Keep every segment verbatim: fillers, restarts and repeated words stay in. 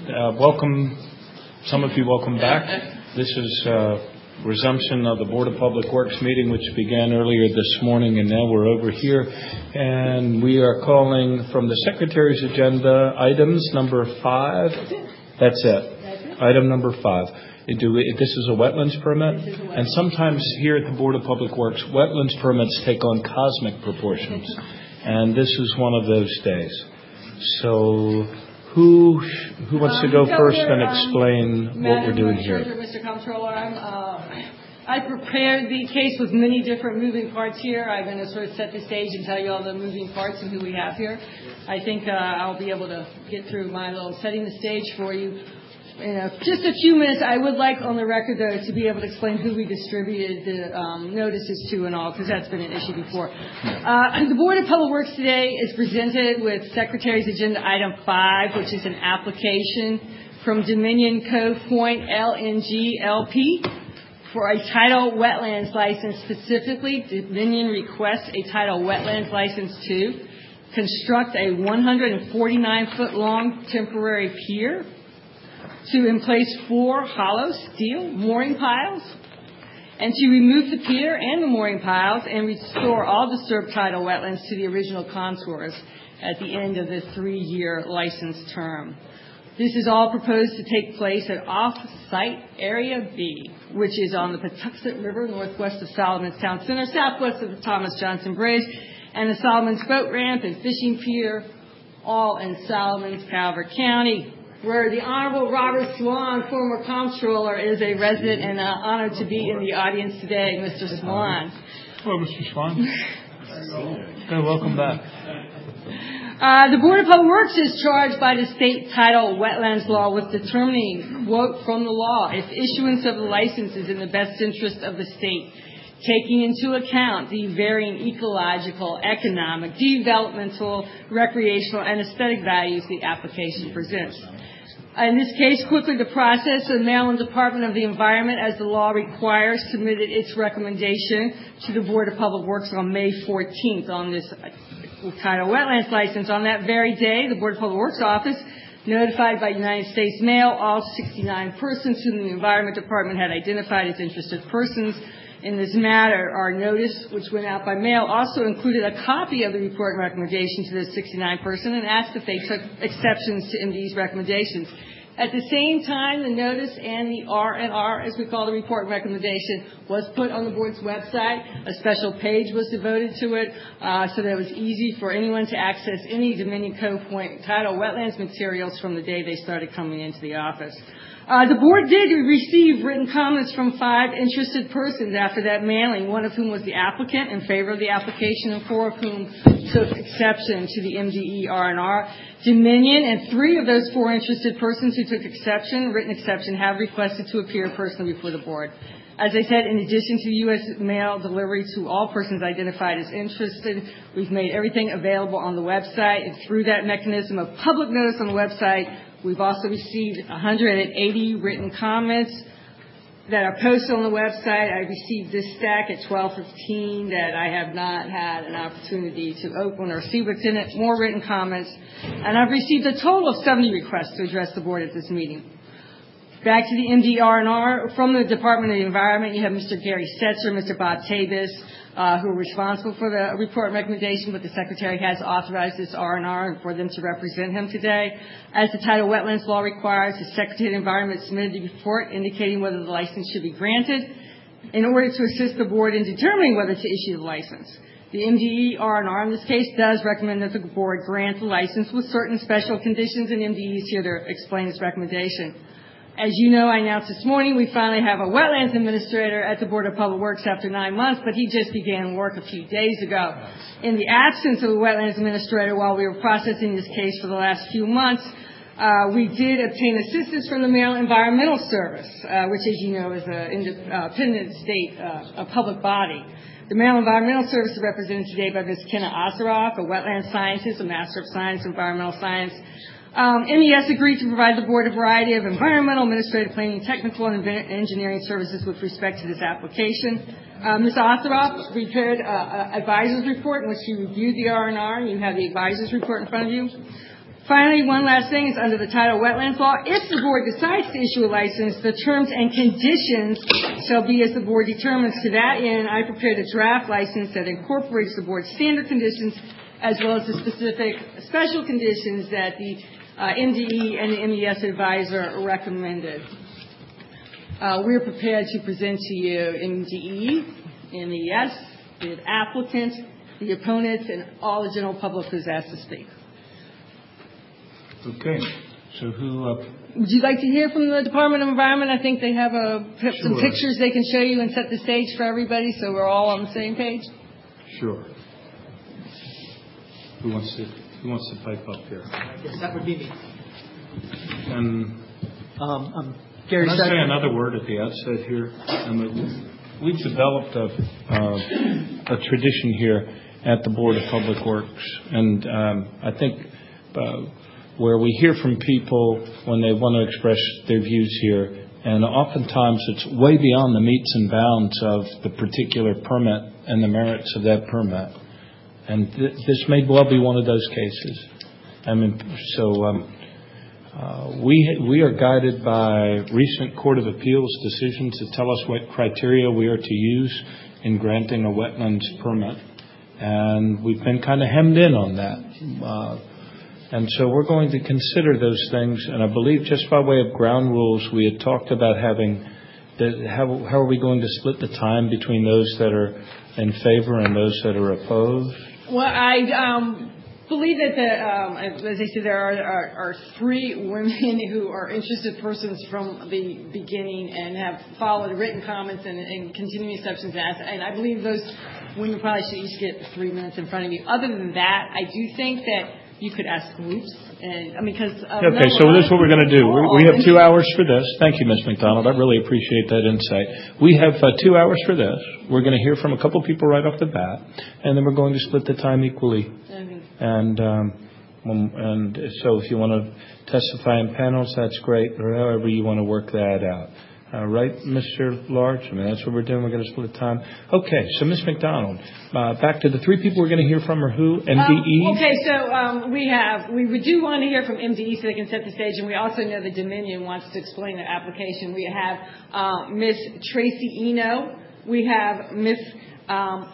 Uh, welcome, some of you welcome back. This is uh, resumption of the Board of Public Works meeting, which began earlier this morning, and now we're over here. And we are calling from the Secretary's agenda items number five. That's it. Item number five. Do we, this is a wetlands permit, a wetlands. and sometimes here at the Board of Public Works, wetlands permits take on cosmic proportions, and this is one of those days. So, who who wants to go um, first Governor, and explain um, what we're doing here? Treasurer, Mister Comptroller, I'm, uh, I prepared the case with many different moving parts here. I'm going to sort of set the stage and tell you all the moving parts and who we have here. I think uh, I'll be able to get through my little setting the stage for you. In a, just a few minutes, I would like on the record, though, to be able to explain who we distributed the um, notices to and all, because that's been an issue before. Uh, the Board of Public Works today is presented with Secretary's Agenda Item five, which is an application from Dominion Cove Point L N G L P for a tidal wetlands license. Specifically, Dominion requests a tidal wetlands license to construct a one hundred forty-nine foot long temporary pier, to emplace four hollow steel mooring piles, and to remove the pier and the mooring piles and restore all disturbed tidal wetlands to the original contours at the end of the three-year license term. This is all proposed to take place at Off-Site Area B, which is on the Patuxent River, northwest of Solomon's Town Center, southwest of the Thomas Johnson Bridge, and the Solomon's Boat Ramp and Fishing Pier, all in Solomon's, Calvert County, where the Honorable Robert Swan, former comptroller, is a resident and uh, honored to be in the audience today. Mister Swan. Hello, Mister Swan. Hey, welcome back. Uh, the Board of Public Works is charged by the state tidal wetlands law with determining, quote, from the law, if issuance of the license is in the best interest of the state, taking into account the varying ecological, economic, developmental, recreational, and aesthetic values the application presents. In this case, quickly to process, the Maryland Department of the Environment, as the law requires, submitted its recommendation to the Board of Public Works on May fourteenth on this tidal wetlands license. On that very day, the Board of Public Works office notified by United States Mail all sixty-nine persons whom the Environment Department had identified as interested persons in this matter. Our notice, which went out by mail, also included a copy of the report and recommendation to those sixty-nine persons and asked if they took exceptions to M D's recommendations. At the same time, the notice and the R and R, as we call the report and recommendation, was put on the board's website. A special page was devoted to it uh, so that it was easy for anyone to access any Dominion Cove Point tidal wetlands materials from the day they started coming into the office. Uh, the board did receive written comments from five interested persons after that mailing, one of whom was the applicant in favor of the application, and four of whom took exception to the M D E R and R. Dominion and three of those four interested persons who took exception, written exception, have requested to appear personally before the board. As I said, in addition to U S mail delivery to all persons identified as interested, we've made everything available on the website, and through that mechanism of public notice on the website, we've also received one hundred eighty written comments that are posted on the website. I received this stack at twelve fifteen that I have not had an opportunity to open or see what's in it, more written comments. And I've received a total of seventy requests to address the board at this meeting. Back to the M D R and R, from the Department of the Environment, you have Mister Gary Setzer, Mister Bob Tabis, uh, who are responsible for the report and recommendation, but the Secretary has authorized this R and R for them to represent him today. As the tidal wetlands law requires, the Secretary of the Environment submitted a report indicating whether the license should be granted in order to assist the board in determining whether to issue the license. The M D E R and R in this case does recommend that the board grant the license with certain special conditions, and M D E is here to explain its recommendation. As you know, I announced this morning we finally have a wetlands administrator at the Board of Public Works after nine months, but he just began work a few days ago. In the absence of a wetlands administrator while we were processing this case for the last few months, uh, we did obtain assistance from the Maryland Environmental Service, uh, which, as you know, is an independent state, uh, a public body. The Maryland Environmental Service is represented today by Miz Kenna Oseroff, a wetland scientist, a Master of Science in Environmental Science. Um, M E S agreed to provide the board a variety of environmental, administrative, planning, technical, and engineering services with respect to this application. Uh, Miz Oseroff prepared an advisor's report in which she reviewed the R and R, and you have the advisor's report in front of you. Finally, one last thing is under the Tidal Wetlands Law, if the board decides to issue a license, the terms and conditions shall be as the board determines. To that end, I prepared a draft license that incorporates the board's standard conditions as well as the specific special conditions that the uh, M D E and the M E S advisor recommended. Uh, we're prepared to present to you M D E, M E S, the applicant, the opponents, and all the general public who's asked to speak. Okay. So who... Uh, Would you like to hear from the Department of Environment? I think they have a, some sure. pictures they can show you and set the stage for everybody so we're all on the same page. Sure. Who wants to Who wants to pipe up here? Yes, that would be me. And Um, I'm Gary can I say Sedgwick. another word at the outset here? Um, we've developed a, uh, a tradition here at the Board of Public Works, and um, I think uh, where we hear from people when they want to express their views here, and oftentimes it's way beyond the metes and bounds of the particular permit and the merits of that permit. And th- this may well be one of those cases. I mean, so um, uh, we we are guided by recent Court of Appeals decisions that tell us what criteria we are to use in granting a wetlands permit, and we've been kind of hemmed in on that. Uh, and so we're going to consider those things. And I believe, just by way of ground rules, we had talked about having the, how how are we going to split the time between those that are in favor and those that are opposed? Well, I um, believe that, the, um, as I said, there are, are, are three women who are interested persons from the beginning and have followed written comments and, and continuing exceptions asked. And I believe those women probably should each get three minutes in front of you. Other than that, I do think that you could ask groups. And I mean, because um, okay, so this is what we're going to do. We, we have two hours for this. Thank you, Miz McDonald. I really appreciate that insight. We have uh, two hours for this. We're going to hear from a couple people right off the bat, and then we're going to split the time equally. Okay. And um, um, and so, if you want to testify in panels, that's great, or however you want to work that out. Uh, right, Mister Large? I mean, that's what we're doing. We're going to split the time. Okay, so Miz McDonald, uh, back to the three people we're going to hear from are who? M D E? Um, okay, so um, we have, we do want to hear from M D E so they can set the stage, and we also know that Dominion wants to explain their application. We have uh, Miz Tracy Eno. We have Miz um,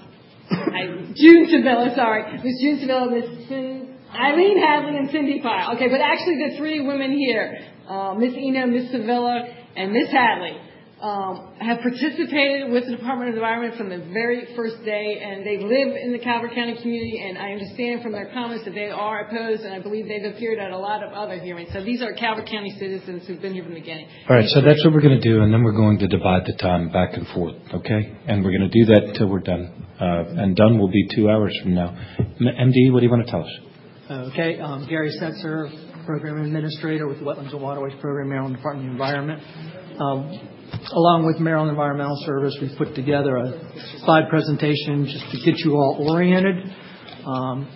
June Sevilla, sorry. Miz June Sevilla, Miz Cin- Eileen Hadley, and Cindy Pyle. Okay, but actually the three women here, uh, Miz Eno, Miz Sevilla, and Miz Hadley, um, have participated with the Department of Environment from the very first day, and they live in the Calvert County community, and I understand from their comments that they are opposed, and I believe they've appeared at a lot of other hearings. So these are Calvert County citizens who've been here from the beginning. All right, so that's what we're going to do, and then we're going to divide the time back and forth, okay? And we're going to do that until we're done. Uh, and done will be two hours from now. M D E, what do you want to tell us? Okay, um, Gary Setzer, Program Administrator with the Wetlands and Waterways Program, Maryland Department of Environment. Um, along with Maryland Environmental Service, we've put together a slide presentation just to get you all oriented. Um,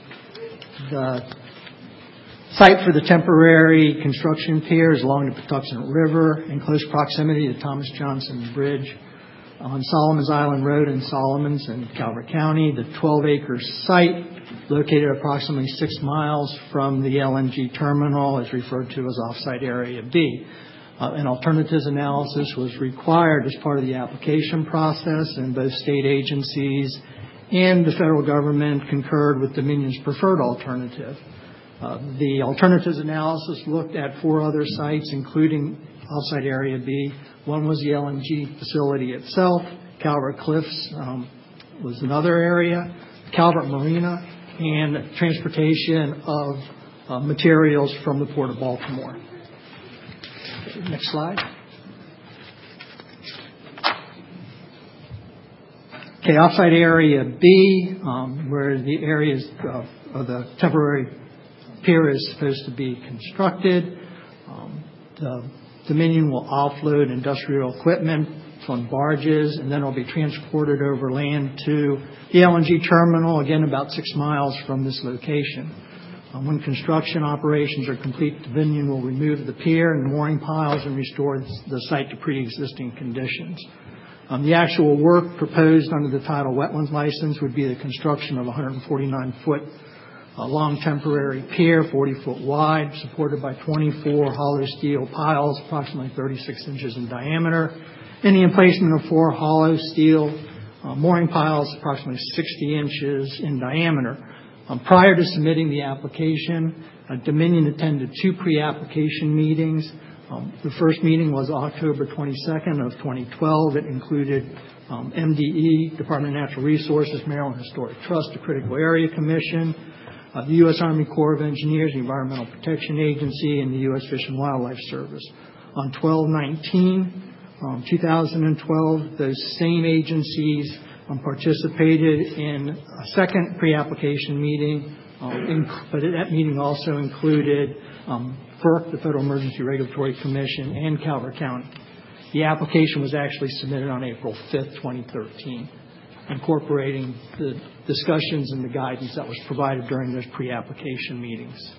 the site for the temporary construction pier is along the Patuxent River in close proximity to Thomas Johnson Bridge on Solomon's Island Road in Solomons in Calvert County. The twelve acre site, located approximately six miles from the L N G terminal, is referred to as Offsite Area B. Uh, an alternatives analysis was required as part of the application process, and both state agencies and the federal government concurred with Dominion's preferred alternative. Uh, the alternatives analysis looked at four other sites, including Offsite Area B. One was the L N G facility itself. Calvert Cliffs um, was another area. Calvert Marina, and transportation of uh, materials from the Port of Baltimore. Next slide. Okay, Offsite Area B, um, where the areas of, of the temporary pier is supposed to be constructed. Um, the Dominion will offload industrial equipment on barges, and then it'll be transported over land to the L N G terminal, again about six miles from this location. Um, when construction operations are complete, Dominion will remove the pier and mooring piles and restore the site to pre-existing conditions. Um, the actual work proposed under the Tidal Wetlands license would be the construction of a one hundred forty-nine foot a long temporary pier, forty foot wide, supported by twenty-four hollow steel piles, approximately thirty-six inches in diameter, and the emplacement of four hollow steel uh, mooring piles, approximately sixty inches in diameter. Um, prior to submitting the application, uh, Dominion attended two pre-application meetings. Um, the first meeting was October twenty-second of twenty twelve. It included um, M D E, Department of Natural Resources, Maryland Historic Trust, the Critical Area Commission, uh, the U S Army Corps of Engineers, the Environmental Protection Agency, and the U S Fish and Wildlife Service. On twelve nineteen two thousand twelve, those same agencies um, participated in a second pre-application meeting, um, inc- but that meeting also included um, FERC, the Federal Emergency Regulatory Commission, and Calvert County. The application was actually submitted on April fifth, twenty thirteen, incorporating the discussions and the guidance that was provided during those pre-application meetings.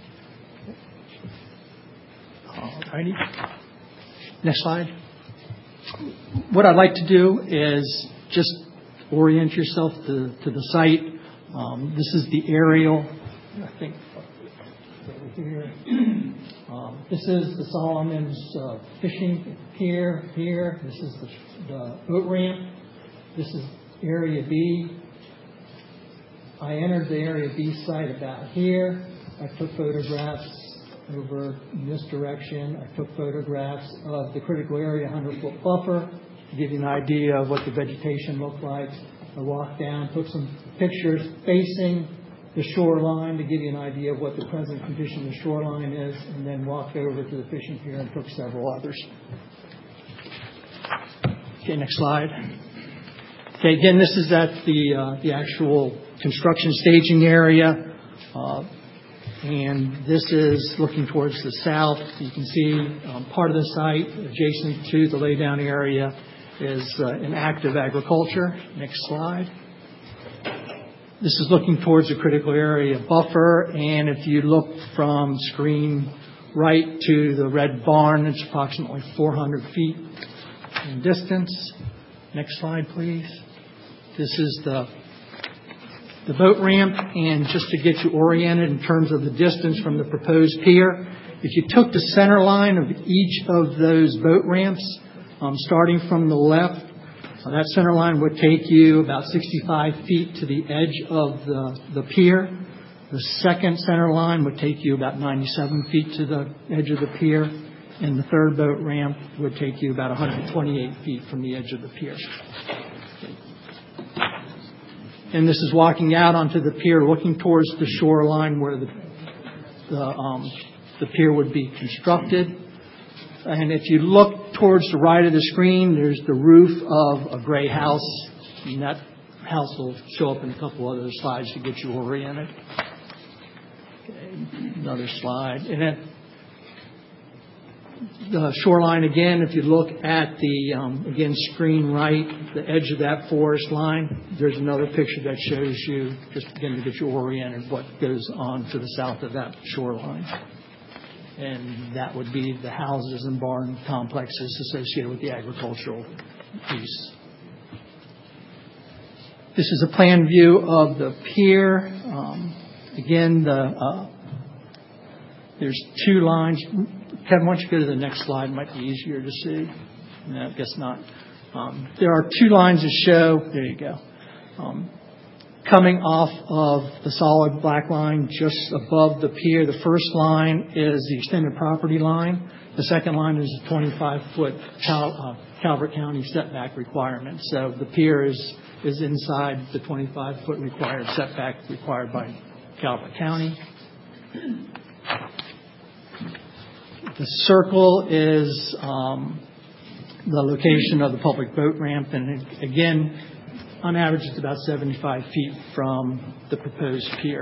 All righty. Next slide. What I'd like to do is just orient yourself to, to the site. Um, this is the aerial, I think, over here. Um, this is the Solomon's uh, fishing pier here. This is the, the boat ramp. This is Area B. I entered the Area B site about here. I took photographs over in this direction. I took photographs of the critical area one hundred foot buffer to give you an idea of what the vegetation looked like. I walked down, took some pictures facing the shoreline to give you an idea of what the present condition of the shoreline is, and then walked over to the fishing pier and took several others. Okay, next slide. Okay, again, this is at the uh, the actual construction staging area, uh, and this is looking towards the south. You can see um, part of the site adjacent to the laydown area is uh, in active agriculture. Next slide. This is looking towards the critical area buffer, and if you look from screen right to the red barn, it's approximately four hundred feet in distance. Next slide, please. This is the the boat ramp, and just to get you oriented in terms of the distance from the proposed pier, if you took the center line of each of those boat ramps, um, starting from the left, Uh, that center line would take you about sixty-five feet to the edge of the, the pier. The second center line would take you about ninety-seven feet to the edge of the pier. And the third boat ramp would take you about one hundred twenty-eight feet from the edge of the pier. And this is walking out onto the pier, looking towards the shoreline where the, the, um, the pier would be constructed. And if you look towards the right of the screen, there's the roof of a gray house. And that house will show up in a couple other slides to get you oriented. Okay, another slide. And then the shoreline again, if you look at the, um, again, screen right, the edge of that forest line, there's another picture that shows you, just again to get you oriented, what goes on to the south of that shoreline. And that would be the houses and barn complexes associated with the agricultural piece. This is a plan view of the pier. Um, again, the uh, there's two lines. Kevin, why don't you go to the next slide? It might be easier to see. No, I guess not. Um, there are two lines that show. There you go. Um, Coming off of the solid black line just above the pier, the first line is the extended property line. The second line is a twenty-five foot Cal, uh, Calvert County setback requirement. So the pier is, is inside the twenty-five foot required setback required by Calvert County. The circle is um, the location of the public boat ramp, and again, on average, it's about seventy-five feet from the proposed pier.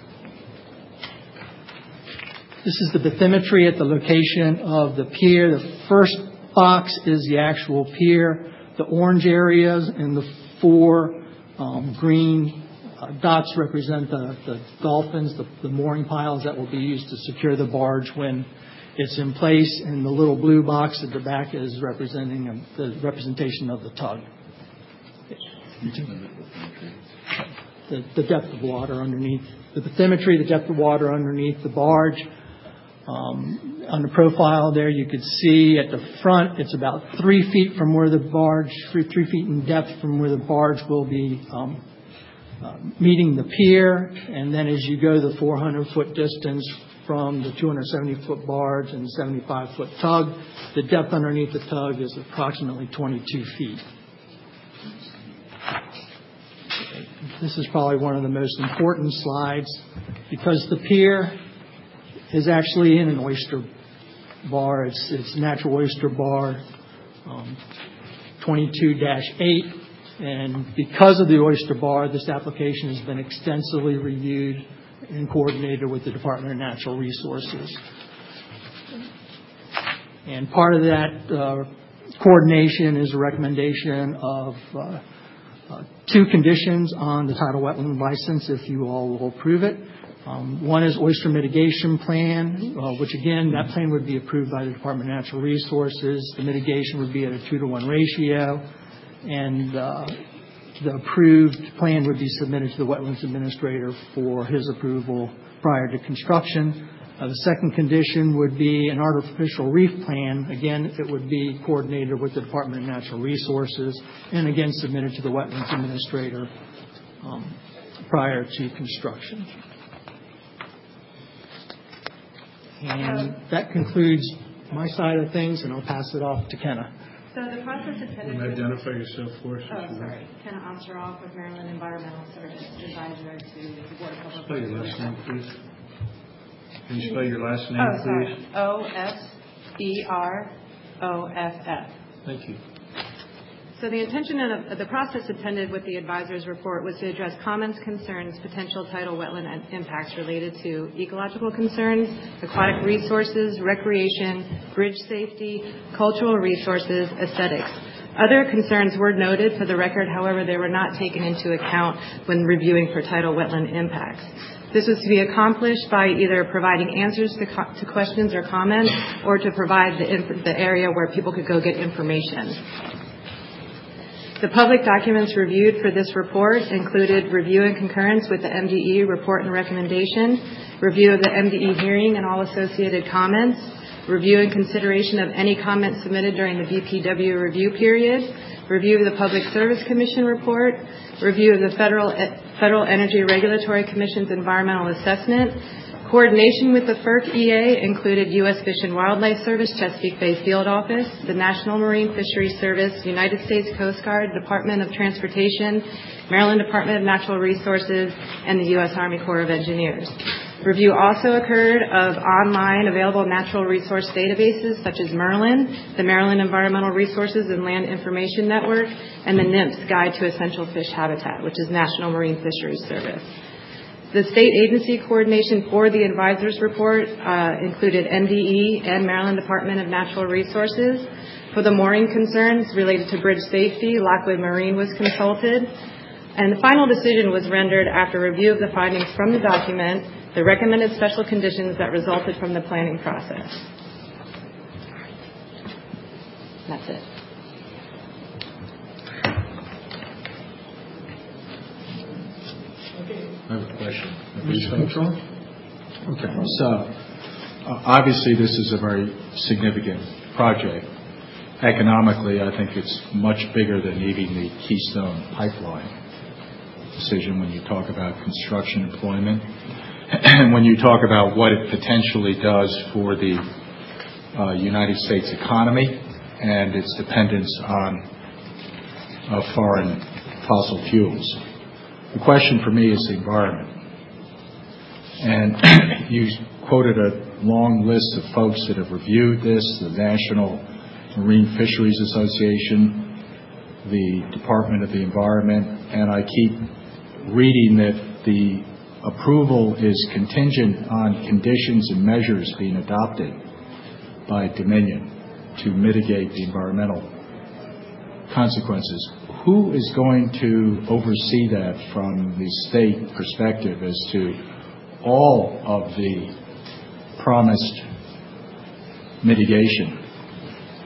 This is the bathymetry at the location of the pier. The first box is the actual pier. The orange areas and the four um, green uh, dots represent the, the dolphins, the, the mooring piles that will be used to secure the barge when it's in place. And the little blue box at the back is representing um, the representation of the tug. the, the depth of water underneath the bathymetry, the depth of water underneath the barge. Um, on the profile there, you could see at the front, it's about three feet from where the barge, three, three feet in depth from where the barge will be um, uh, meeting the pier. And then as you go the four hundred foot distance from the two hundred seventy foot barge and the seventy-five foot tug, the depth underneath the tug is approximately twenty-two feet. This is probably one of the most important slides because the pier is actually in an oyster bar. It's, it's natural oyster bar um, twenty-two dash eight. And because of the oyster bar, this application has been extensively reviewed and coordinated with the Department of Natural Resources. And part of that uh, coordination is a recommendation of uh, uh, two conditions on the tidal wetland license, if you all will approve it. Um, one is oyster mitigation plan, uh, which again, that plan would be approved by the Department of Natural Resources. The mitigation would be at a two to one ratio, and uh, the approved plan would be submitted to the Wetlands Administrator for his approval prior to construction. Uh, the second condition would be an artificial reef plan. Again, it would be coordinated with the Department of Natural Resources and again submitted to the Wetlands Administrator um, prior to construction. And that concludes my side of things, and I'll pass it off to Kenna. So the process is headed... Can you identify yourself for us? Oh, sorry. Kenna Osteroff with Maryland Environmental Service, advisor to the Board of Public... Spell your last name, please. Can you spell your last name, oh, sorry. please? O S E R O F F. Thank you. So the intention of the process intended with the advisor's report was to address comments, concerns, potential tidal wetland impacts related to ecological concerns, aquatic resources, recreation, bridge safety, cultural resources, aesthetics. Other concerns were noted for the record, however, they were not taken into account when reviewing for tidal wetland impacts. This was to be accomplished by either providing answers to, co- to questions or comments or to provide the, inf- the area where people could go get information. The public documents reviewed for this report included review and concurrence with the M D E report and recommendation, review of the M D E hearing and all associated comments, review and consideration of any comments submitted during the B P W review period, review of the Public Service Commission report, review of the Federal, Federal Energy Regulatory Commission's environmental assessment. Coordination with the F E R C E A included U S Fish and Wildlife Service, Chesapeake Bay Field Office, the National Marine Fisheries Service, United States Coast Guard, Department of Transportation, Maryland Department of Natural Resources, and the U S Army Corps of Engineers. Review also occurred of online available natural resource databases such as Merlin, the Maryland Environmental Resources and Land Information Network, and the NIMS Guide to Essential Fish Habitat, which is National Marine Fisheries Service. The state agency coordination for the advisor's report uh, included M D E and Maryland Department of Natural Resources. For the mooring concerns related to bridge safety, Lockwood Marine was consulted. And the final decision was rendered after review of the findings from the document, the recommended special conditions that resulted from the planning process. That's it. I have a question. Okay, so uh, obviously this is a very significant project. Economically, I think it's much bigger than even the Keystone Pipeline decision when you talk about construction employment and when you talk about what it potentially does for the uh, United States economy and its dependence on uh, foreign fossil fuels. The question for me is the environment. And you quoted a long list of folks that have reviewed this, the National Marine Fisheries Association, the Department of the Environment, and I keep reading that the approval is contingent on conditions and measures being adopted by Dominion to mitigate the environmental consequences. Who is going to oversee that from the state perspective as to all of the promised mitigation?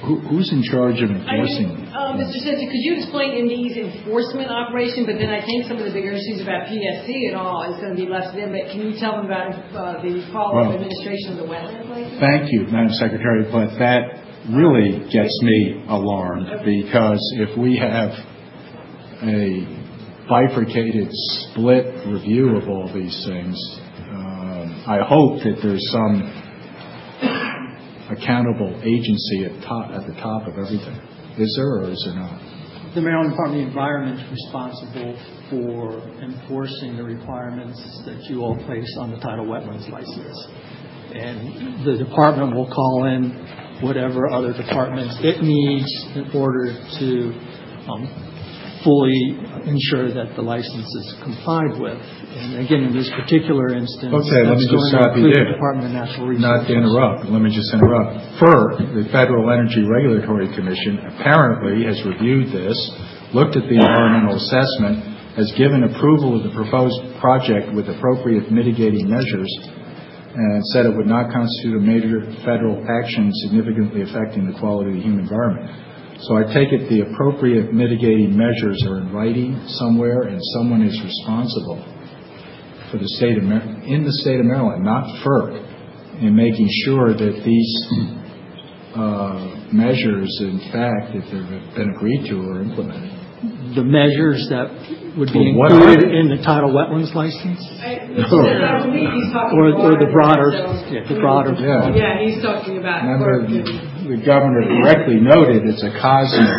Who, who's in charge of enforcing? I mean, uh, Mister Spencer, could you explain M D E's enforcement operation? But then I think some of the bigger issues about P S C and all is going to be left to them. But can you tell them about uh, the follow-up well, administration of the wetland license? Thank you, Madam Secretary. But that really gets me alarmed because if we have a bifurcated, split review of all these things, um, I hope that there's some accountable agency at top at the top of everything. Is there or is there not? The Maryland Department of the Environment is responsible for enforcing the requirements that you all place on the tidal wetlands license. And the department will call in whatever other departments it needs in order to um, fully ensure that the license is complied with. And again, in this particular instance, okay, let me just stop you there. The Department of Natural Resources. Not to interrupt, let me just interrupt. FERC, the Federal Energy Regulatory Commission, apparently has reviewed this, looked at the environmental assessment, has given approval of the proposed project with appropriate mitigating measures, and said it would not constitute a major federal action significantly affecting the quality of the human environment. So I take it the appropriate mitigating measures are in writing somewhere, and someone is responsible for the state of Mar- in the state of Maryland, not FERC, in making sure that these uh, measures, in fact, if they've been agreed to, are implemented. The measures that would be well, included in the tidal wetlands license, I, or, or the broader, yeah, the broader. Yeah, yeah he's talking about. Remember, the governor correctly noted it's a cosmic,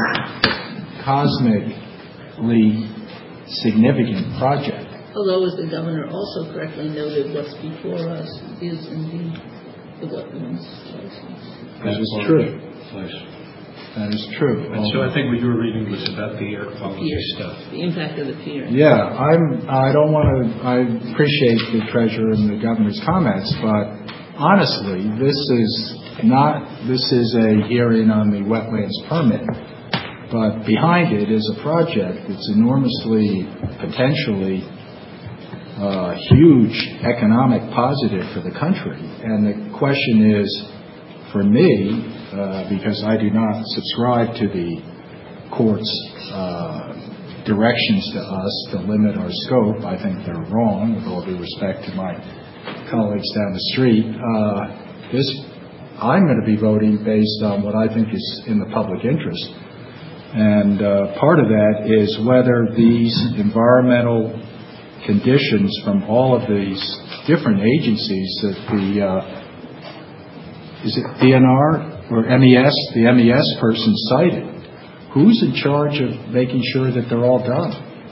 cosmically significant project. Although, as the governor also correctly noted, what's before us is indeed the wetlands license. That is true. That is true. And so I think what you were reading was about the air quality pier, stuff. The impact of the pier. Yeah, I'm. I don't want to. I appreciate the treasurer and the governor's comments, but honestly, this is not. This is a hearing on the wetlands permit, but behind it is a project that's enormously, potentially, uh, huge economic positive for the country. And the question is, for me. Uh, because I do not subscribe to the court's uh, directions to us to limit our scope. I think they're wrong, with all due respect to my colleagues down the street. Uh, this, I'm going to be voting based on what I think is in the public interest. And uh, part of that is whether these environmental conditions from all of these different agencies that the, uh, is it D N R? Or M E S, the M E S person cited. Who's in charge of making sure that they're all done?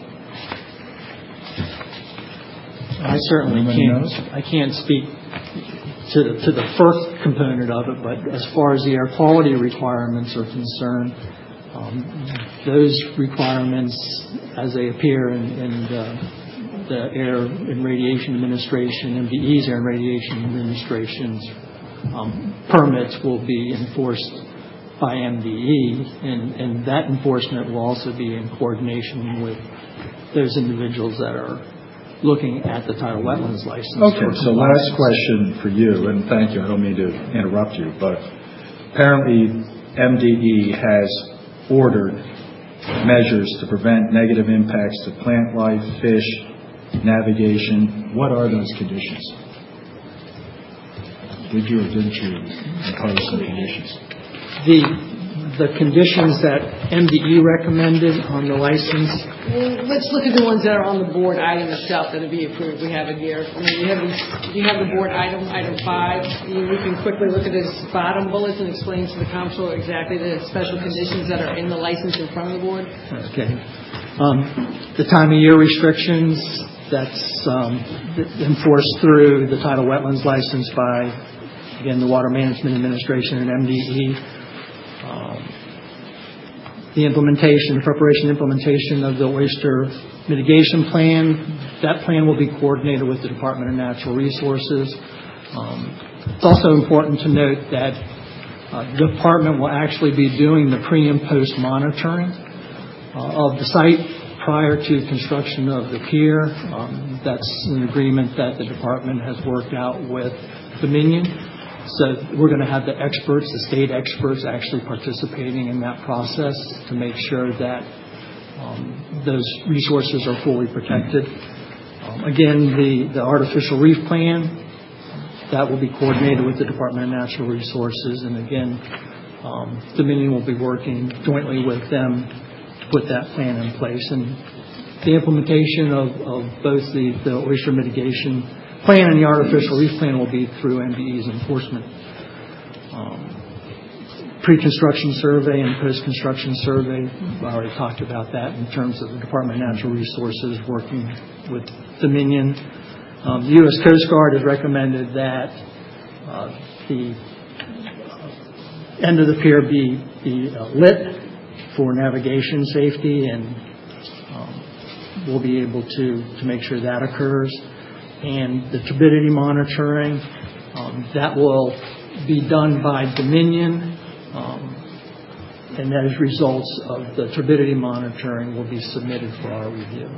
I certainly can't. I can't speak to the, to the FERC component of it, but as far as the air quality requirements are concerned, um, those requirements, as they appear in, in the, the Air and Radiation Administration, M D E's Air and Radiation Administration's Um, permits will be enforced by M D E, and, and that enforcement will also be in coordination with those individuals that are looking at the tidal wetlands license. Okay, so last question for you, and thank you, I don't mean to interrupt you, but apparently M D E has ordered measures to prevent negative impacts to plant life, fish, navigation. What are those conditions? Did you or didn't you impose some conditions? The the conditions that M D E recommended on the license. Well, let's look at the ones that are on the board item itself that will be approved. We have it here. I mean, you have these, you have the board item, item five. You, we can quickly look at this bottom bullets and explain to the comptroller exactly the special conditions that are in the license in front of the board. Okay. Um, the time of year restrictions that's um, enforced through the tidal wetlands license by, again, the Water Management Administration and M D E. Um, the implementation, the preparation and implementation of the oyster mitigation plan. That plan will be coordinated with the Department of Natural Resources. Um, it's also important to note that uh, the department will actually be doing the pre and post monitoring uh, of the site prior to construction of the pier. Um, that's an agreement that the department has worked out with Dominion. So we're going to have the experts, the state experts, actually participating in that process to make sure that um, those resources are fully protected. Um, again, the, the artificial reef plan, that will be coordinated with the Department of Natural Resources. And again, um, Dominion will be working jointly with them to put that plan in place. And the implementation of, of both the, the oyster mitigation plan and the artificial reef plan will be through N B E's enforcement. Um, pre-construction survey and post-construction survey, I already talked about that in terms of the Department of Natural Resources working with Dominion. Um, the U S Coast Guard has recommended that uh, the end of the pier be, be uh, lit for navigation safety, and um, we'll be able to, to make sure that occurs. And the turbidity monitoring, um, that will be done by Dominion, um, and those results of the turbidity monitoring will be submitted for our review.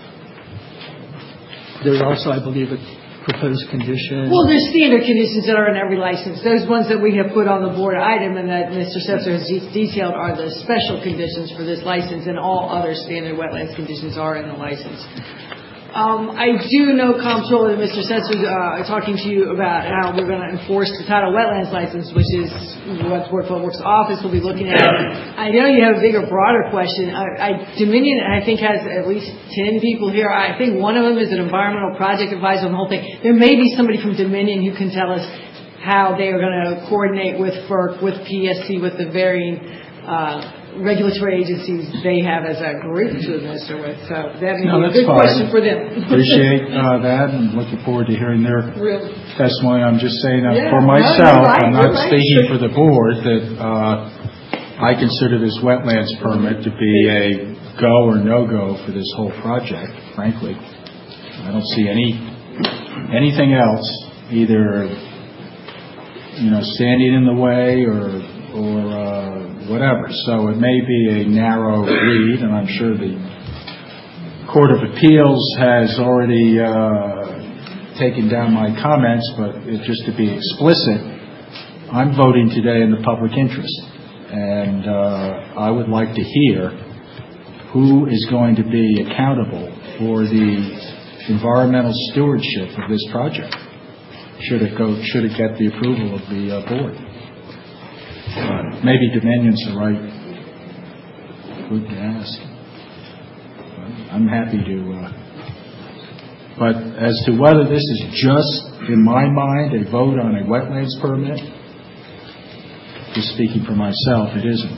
There's also, I believe, a proposed condition. Well, there's standard conditions that are in every license. Those ones that we have put on the board item and that Mister Setzer has de- detailed are the special conditions for this license, and all other standard wetlands conditions are in the license. Um, I do know, Comptroller, that Mister Setzer uh, talking to you about how we're going to enforce the tidal wetlands license, which is what the Board of Public Works office will be looking at. I know you have a bigger, broader question. I, I, Dominion, I think, has at least ten people here. I think one of them is an environmental project advisor on the whole thing. There may be somebody from Dominion who can tell us how they are going to coordinate with FERC, with P S C, with the varying uh, regulatory agencies they have as a group to administer with. So that may no, be a good fine. question for them. Appreciate uh, that, and looking forward to hearing their Really? testimony. I'm just saying that Yeah, for no, myself, you're right, I'm not you're right. speaking for the board, that uh, I consider this wetlands permit to be a go or no-go for this whole project, frankly. I don't see any anything else, either you know, standing in the way or or uh, whatever. So it may be a narrow read, and I'm sure the Court of Appeals has already uh, taken down my comments, but it, just to be explicit, I'm voting today in the public interest, and uh, I would like to hear who is going to be accountable for the environmental stewardship of this project. Should it go? Should it get the approval of the uh, board? Uh, maybe Dominion's the right group to ask. I'm happy to. Uh, but as to whether this is just, in my mind, a vote on a wetlands permit, just speaking for myself, it isn't.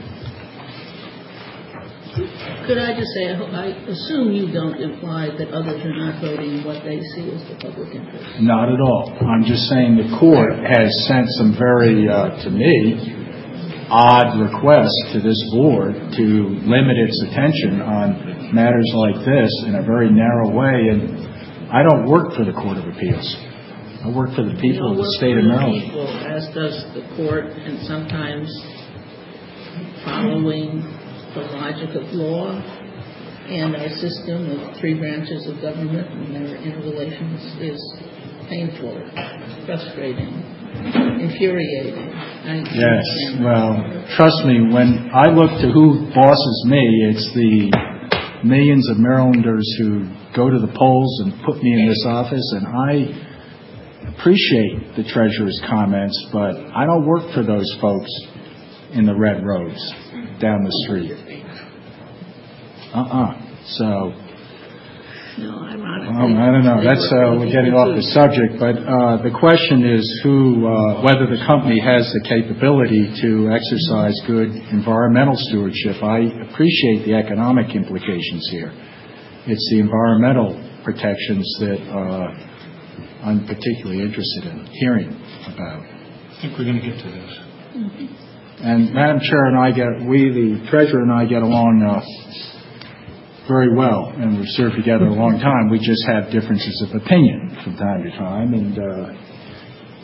Could I just say, I assume you don't imply that others are not voting what they see as the public interest? Not at all. I'm just saying the court has sent some very, uh, to me, odd requests to this board to limit its attention on matters like this in a very narrow way. And I don't work for the Court of Appeals. I work for the people of the state of Maryland. People, as does the court, and sometimes following the logic of law and our system of three branches of government and their interrelations is painful, frustrating, infuriating. I yes, well, trust me, when I look to who bosses me, it's the millions of Marylanders who go to the polls and put me in this office, and I appreciate the Treasurer's comments, but I don't work for those folks in the red robes down the street. Uh-uh. So, no, ironically, well, I don't know. That's uh, we're getting off the subject, but uh, the question is who, uh, whether the company has the capability to exercise good environmental stewardship. I appreciate the economic implications here. It's the environmental protections that uh, I'm particularly interested in hearing about. I think we're going to get to this. Mm-hmm. And Madam Chair and I get, we, the Treasurer and I get along uh, very well, and we've served together a long time. We just have differences of opinion from time to time, and uh,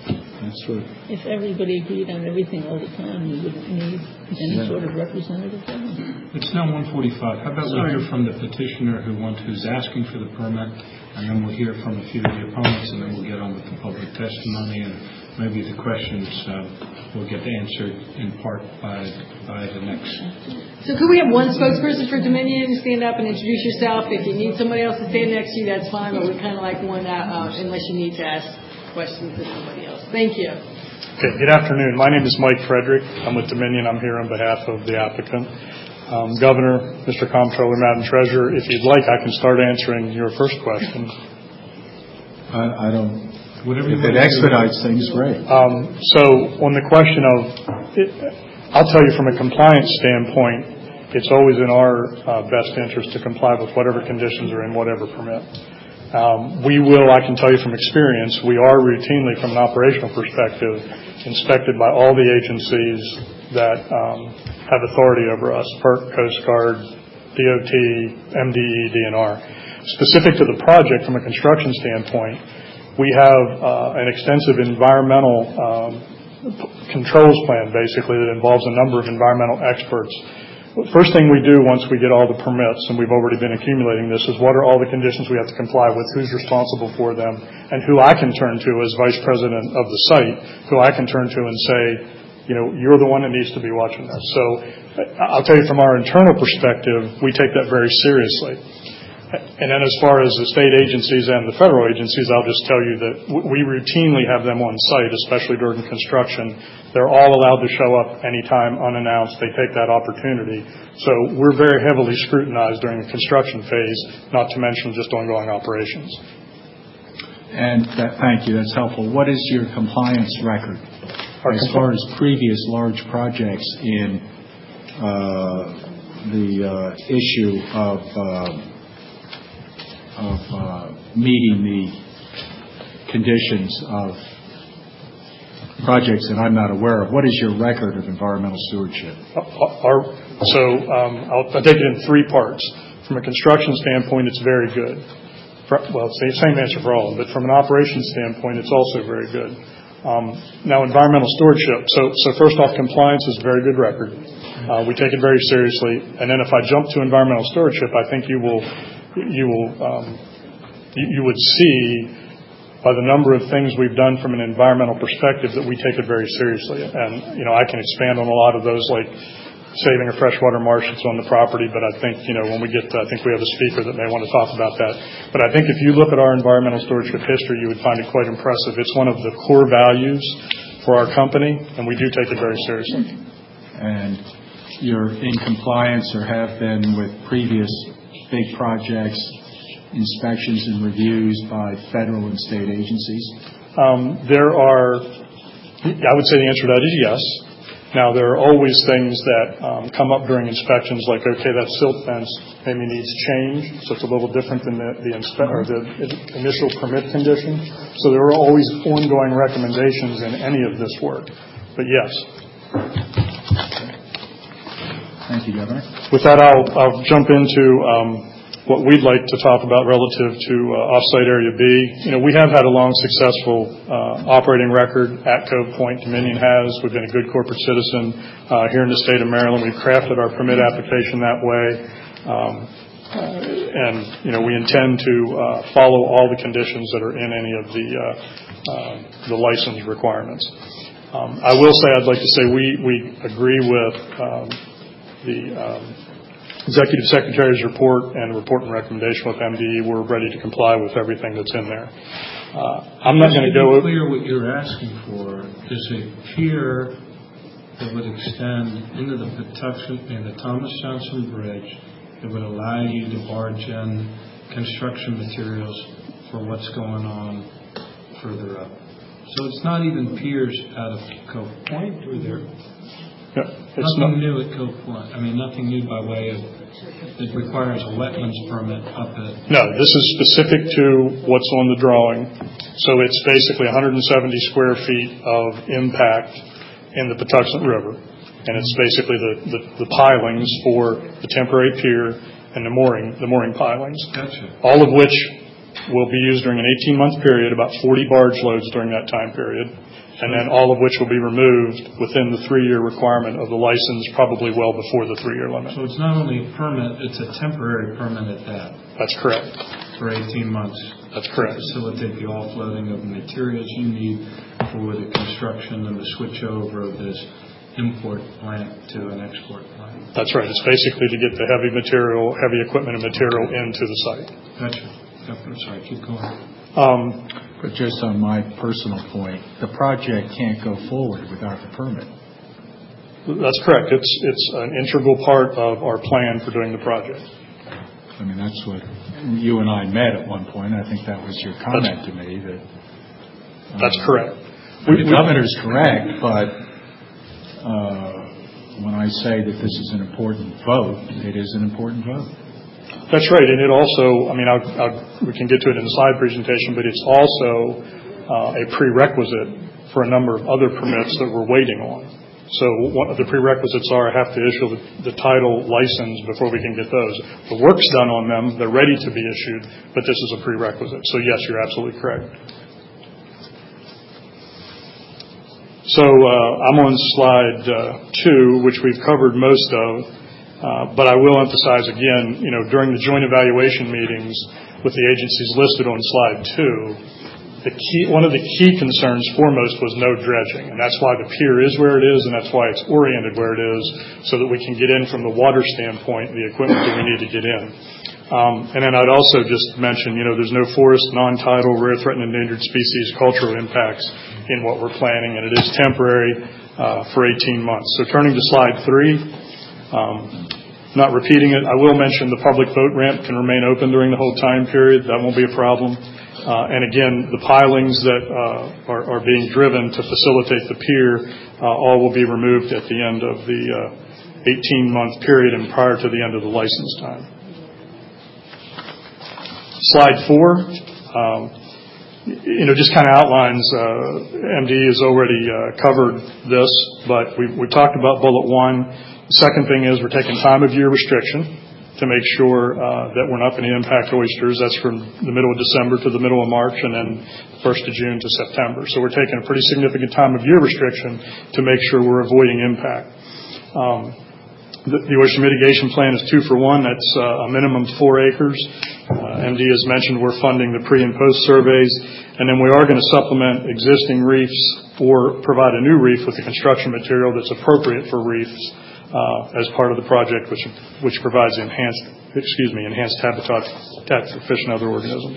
That's true. If everybody agreed on everything all the time, you wouldn't need any Yeah. sort of representative. Government. It's now one forty-five. How about we Sorry. hear from the petitioner who wants, who's asking for the permit, and then we'll hear from a few of the opponents, and then we'll get on with the public testimony, and maybe the questions uh, will get answered in part by by the next. So could we have one spokesperson for Dominion stand up and introduce yourself? If you need somebody else to stand next to you, that's fine, but we kind of like one that, uh, unless you need to ask questions to somebody else. Thank you. Okay, good afternoon. My name is Mike Frederick. I'm with Dominion. I'm here on behalf of the applicant. Um, Governor, Mister Comptroller, Madam Treasurer, if you'd like, I can start answering your first question. I, I don't. Whatever If it expedites things, great. Um, so on the question of, it, I'll tell you from a compliance standpoint, it's always in our uh, best interest to comply with whatever conditions are in whatever permit. Um, we will, I can tell you from experience, we are routinely, from an operational perspective, inspected by all the agencies that um, have authority over us, PERC, Coast Guard, D O T, M D E, D N R. Specific to the project from a construction standpoint, we have uh, an extensive environmental um, controls plan, basically, that involves a number of environmental experts. First thing we do once we get all the permits, and we've already been accumulating this, is what are all the conditions we have to comply with, who's responsible for them, and who I can turn to as vice president of the site, who I can turn to and say, you know, you're the one that needs to be watching this. So I'll tell you from our internal perspective, we take that very seriously. And then as far as the state agencies and the federal agencies, I'll just tell you that we routinely have them on site, especially during construction. They're all allowed to show up anytime unannounced. They take that opportunity. So we're very heavily scrutinized during the construction phase, not to mention just ongoing operations. And that, thank you. That's helpful. What is your compliance record Our as compl- far as previous large projects in uh, the uh, issue of uh, of uh, meeting the conditions of projects that I'm not aware of? What is your record of environmental stewardship? Our, so um, I'll, I'll take it in three parts. From a construction standpoint, it's very good. For, well, it's the same answer for all, but from an operations standpoint, it's also very good. Um, now, environmental stewardship. So, so first off, compliance is a very good record. Uh, we take it very seriously. And then if I jump to environmental stewardship, I think you will you will um, you, you would see by the number of things we've done from an environmental perspective that we take it very seriously. And, you know, I can expand on a lot of those, like saving a freshwater marsh that's on the property, but I think, you know, when we get to, I think we have a speaker that may want to talk about that. But I think if you look at our environmental stewardship history, you would find it quite impressive. It's one of the core values for our company, and we do take it very seriously. And you're in compliance or have been with previous big projects, inspections and reviews by federal and state agencies? Um, there are, I would say the answer to that is yes. Now, there are always things that um, come up during inspections, like, okay, that silt fence maybe needs change, so it's a little different than the, the, inspe- or the initial permit condition. So there are always ongoing recommendations in any of this work. But yes. Thank you, Governor. With that, I'll, I'll jump into um, what we'd like to talk about relative to uh, Offsite Area B. You know, we have had a long, successful uh, operating record at Cove Point. Dominion has. We've been a good corporate citizen uh, here in the state of Maryland. We've crafted our permit application that way. Um, uh, and, you know, we intend to uh, follow all the conditions that are in any of the, uh, uh, the license requirements. Um, I will say, I'd like to say we, we agree with um, the um, Executive Secretary's report and the report and recommendation with M D E. We're ready to comply with everything that's in there. Uh, I'm not going to go... Just to be clear, what you're asking for is a pier that would extend into the Patuxent and the Thomas Johnson Bridge that would allow you to barge in construction materials for what's going on further up. So it's not even piers out of Cove Point, or there? Yeah, it's nothing not, new at Cove Point. I mean, nothing new by way of it requires a wetlands permit up at. No, this is specific to what's on the drawing. So it's basically one hundred seventy square feet of impact in the Patuxent River, and it's basically the, the, the pilings for the temporary pier and the mooring the mooring pilings. Gotcha. All of which will be used during an eighteen month period, about forty barge loads during that time period. and then all of which will be removed within the three-year requirement of the license, probably well before the three-year limit. So it's not only a permit, it's a temporary permit at that. That's correct. For eighteen months. That's correct. To facilitate the offloading of the materials you need for the construction and the switchover of this import plant to an export plant. That's right. It's basically to get the heavy material, heavy equipment and material into the site. Gotcha. I'm sorry, keep going. Um, but just on my personal point, the project can't go forward without the permit. That's correct. It's it's an integral part of our plan for doing the project. I mean, that's what you and I met at one point. I think that was your comment that's, to me. That um, That's correct. We, the governor's correct, but Uh, when I say that this is an important vote, it is an important vote. That's right, and it also, I mean, I'll, I'll, we can get to it in the slide presentation, but it's also uh, a prerequisite for a number of other permits that we're waiting on. So one of the prerequisites are I have to issue the, the title license before we can get those. The work's done on them, they're ready to be issued, but this is a prerequisite. So yes, you're absolutely correct. So uh, I'm on slide uh, two, which we've covered most of, uh, but I will emphasize again, you know, during the joint evaluation meetings with the agencies listed on slide two, the key, one of the key concerns foremost was no dredging, and that's why the pier is where it is, and that's why it's oriented where it is, so that we can get in from the water standpoint the equipment that we need to get in. Um, and then I'd also just mention, you know, there's no forest, non-tidal, rare, threatened, endangered species, cultural impacts in what we're planning, and it is temporary uh, for eighteen months. So turning to slide three, um, not repeating it, I will mention the public boat ramp can remain open during the whole time period. That won't be a problem. Uh, and again, the pilings that uh, are, are being driven to facilitate the pier uh, all will be removed at the end of the uh, eighteen-month period and prior to the end of the license time. Slide four, um, you know, just kind of outlines, uh, M D has already uh, covered this, but we, we talked about bullet one. The second thing is we're taking time of year restriction to make sure uh, that we're not going to impact oysters. That's from the middle of December to the middle of March and then first of June to September. So we're taking a pretty significant time of year restriction to make sure we're avoiding impact. Um, The, the oyster mitigation plan is two for one. That's uh, a minimum of four acres. Uh, M D has mentioned we're funding the pre and post surveys, and then we are going to supplement existing reefs or provide a new reef with the construction material that's appropriate for reefs uh, as part of the project, which which provides enhanced, excuse me, enhanced habitat for fish and other organisms.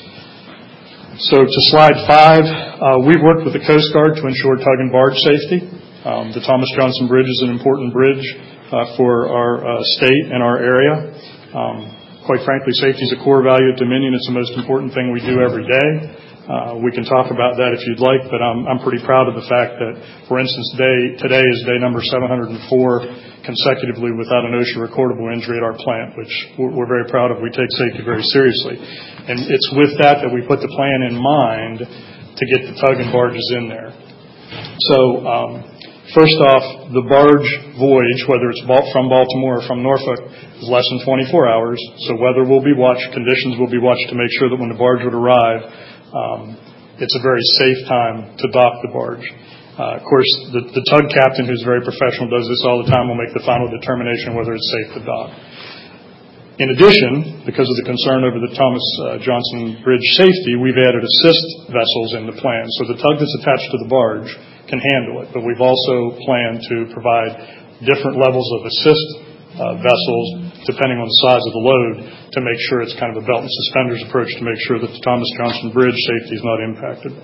So to slide five, uh, we've worked with the Coast Guard to ensure tug and barge safety. Um, the Thomas Johnson Bridge is an important bridge Uh, for our uh, state and our area. Um, quite frankly, safety is a core value at Dominion. It's the most important thing we do every day. Uh, we can talk about that if you'd like, but I'm, I'm pretty proud of the fact that, for instance, today, today is day number seven hundred four consecutively without an OSHA recordable injury at our plant, which we're, we're very proud of. We take safety very seriously. And it's with that that we put the plan in mind to get the tug and barges in there. So, um, First off, the barge voyage, whether it's from Baltimore or from Norfolk, is less than twenty-four hours. So weather will be watched, conditions will be watched to make sure that when the barge would arrive, um, it's a very safe time to dock the barge. Uh, of course, the, the tug captain, who's very professional, does this all the time, will make the final determination whether it's safe to dock. In addition, because of the concern over the Thomas uh, Johnson Bridge safety, we've added assist vessels in the plan. So the tug that's attached to the barge can handle it, but we've also planned to provide different levels of assist uh, vessels depending on the size of the load to make sure it's kind of a belt and suspenders approach to make sure that the Thomas Johnson Bridge safety is not impacted.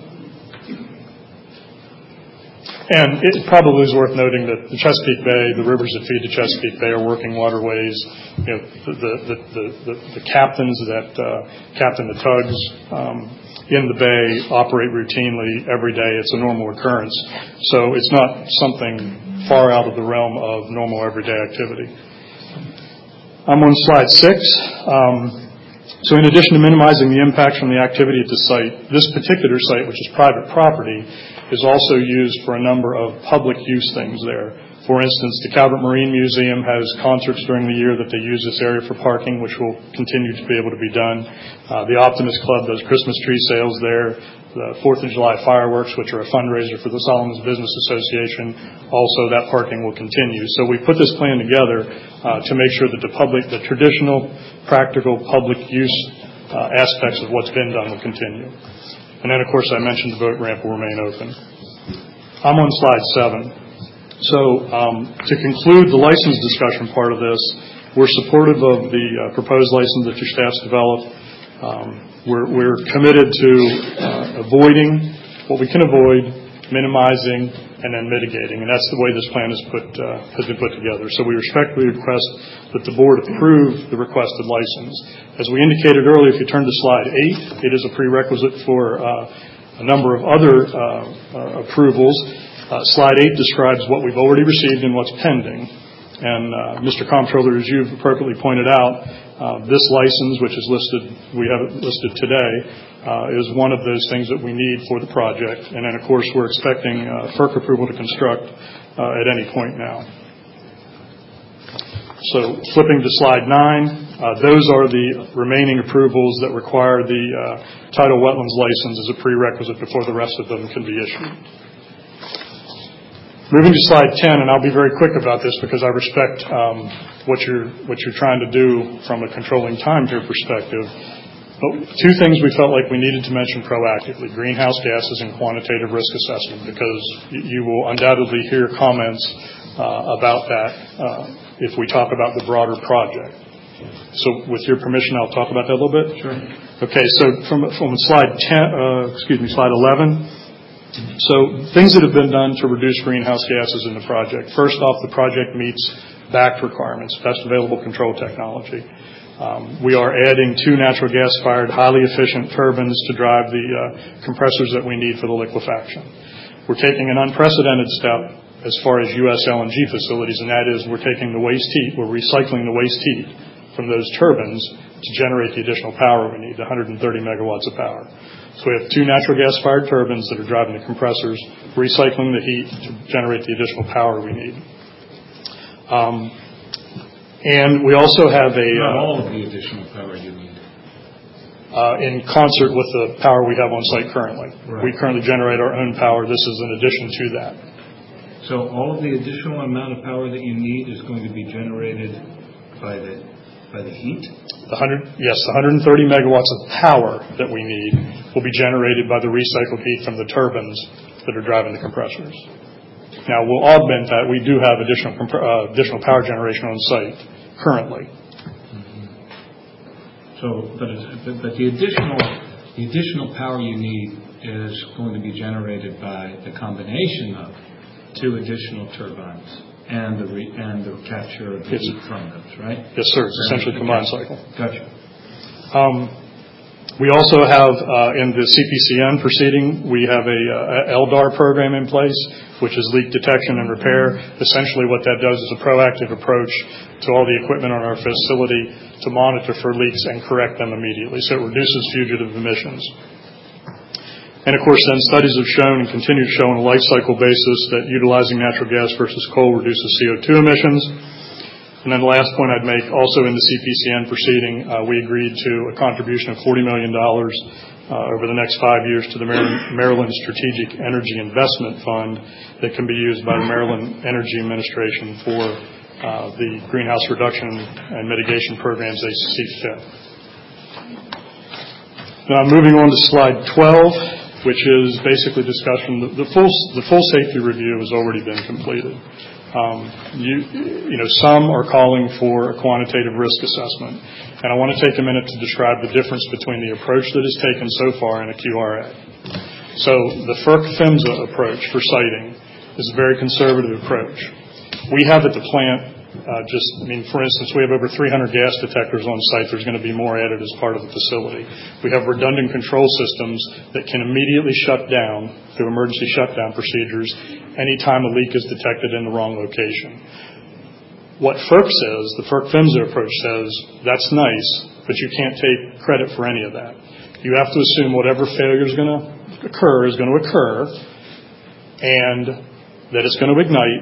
And it probably is worth noting that the Chesapeake Bay, the rivers that feed the Chesapeake Bay are working waterways. You know, the, the, the, the, the captains that uh, captain the tugs um, in the bay operate routinely every day. It's a normal occurrence. So it's not something far out of the realm of normal everyday activity. I'm on slide six. Um, so in addition to minimizing the impacts from the activity at the site, this particular site, which is private property, is also used for a number of public use things there. For instance, the Calvert Marine Museum has concerts during the year that they use this area for parking, which will continue to be able to be done. Uh, the Optimist Club does Christmas tree sales there. The Fourth of July fireworks, which are a fundraiser for the Solomons Business Association, also that parking will continue. So we put this plan together uh, to make sure that the public, the traditional, practical public use uh, aspects of what's been done will continue. And then, of course, I mentioned the boat ramp will remain open. I'm on slide seven. So um, to conclude the license discussion part of this, we're supportive of the uh, proposed license that your staff's developed. Um, we're, we're committed to uh, avoiding what we can avoid, minimizing, and then mitigating. And that's the way this plan is put, uh, has been put together. So we respectfully request that the board approve the requested license. As we indicated earlier, if you turn to slide eight, it is a prerequisite for uh, a number of other uh, uh, approvals. Uh, slide eight describes what we've already received and what's pending. And uh, Mister Comptroller, as you've appropriately pointed out, uh, this license, which is listed, we have it listed today, uh, is one of those things that we need for the project. And then, of course, we're expecting uh, FERC approval to construct uh, at any point now. So flipping to slide nine, uh, those are the remaining approvals that require the uh, tidal wetlands license as a prerequisite before the rest of them can be issued. Moving to slide ten, and I'll be very quick about this because I respect um, what you're what you're trying to do from a controlling time here perspective. But two things we felt like we needed to mention proactively: greenhouse gases and quantitative risk assessment, because you will undoubtedly hear comments uh, about that uh, if we talk about the broader project. So, with your permission, I'll talk about that a little bit. Sure. Okay. So, from from slide ten, uh, excuse me, slide eleven. So things that have been done to reduce greenhouse gases in the project. First off, the project meets B A C T requirements, best available control technology. Um, we are adding two natural gas-fired, highly efficient turbines to drive the uh, compressors that we need for the liquefaction. We're taking an unprecedented step as far as U S L N G facilities, and that is we're taking the waste heat, we're recycling the waste heat from those turbines to generate the additional power we need, one hundred thirty megawatts of power. So we have two natural gas-fired turbines that are driving the compressors, recycling the heat to generate the additional power we need. Um, and we also have a... Not uh, all of the additional power you need. Uh, in concert with the power we have on site currently. Right. We currently generate our own power. This is in addition to that. So all of the additional amount of power that you need is going to be generated by the by the heat? The one hundred, yes, the one hundred thirty megawatts of power that we need will be generated by the recycled heat from the turbines that are driving the compressors. Now, we'll augment that. We do have additional uh, additional power generation on site currently. Mm-hmm. So, but, it's, but but the additional the additional power you need is going to be generated by the combination of two additional turbines and the re, and the capture of the Yes. heat from those, right? Yes, sir. It's essentially a combined cycle. Gotcha. Um, we also have uh, in the C P C N proceeding, we have a, a L D A R program in place, which is leak detection and repair. Essentially what that does is a proactive approach to all the equipment on our facility to monitor for leaks and correct them immediately. So it reduces fugitive emissions. And of course, then studies have shown and continue to show on a life cycle basis that utilizing natural gas versus coal reduces C O two emissions. And then the last point I'd make, also in the C P C N proceeding, uh, we agreed to a contribution of forty million dollars uh, over the next five years to the Maryland, Maryland Strategic Energy Investment Fund that can be used by the Maryland Energy Administration for uh, the greenhouse reduction and mitigation programs they see fit. Now, moving on to slide twelve, which is basically discussion. The, the full the full safety review has already been completed. Um, you, you know, some are calling for a quantitative risk assessment, and I want to take a minute to describe the difference between the approach that is taken so far and a Q R A. So the FERC PHMSA approach for siting is a very conservative approach. We have at the plant. Uh, just, I mean, for instance, we have over three hundred gas detectors on site. There's going to be more added as part of the facility. We have redundant control systems that can immediately shut down through emergency shutdown procedures anytime a leak is detected in the wrong location. What FERC says, the FERC PHMSA approach says, that's nice, but you can't take credit for any of that. You have to assume whatever failure is going to occur is going to occur, and that it's going to ignite,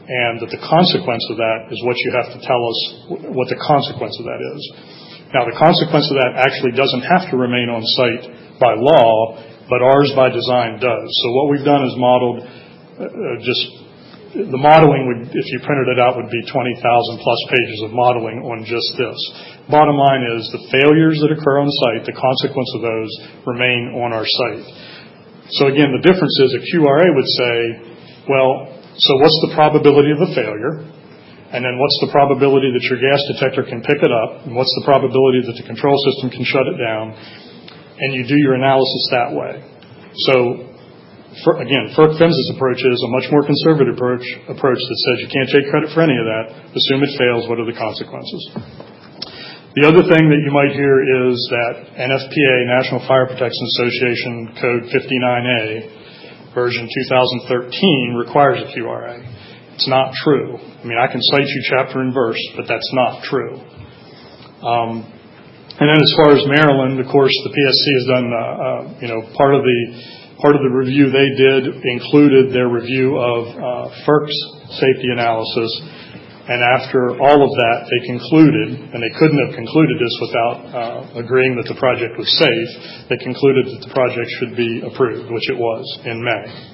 and that the consequence of that is what you have to tell us what the consequence of that is. Now, the consequence of that actually doesn't have to remain on site by law, but ours by design does. So what we've done is modeled uh, just the modeling would, if you printed it out, would be twenty thousand plus pages of modeling on just this. Bottom line is the failures that occur on site, the consequence of those remain on our site. So again, the difference is a Q R A would say, well, so what's the probability of a failure? And then what's the probability that your gas detector can pick it up? And what's the probability that the control system can shut it down? And you do your analysis that way. So, for, again, FERC-PHMSA's approach is a much more conservative approach, approach that says you can't take credit for any of that. Assume it fails. What are the consequences? The other thing that you might hear is that N F P A, National Fire Protection Association Code fifty-nine A, version two thousand thirteen, requires a Q R A. It's not true. I mean, I can cite you chapter and verse, but that's not true. Um, and then as far as Maryland, of course, the P S C has done, uh, uh, you know, part of the part of the review they did included their review of uh, FERC's safety analysis. And after all of that, they concluded, and they couldn't have concluded this without uh, agreeing that the project was safe, they concluded that the project should be approved, which it was in May.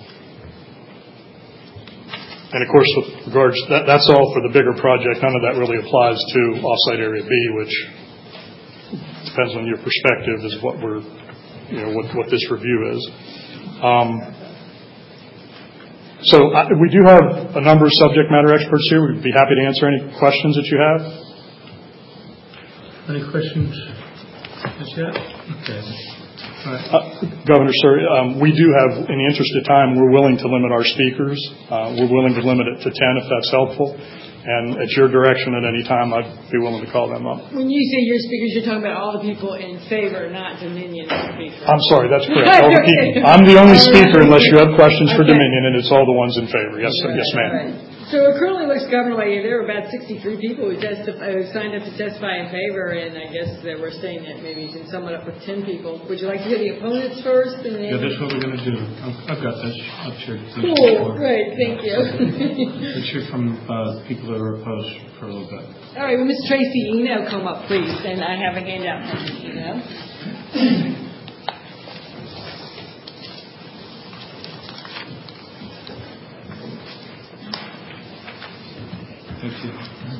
And of course, with regards, that, that's all for the bigger project. None of that really applies to offsite area B, which depends on your perspective, is what we're, you know, what, what this review is. Um, so I, we do have a number of subject matter experts here. We'd be happy to answer any questions that you have. Any questions as yet? Okay. Uh, Governor, sir, um, we do have, in the interest of time, we're willing to limit our speakers. Uh, we're willing to limit it to ten if that's helpful. And at your direction at any time, I'd be willing to call them up. When you say your speakers, you're talking about all the people in favor, not Dominion speakers. I'm sorry, that's correct. All the people. I'm the only speaker unless you have questions for okay. Dominion, and it's all the ones in favor. Yes, sir. Yes, ma'am. Right. So it currently looks, Governor, like there were about sixty-three people who, testif- who signed up to testify in favor, and I guess that we're saying that maybe you can sum it up with ten people. Would you like to hear the opponents first? And then yeah, that's what we're going to do. I've got this. I've shared this. Cool. Great. Thank you. Let's hear from uh, people that are opposed for a little bit. All right. Well, Miz Tracy Eno, come up, please. And I have a handout for you, Eno. Thank you.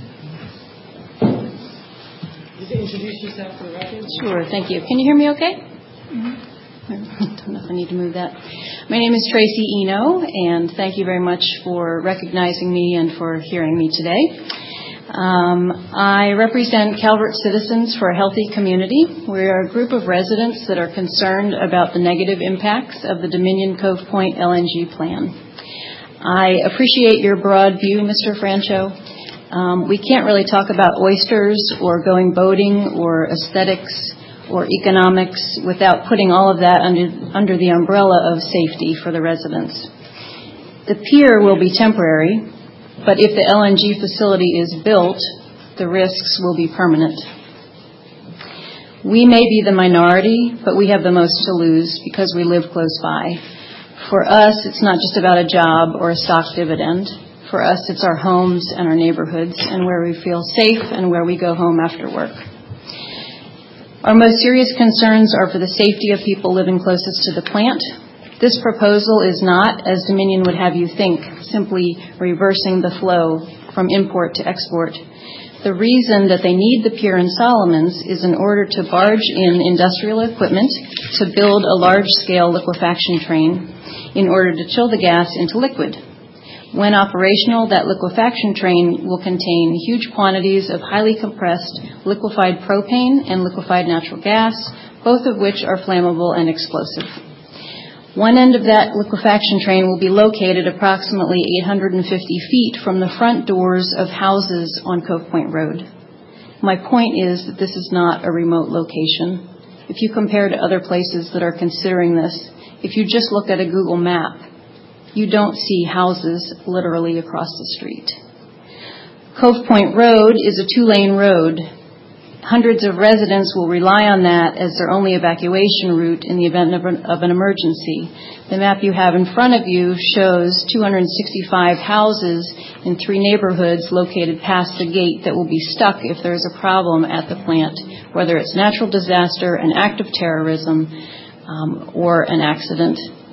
Just introduce yourself for the record. Sure, thank you. Can you hear me okay? Mm-hmm. I don't know if I need to move that. My name is Tracy Eno, and thank you very much for recognizing me and for hearing me today. Um, I represent Calvert Citizens for a Healthy Community. We're a group of residents that are concerned about the negative impacts of the Dominion Cove Point L N G plan. I appreciate your broad view, Mister Francho. Um, we can't really talk about oysters or going boating or aesthetics or economics without putting all of that under, under the umbrella of safety for the residents. The pier will be temporary, but if the L N G facility is built, the risks will be permanent. We may be the minority, but we have the most to lose because we live close by. For us, it's not just about a job or a stock dividend. For us, it's our homes and our neighborhoods and where we feel safe and where we go home after work. Our most serious concerns are for the safety of people living closest to the plant. This proposal is not, as Dominion would have you think, simply reversing the flow from import to export. The reason that they need the pier in Solomons is in order to barge in industrial equipment to build a large-scale liquefaction train in order to chill the gas into liquid. When operational, that liquefaction train will contain huge quantities of highly compressed liquefied propane and liquefied natural gas, both of which are flammable and explosive. One end of that liquefaction train will be located approximately eight hundred fifty feet from the front doors of houses on Cove Point Road. My point is that this is not a remote location. If you compare to other places that are considering this, if you just look at a Google map, you don't see houses literally across the street. Cove Point Road is a two-lane road. Hundreds of residents will rely on that as their only evacuation route in the event of an, of an emergency. The map you have in front of you shows two hundred sixty-five houses in three neighborhoods located past the gate that will be stuck if there's a problem at the plant, whether it's natural disaster, an act of terrorism, um, or an accident.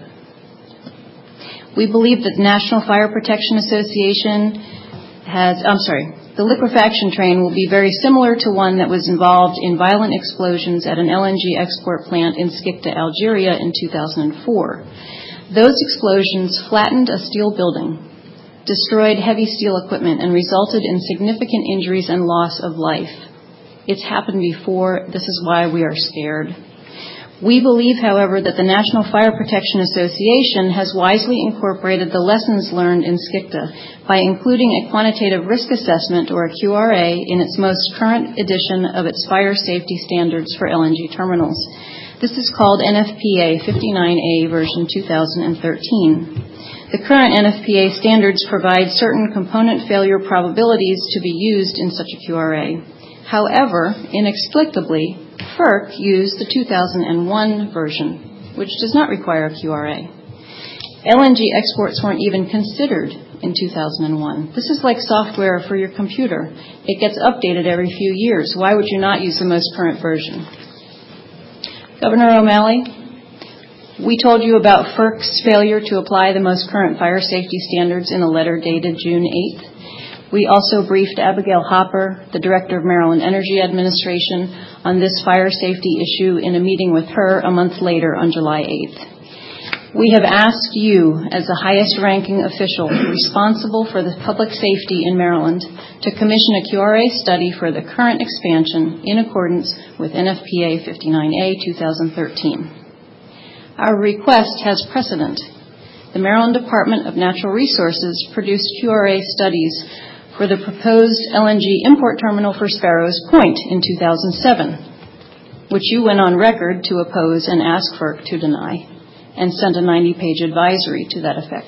We believe that the National Fire Protection Association has, I'm sorry, the liquefaction train will be very similar to one that was involved in violent explosions at an L N G export plant in Skikda, Algeria in two thousand four. Those explosions flattened a steel building, destroyed heavy steel equipment, and resulted in significant injuries and loss of life. It's happened before. This is why we are scared. We believe, however, that the National Fire Protection Association has wisely incorporated the lessons learned in Skikda by including a quantitative risk assessment, or a Q R A, in its most current edition of its fire safety standards for L N G terminals. This is called N F P A fifty-nine A version two thousand thirteen. The current N F P A standards provide certain component failure probabilities to be used in such a Q R A. However, inexplicably, FERC used the two thousand one version, which does not require a Q R A. L N G exports weren't even considered in two thousand one. This is like software for your computer. It gets updated every few years. Why would you not use the most current version? Governor O'Malley, we told you about FERC's failure to apply the most current fire safety standards in a letter dated June eighth. We also briefed Abigail Hopper, the Director of Maryland Energy Administration, on this fire safety issue in a meeting with her a month later on July eighth. We have asked you, as the highest-ranking official responsible for the public safety in Maryland, to commission a Q R A study for the current expansion in accordance with N F P A fifty-nine A two thousand thirteen. Our request has precedent. The Maryland Department of Natural Resources produced Q R A studies for the proposed L N G import terminal for Sparrows Point in two thousand seven, which you went on record to oppose and ask FERC to deny, and sent a ninety-page advisory to that effect.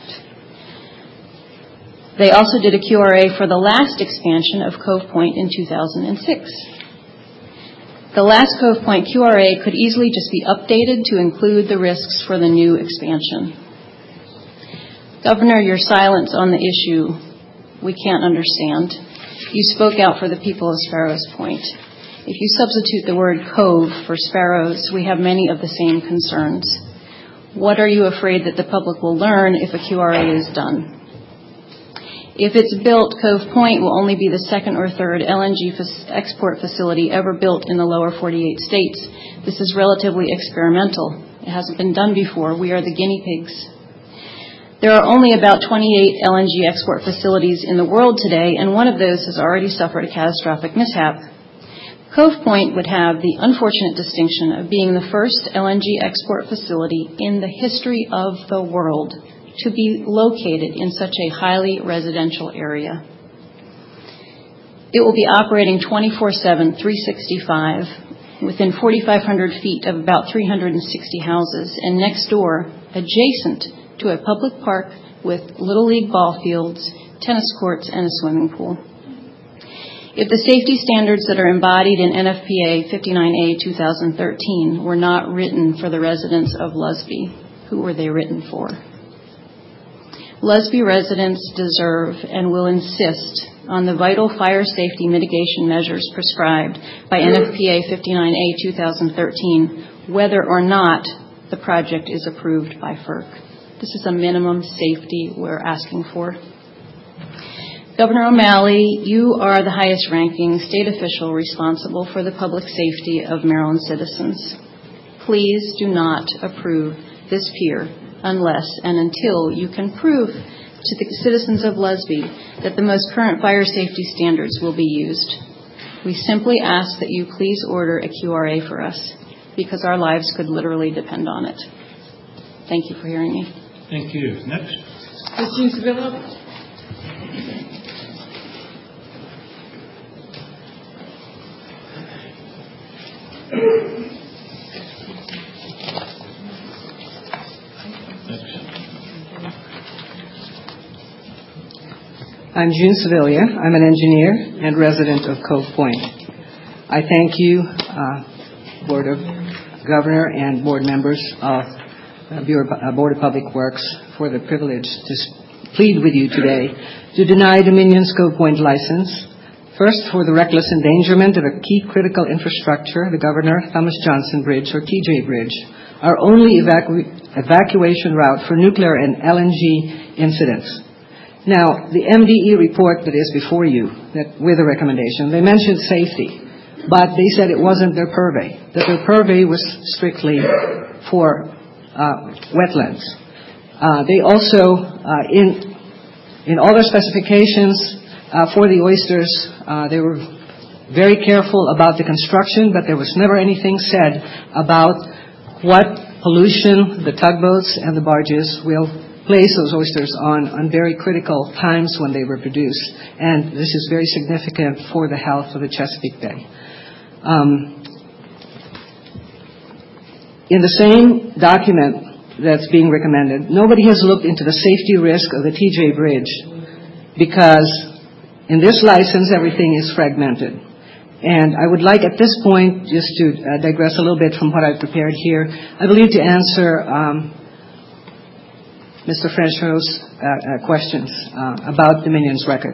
They also did a Q R A for the last expansion of Cove Point in two thousand six. The last Cove Point Q R A could easily just be updated to include the risks for the new expansion. Governor, your silence on the issue we can't understand. You spoke out for the people of Sparrows Point. If you substitute the word cove for sparrows, we have many of the same concerns. What are you afraid that the public will learn if a Q R A is done? If it's built, Cove Point will only be the second or third L N G export facility ever built in the lower forty-eight states. This is relatively experimental. It hasn't been done before. We are the guinea pigs. There are only about twenty-eight L N G export facilities in the world today, and one of those has already suffered a catastrophic mishap. Cove Point would have the unfortunate distinction of being the first L N G export facility in the history of the world to be located in such a highly residential area. It will be operating twenty-four seven, three sixty-five, within forty-five hundred feet of about three hundred sixty houses, and next door, adjacent to a public park with Little League ball fields, tennis courts, and a swimming pool. If the safety standards that are embodied in N F P A fifty-nine A two thousand thirteen were not written for the residents of Lusby, who were they written for? Lusby residents deserve and will insist on the vital fire safety mitigation measures prescribed by N F P A fifty-nine A two thousand thirteen, whether or not the project is approved by FERC. This is a minimum safety we're asking for. Governor O'Malley, you are the highest-ranking state official responsible for the public safety of Maryland citizens. Please do not approve this pier unless and until you can prove to the citizens of Lusby that the most current fire safety standards will be used. We simply ask that you please order a Q R A for us, because our lives could literally depend on it. Thank you for hearing me. Thank you. Next. Christine Sevilla. I'm June Sevilla. I'm an engineer and resident of Cove Point. I thank you, uh, Board of Governor and board members of uh, Bureau, uh, Board of Public Works for the privilege to plead with you today to deny Dominion's Cove Point license. First, for the reckless endangerment of a key critical infrastructure, the Governor Thomas Johnson Bridge, or T J Bridge, our only evacu- evacuation route for nuclear and L N G incidents. Now, the M D E report that is before you, that with a recommendation, they mentioned safety, but they said it wasn't their purvey, that their purvey was strictly for uh, wetlands. Uh, they also, uh, in in all their specifications uh, for the oysters, uh, they were very careful about the construction, but there was never anything said about what pollution the tugboats and the barges will place those oysters on on very critical times when they were produced. And this is very significant for the health of the Chesapeake Bay. Um, in the same document that's being recommended, nobody has looked into the safety risk of the T J Bridge, because in this license everything is fragmented. And I would like at this point, just to uh, digress a little bit from what I've prepared here, I believe to answer um, Mister French's uh, uh, questions uh, about Dominion's record.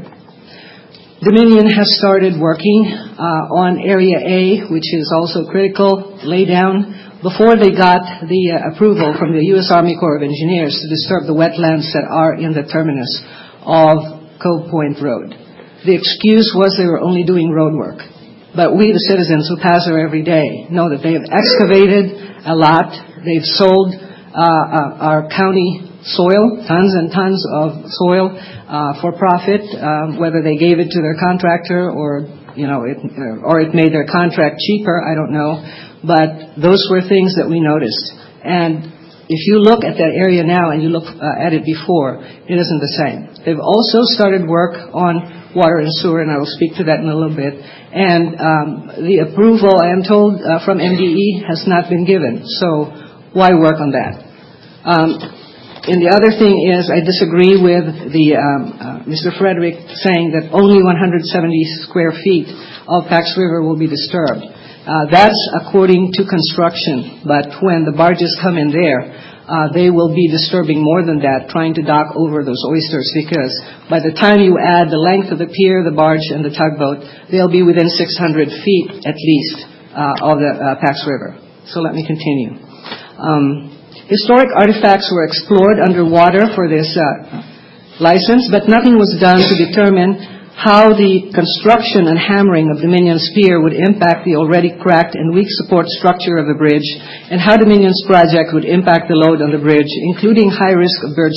Dominion has started working uh, on Area A, which is also critical, laydown, before they got the uh, approval from the U S Army Corps of Engineers to disturb the wetlands that are in the terminus of Cove Point Road. The excuse was they were only doing road work. But we, the citizens who pass there every day, know that they have excavated a lot. They've sold uh, uh, our county soil, tons and tons of soil uh, for profit, um, whether they gave it to their contractor or, you know, it, or it made their contract cheaper, I don't know. But those were things that we noticed. And if you look at that area now and you look uh, at it before, it isn't the same. They've also started work on water and sewer, and I will speak to that in a little bit. And um, the approval, I am told, uh, from M D E has not been given. So why work on that? Um, and the other thing is I disagree with the um, uh, Mister Frederick saying that only one hundred seventy square feet of Pax River will be disturbed. Uh, that's according to construction, but when the barges come in there, uh, they will be disturbing more than that, trying to dock over those oysters, because by the time you add the length of the pier, the barge, and the tugboat, they'll be within six hundred feet at least uh, of the uh, Pax River. So let me continue. Um, historic artifacts were explored underwater for this uh, license, but nothing was done to determine how the construction and hammering of Dominion's pier would impact the already cracked and weak support structure of the bridge, and how Dominion's project would impact the load on the bridge, including high risk of barge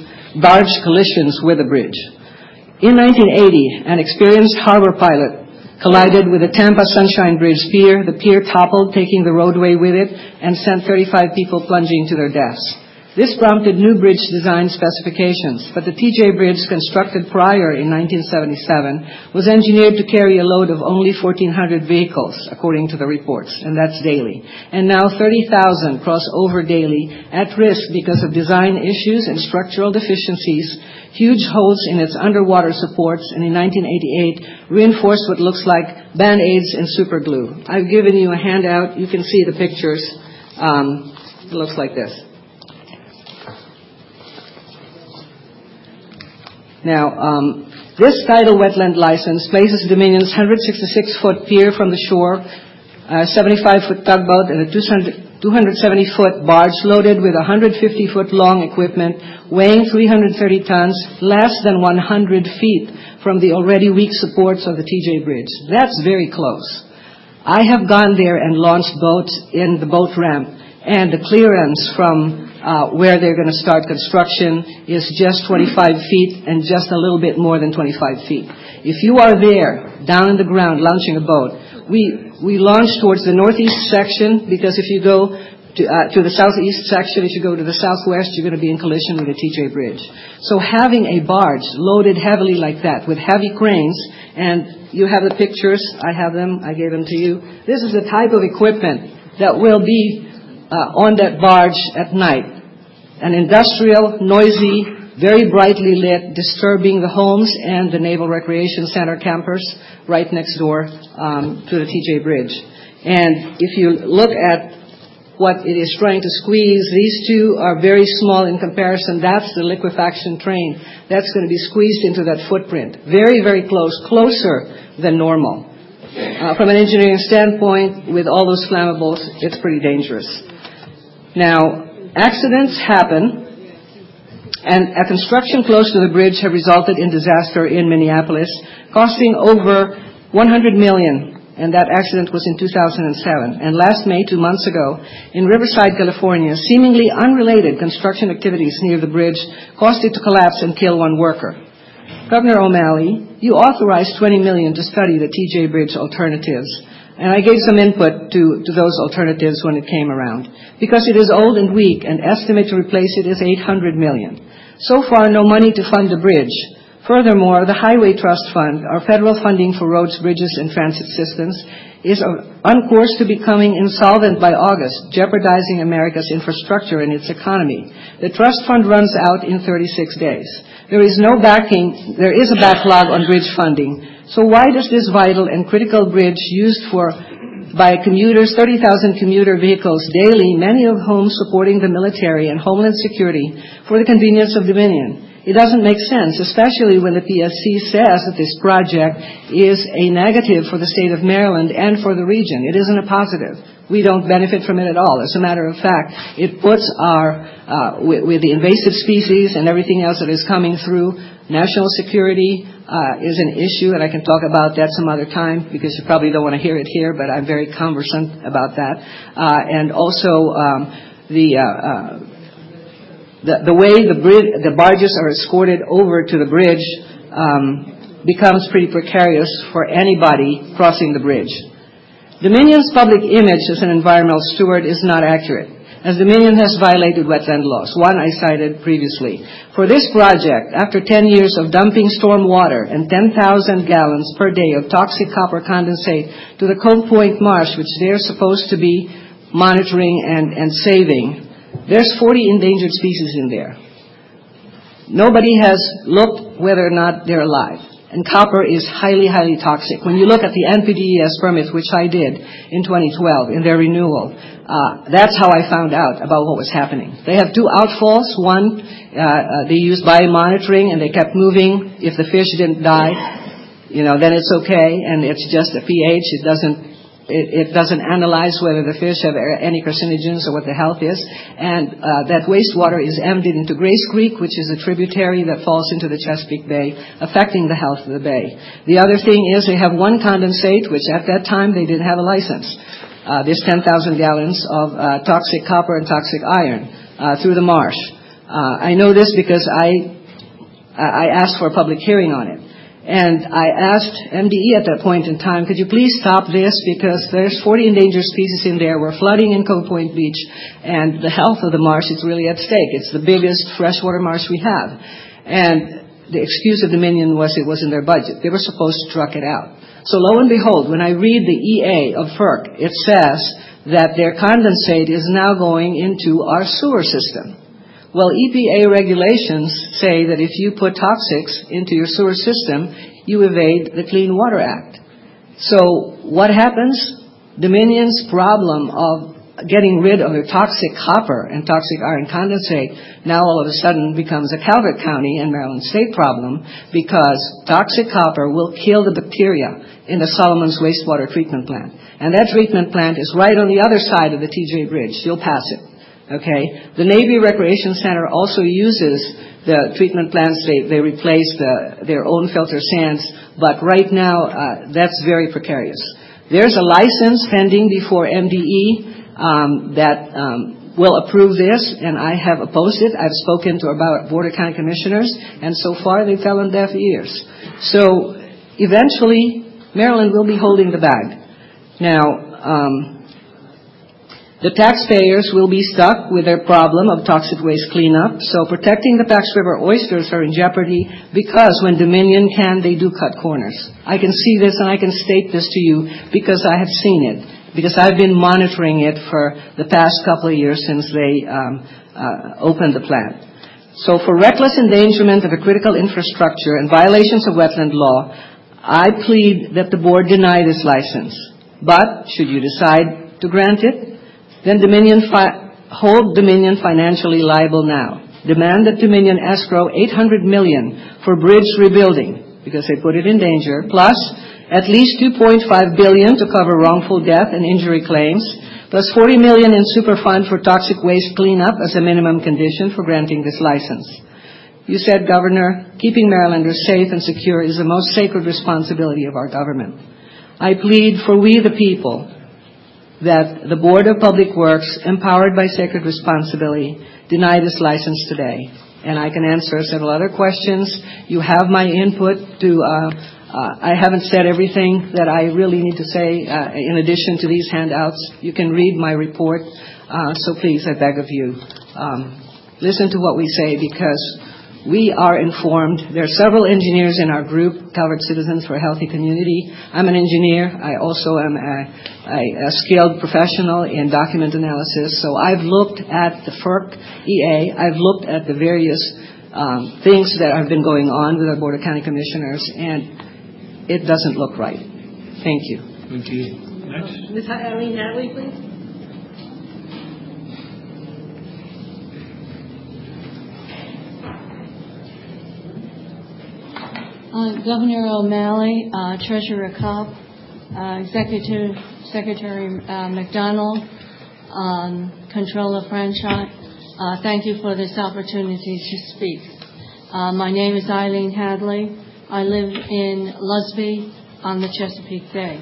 collisions with the bridge. In nineteen eighty, an experienced harbor pilot collided with the Tampa Sunshine Bridge pier. The pier toppled, taking the roadway with it, and sent thirty-five people plunging to their deaths. This prompted new bridge design specifications, but the T J Bridge, constructed prior in nineteen seventy-seven, was engineered to carry a load of only fourteen hundred vehicles, according to the reports, and that's daily. And now thirty thousand cross over daily, at risk because of design issues and structural deficiencies, huge holes in its underwater supports, and in nineteen eighty-eight, reinforced what looks like Band-Aids and super glue. I've given you a handout. You can see the pictures. Um, it looks like this. Now, um, this tidal wetland license places Dominion's one hundred sixty-six foot pier from the shore, a seventy-five foot tugboat, and a two hundred seventy foot barge loaded with one hundred fifty foot long equipment weighing three hundred thirty tons, less than one hundred feet from the already weak supports of the T J Bridge. That's very close. I have gone there and launched boats in the boat ramp, and the clearance from Uh, where they're going to start construction is just twenty-five feet and just a little bit more than twenty-five feet. If you are there, down in the ground, launching a boat, we we launch towards the northeast section, because if you go to, uh, to the southeast section, if you go to the southwest, you're going to be in collision with the T J Bridge. So having a barge loaded heavily like that with heavy cranes, and you have the pictures, I have them, I gave them to you. This is the type of equipment that will be Uh, on that barge at night. An industrial, noisy very brightly lit, disturbing the homes and the Naval Recreation Center campers right next door um, to the T J Bridge. And if you look at what it is trying to squeeze, these two are very small in comparison. That's the liquefaction train. That's going to be squeezed into that footprint. Very, very close, closer than normal. Uh, from an engineering standpoint, with all those flammables, it's pretty dangerous. Now, accidents happen, and a construction close to the bridge have resulted in disaster in Minneapolis, costing over one hundred million dollars. And that accident was in two thousand seven. And last May, two months ago, in Riverside, California, seemingly unrelated construction activities near the bridge caused it to collapse and kill one worker. Governor O'Malley, you authorized twenty million dollars to study the T J Bridge alternatives. And I gave some input to, to those alternatives when it came around. Because it is old and weak, and estimate to replace it is eight hundred million dollars. So far, no money to fund the bridge. Furthermore, the Highway Trust Fund, our federal funding for roads, bridges, and transit systems, is on course to becoming insolvent by August, jeopardizing America's infrastructure and its economy. The trust fund runs out in thirty-six days. There is no backing, there is a backlog on bridge funding. So why does this vital and critical bridge used for by commuters, thirty thousand commuter vehicles daily, many of whom supporting the military and homeland security for the convenience of Dominion? It doesn't make sense, especially when the P S C says that this project is a negative for the state of Maryland and for the region. It isn't a positive. We don't benefit from it at all. As a matter of fact, it puts our, uh, with, with the invasive species and everything else that is coming through, national security uh, is an issue, and I can talk about that some other time because you probably don't want to hear it here, but I'm very conversant about that. Uh, and also um, the... Uh, uh, The, the way the, bridge, the barges are escorted over to the bridge um, becomes pretty precarious for anybody crossing the bridge. Dominion's public image as an environmental steward is not accurate, as Dominion has violated wetland laws, one I cited previously. For this project, after ten years of dumping storm water and ten thousand gallons per day of toxic copper condensate to the Cove Point Marsh, which they're supposed to be monitoring and, and saving, there's forty endangered species in there. Nobody has looked whether or not they're alive. And copper is highly, highly toxic. When you look at the N P D E S permits, which I did in twenty twelve, in their renewal, uh, that's how I found out about what was happening. They have two outfalls. One, uh, they used biomonitoring, and they kept moving. If the fish didn't die, you know, then it's okay, and it's just a pH. It doesn't It, it doesn't analyze whether the fish have any carcinogens or what the health is. And uh, that wastewater is emptied into Grace Creek, which is a tributary that falls into the Chesapeake Bay, affecting the health of the bay. The other thing is they have one condensate, which at that time they didn't have a license. Uh, this ten thousand gallons of uh, toxic copper and toxic iron uh, through the marsh. Uh, I know this because I, I asked for a public hearing on it. And I asked M D E at that point in time, could you please stop this because there's forty endangered species in there. We're flooding in Cove Point Beach, and the health of the marsh is really at stake. It's the biggest freshwater marsh we have. And the excuse of Dominion was it was in their budget. They were supposed to truck it out. So lo and behold, when I read the E A of F E R C, it says that their condensate is now going into our sewer system. Well, E P A regulations say that if you put toxics into your sewer system, you evade the Clean Water Act. So what happens? Dominion's problem of getting rid of their toxic copper and toxic iron condensate now all of a sudden becomes a Calvert County and Maryland State problem because toxic copper will kill the bacteria in the Solomon's wastewater treatment plant. And that treatment plant is right on the other side of the T J Bridge. You'll pass it. Okay. The Navy Recreation Center also uses the treatment plants. They, they replace the, their own filter sands, but right now uh, that's very precarious. There's a license pending before M D E um, that um, will approve this, and I have opposed it. I've spoken to about Board of County Commissioners, and so far they fell on deaf ears. So eventually, Maryland will be holding the bag. Now, um, the taxpayers will be stuck with their problem of toxic waste cleanup, so protecting the Pax River oysters are in jeopardy because when Dominion can, they do cut corners. I can see this and I can state this to you because I have seen it, because I've been monitoring it for the past couple of years since they um, uh, opened the plant. So for reckless endangerment of a critical infrastructure and violations of wetland law, I plead that the board deny this license. But should you decide to grant it, then Dominion fi- hold Dominion financially liable now. Demand that Dominion escrow eight hundred million dollars for bridge rebuilding because they put it in danger, plus at least two point five billion dollars to cover wrongful death and injury claims, plus forty million dollars in Superfund for toxic waste cleanup as a minimum condition for granting this license. You said, Governor, keeping Marylanders safe and secure is the most sacred responsibility of our government. I plead for we the people that the Board of Public Works, empowered by sacred responsibility, deny this license today. And I can answer several other questions. You have my input to, uh, uh, I haven't said everything that I really need to say uh, in addition to these handouts. You can read my report. Uh, so please, I beg of you, um, listen to what we say because we are informed. There are several engineers in our group, Calvert Citizens for a Healthy Community. I'm an engineer. I also am a, a, a skilled professional in document analysis. So I've looked at the F E R C E A. I've looked at the various um, things that have been going on with our Board of County Commissioners, and it doesn't look right. Thank you. Thank you. Next. Miz Eileen Hadley, please. Uh, Governor O'Malley, uh, Treasurer Cobb, uh, Executive Secretary uh, McDonald, um, Controller Franchot, uh, thank you for this opportunity to speak. Uh, my name is Eileen Hadley. I live in Lusby on the Chesapeake Bay.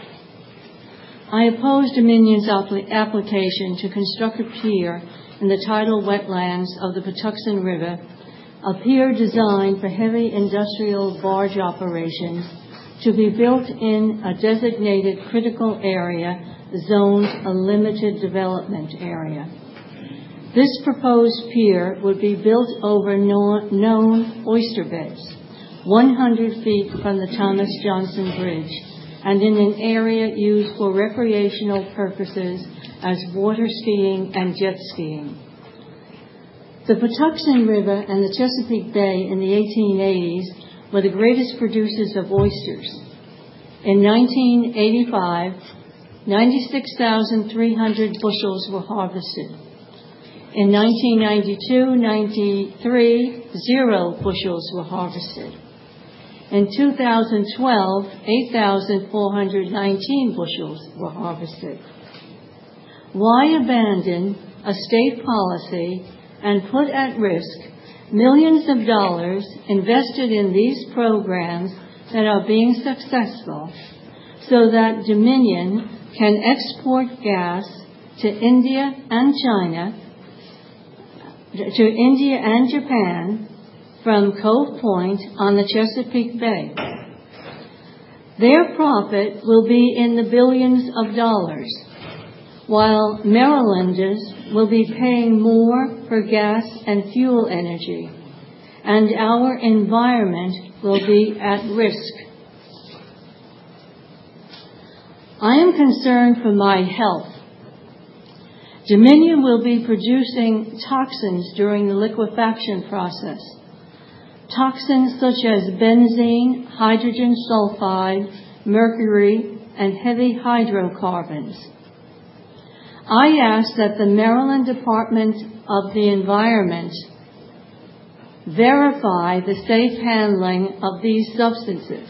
I oppose Dominion's application to construct a pier in the tidal wetlands of the Patuxent River, a pier designed for heavy industrial barge operations to be built in a designated critical area zoned a limited development area. This proposed pier would be built over known oyster beds, one hundred feet from the Thomas Johnson Bridge, and in an area used for recreational purposes as water skiing and jet skiing. The Patuxent River and the Chesapeake Bay in the eighteen eighties were the greatest producers of oysters. In nineteen eighty-five, ninety-six thousand three hundred bushels were harvested. In nineteen ninety-two ninety-three, zero bushels were harvested. In two thousand twelve, eight thousand four hundred nineteen bushels were harvested. Why abandon a state policy and put at risk millions of dollars invested in these programs that are being successful so that Dominion can export gas to India and China, to India and Japan from Cove Point on the Chesapeake Bay? Their profit will be in the billions of dollars, while Marylanders will be paying more for gas and fuel energy, and our environment will be at risk. I am concerned for my health. Dominion will be producing toxins during the liquefaction process. Toxins such as benzene, hydrogen sulfide, mercury, and heavy hydrocarbons. I ask that the Maryland Department of the Environment verify the safe handling of these substances.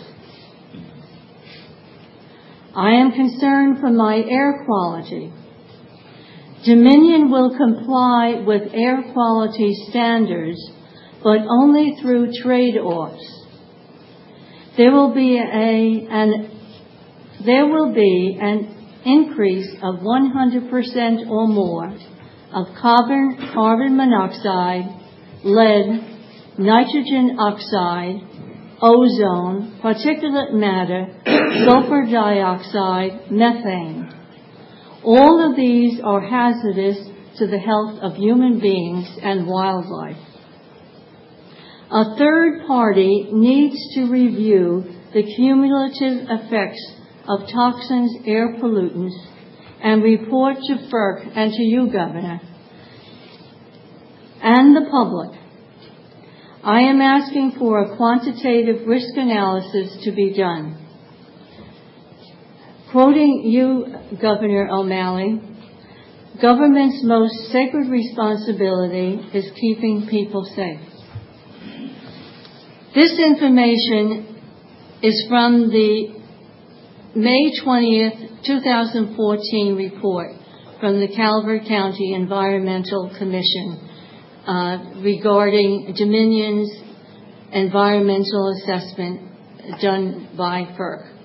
I am concerned for my air quality. Dominion will comply with air quality standards, but only through trade-offs. There will be a an there will be an increase of one hundred percent or more of carbon, carbon monoxide, lead, nitrogen oxide, ozone, particulate matter, sulfur dioxide, methane. All of these are hazardous to the health of human beings and wildlife. A third party needs to review the cumulative effects of toxins, air pollutants, and report to F E R C and to you, Governor, and the public I am asking for a quantitative risk analysis to be done. Quoting you, Governor O'Malley, government's most sacred responsibility is keeping people safe. This information is from the May twentieth, twenty fourteen report from the Calvert County Environmental Commission uh, regarding Dominion's environmental assessment done by F E R C.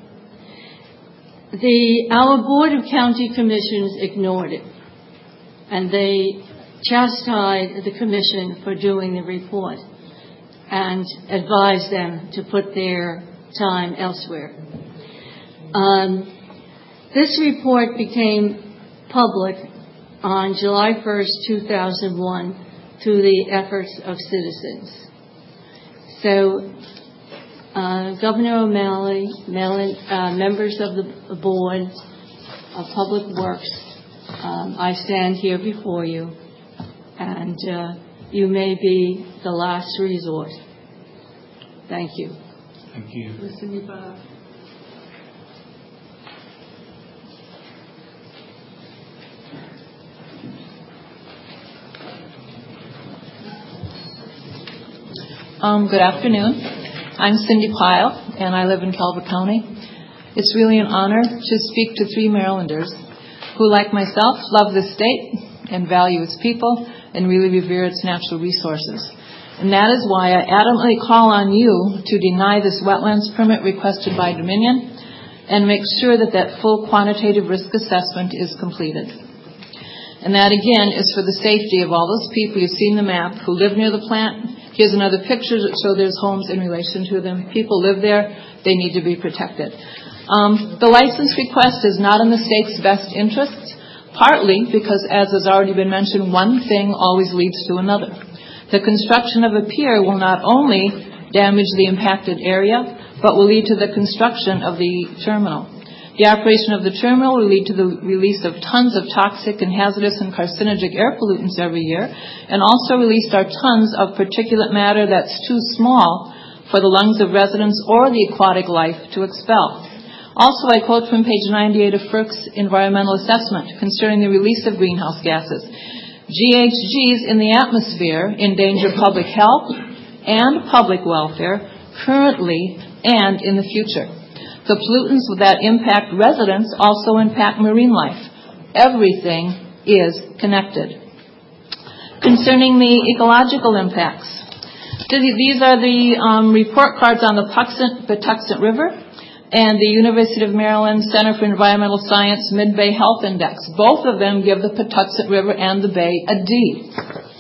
The, our Board of County Commissioners ignored it, and they chastised the Commission for doing the report and advised them to put their time elsewhere. Um, this report became public on July first, two thousand one through the efforts of citizens. So Uh, Governor O'Malley, uh, members of the Board of Public Works, um, I stand here before you, and uh, you may be the last resort. Thank you. Thank you. Um, good afternoon. I'm Cindy Pyle, and I live in Calvert County. It's really an honor to speak to three Marylanders who, like myself, love this state and value its people and really revere its natural resources. And that is why I adamantly call on you to deny this wetlands permit requested by Dominion and make sure that that full quantitative risk assessment is completed. And that, again, is for the safety of all those people you see in the map who live near the plant. Here's another picture that shows there's homes in relation to them. People live there. They need to be protected. Um, the license request is not in the state's best interests, partly because, as has already been mentioned, one thing always leads to another. The construction of a pier will not only damage the impacted area, but will lead to the construction of the terminal. The operation of the terminal will lead to the release of tons of toxic and hazardous and carcinogenic air pollutants every year, and also release our tons of particulate matter that's too small for the lungs of residents or the aquatic life to expel. Also, I quote from page ninety-eight of F E R C's environmental assessment concerning the release of greenhouse gases. G H Gs in the atmosphere endanger public health and public welfare currently and in the future. The pollutants that impact residents also impact marine life. Everything is connected. Concerning the ecological impacts, these are the um, report cards on the Patuxent, Patuxent River and the University of Maryland Center for Environmental Science Mid-Bay Health Index. Both of them give the Patuxent River and the Bay a D.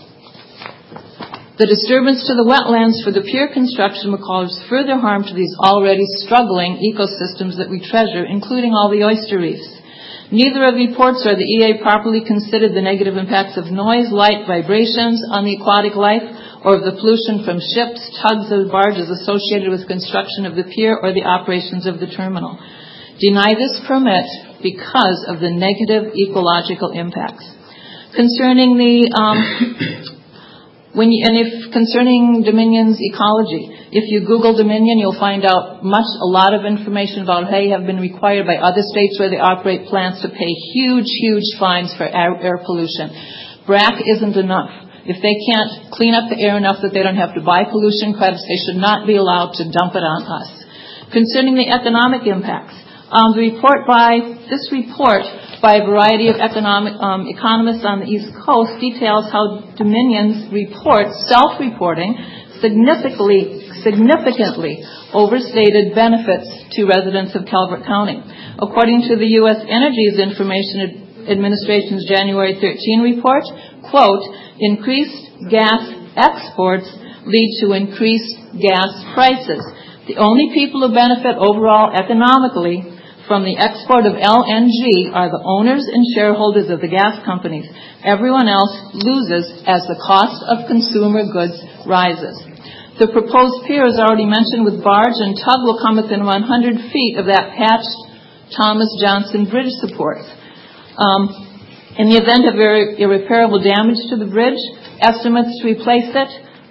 The disturbance to the wetlands for the pier construction will cause further harm to these already struggling ecosystems that we treasure, including all the oyster reefs. Neither of the reports or the E A properly considered the negative impacts of noise, light, vibrations on the aquatic life, or of the pollution from ships, tugs, or barges associated with construction of the pier or the operations of the terminal. Deny this permit because of the negative ecological impacts. Concerning the um, When you, and if concerning Dominion's ecology, if you Google Dominion, you'll find out much, a lot of information about how they have been required by other states where they operate plants to pay huge, huge fines for air, air pollution. B R A C isn't enough. If they can't clean up the air enough that they don't have to buy pollution credits, they should not be allowed to dump it on us. Concerning the economic impacts, um, the report by, this report by a variety of economic um, economists on the East Coast details how Dominion's report, self-reporting, significantly, significantly overstated benefits to residents of Calvert County. According to the U S Energy's Information Administration's January thirteenth report, quote, increased gas exports lead to increased gas prices. The only people who benefit overall economically from the export of L N G are the owners and shareholders of the gas companies. Everyone else loses as the cost of consumer goods rises. The proposed pier, as already mentioned, with barge and tug will come within one hundred feet of that patched Thomas Johnson Bridge supports. Um, in the event of irre- irreparable damage to the bridge, estimates to replace it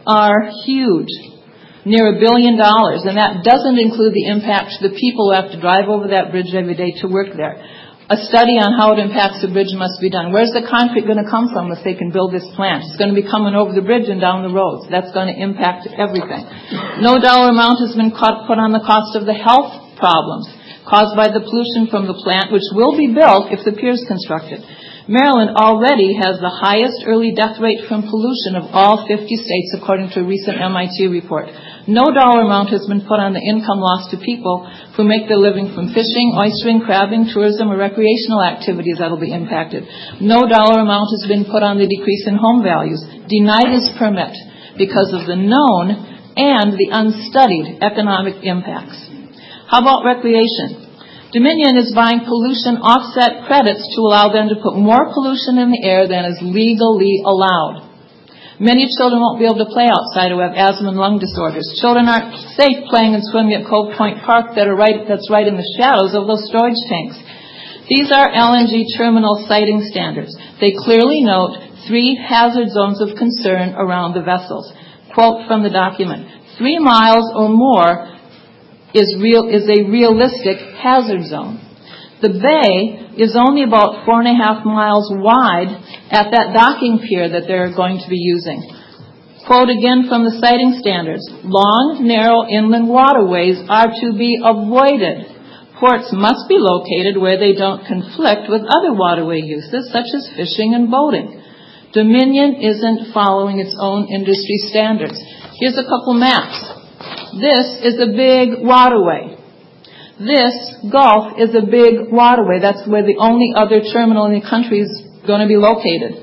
are huge, near a billion dollars, and that doesn't include the impact to the people who have to drive over that bridge every day to work there. A study on how it impacts the bridge must be done. Where's the concrete going to come from if they can build this plant? It's going to be coming over the bridge and down the roads. That's going to impact everything. No dollar amount has been put on the cost of the health problems caused by the pollution from the plant, which will be built if the pier is constructed. Maryland already has the highest early death rate from pollution of all fifty states, according to a recent M I T report. No dollar amount has been put on the income loss to people who make their living from fishing, oystering, crabbing, tourism, or recreational activities that will be impacted. No dollar amount has been put on the decrease in home values. Denied this permit because of the known and the unstudied economic impacts. How about recreation? Dominion is buying pollution offset credits to allow them to put more pollution in the air than is legally allowed. Many children won't be able to play outside who have asthma and lung disorders. Children aren't safe playing and swimming at Cove Point Park that are right, that's right in the shadows of those storage tanks. These are L N G terminal siting standards. They clearly note three hazard zones of concern around the vessels. Quote from the document, three miles or more is real is a realistic hazard zone. The bay is only about four and a half miles wide at that docking pier that they're going to be using. Quote again from the siting standards, long, narrow inland waterways are to be avoided. Ports must be located where they don't conflict with other waterway uses, such as fishing and boating. Dominion isn't following its own industry standards. Here's a couple maps. This is a big waterway. This Gulf is a big waterway. That's where the only other terminal in the country is going to be located.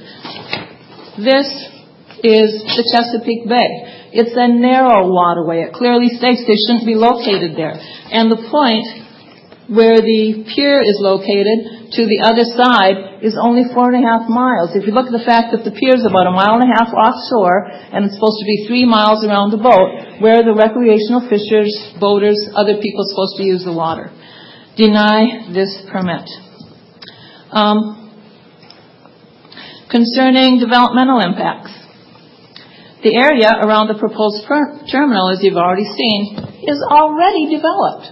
This is the Chesapeake Bay. It's a narrow waterway. It clearly states they shouldn't be located there. And the point where the pier is located to the other side is only four and a half miles. If you look at the fact that the pier is about a mile and a half offshore and it's supposed to be three miles around the boat, where are the recreational fishers, boaters, other people supposed to use the water? Deny this permit. Um, concerning developmental impacts. The area around the proposed per- terminal, as you've already seen, is already developed.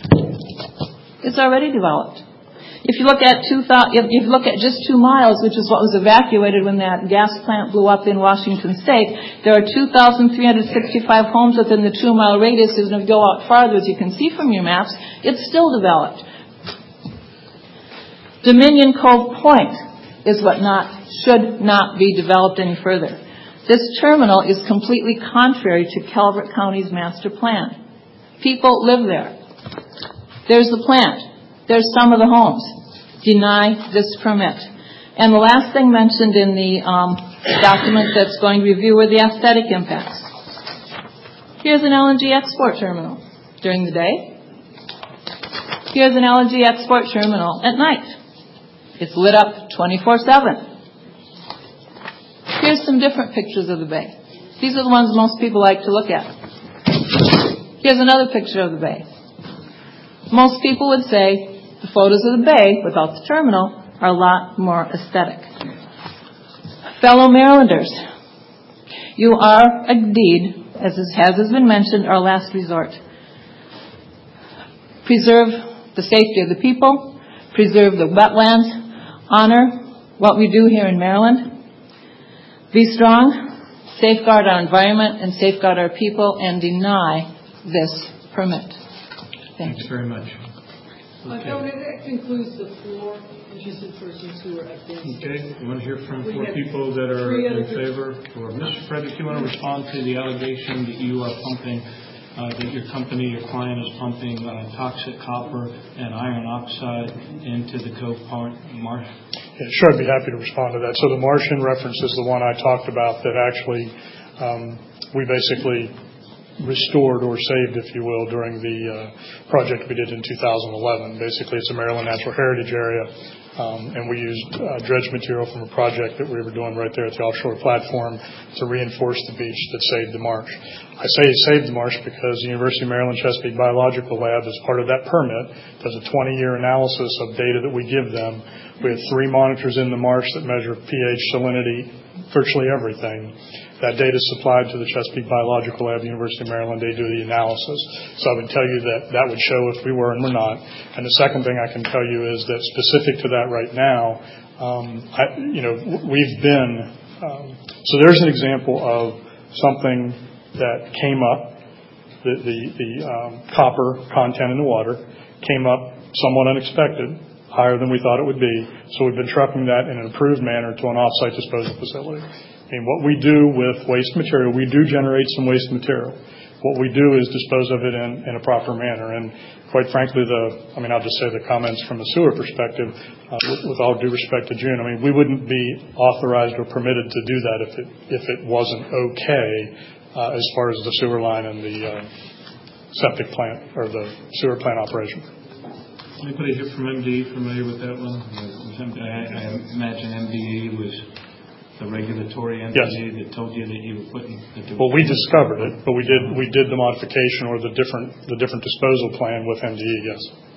It's already developed. If you look at two thousand, if you look at just two miles, which is what was evacuated when that gas plant blew up in Washington State, there are two thousand three hundred sixty-five homes within the two-mile radius. And if you go out farther, as you can see from your maps, it's still developed. Dominion Cove Point is what not should not be developed any further. This terminal is completely contrary to Calvert County's master plan. People live there. There's the plant. There's some of the homes. Deny this permit. And the last thing mentioned in the um, document that's going to review are the aesthetic impacts. Here's an L N G export terminal during the day. Here's an L N G export terminal at night. It's lit up twenty-four seven. Here's some different pictures of the bay. These are the ones most people like to look at. Here's another picture of the bay. Most people would say the photos of the bay without the terminal are a lot more aesthetic. Fellow Marylanders, you are indeed, as has been mentioned, our last resort. Preserve the safety of the people, preserve the wetlands, honor what we do here in Maryland. Be strong, safeguard our environment, and safeguard our people, and deny this permit. Thank Thanks you. very much. Uh, Governor, that concludes the four interested persons who are against. Okay, you want to hear from We four have people that are three in other- favor? Or Mister Frederick, you want to respond to the allegation that you are pumping, uh, that your company, your client is pumping uh, toxic copper and iron oxide into the Cove Point marsh? Yeah, sure, I'd be happy to respond to that. So the Martian reference is the one I talked about that actually um, we basically restored or saved, if you will, during the uh, project we did in two thousand eleven. Basically, it's a Maryland Natural Heritage area, um, and we used uh, dredge material from a project that we were doing right there at the offshore platform to reinforce the beach that saved the marsh. I say it saved the marsh because the University of Maryland Chesapeake Biological Lab, as part of that permit, does a twenty-year analysis of data that we give them. We have three monitors in the marsh that measure pH, salinity, virtually everything. That data is supplied to the Chesapeake Biological Lab, University of Maryland. They do the analysis. So I would tell you that that would show if we were and we're not. And the second thing I can tell you is that specific to that right now, um, I, you know, we've been, um, so there's an example of something that came up, the, the, the um, copper content in the water came up somewhat unexpected, higher than we thought it would be. So we've been trucking that in an approved manner to an off-site disposal facility. I mean, what we do with waste material, we do generate some waste material. What we do is dispose of it in, in a proper manner. And quite frankly, the, I mean, I'll just say the comments from a sewer perspective, uh, with, with all due respect to June, I mean, we wouldn't be authorized or permitted to do that if it, if it wasn't okay uh, as far as the sewer line and the uh, septic plant or the sewer plant operation. Anybody here from M D E familiar with that one? I, I imagine M D E was the regulatory entity yes. that told you that you were putting. That well, we discovered it, but we did we did the modification or the different the different disposal plan with M D E. Yes.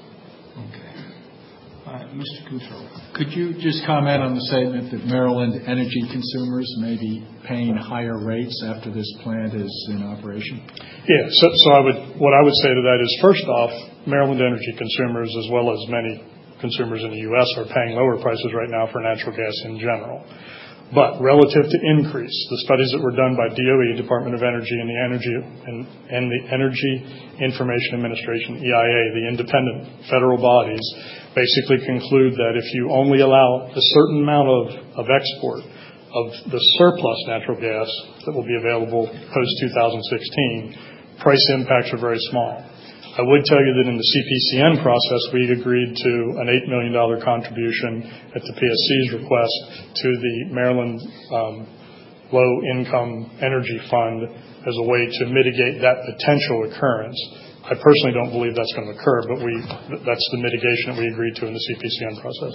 Okay. All right, Mister Controller. Could you just comment on the statement that Maryland energy consumers may be paying higher rates after this plant is in operation? Yeah. So, so I would what I would say to that is first off, Maryland energy consumers, as well as many consumers in the U S, are paying lower prices right now for natural gas in general. But relative to increase, the studies that were done by D O E, Department of Energy, and the Energy and, and the Energy Information Administration, E I A, the independent federal bodies, basically conclude that if you only allow a certain amount of, of export of the surplus natural gas that will be available post twenty sixteen, price impacts are very small. I would tell you that in the C P C N process, we agreed to an eight million dollars contribution at the P S C's request to the Maryland um, Low Income Energy Fund as a way to mitigate that potential occurrence. I personally don't believe that's going to occur, but we that's the mitigation that we agreed to in the C P C N process.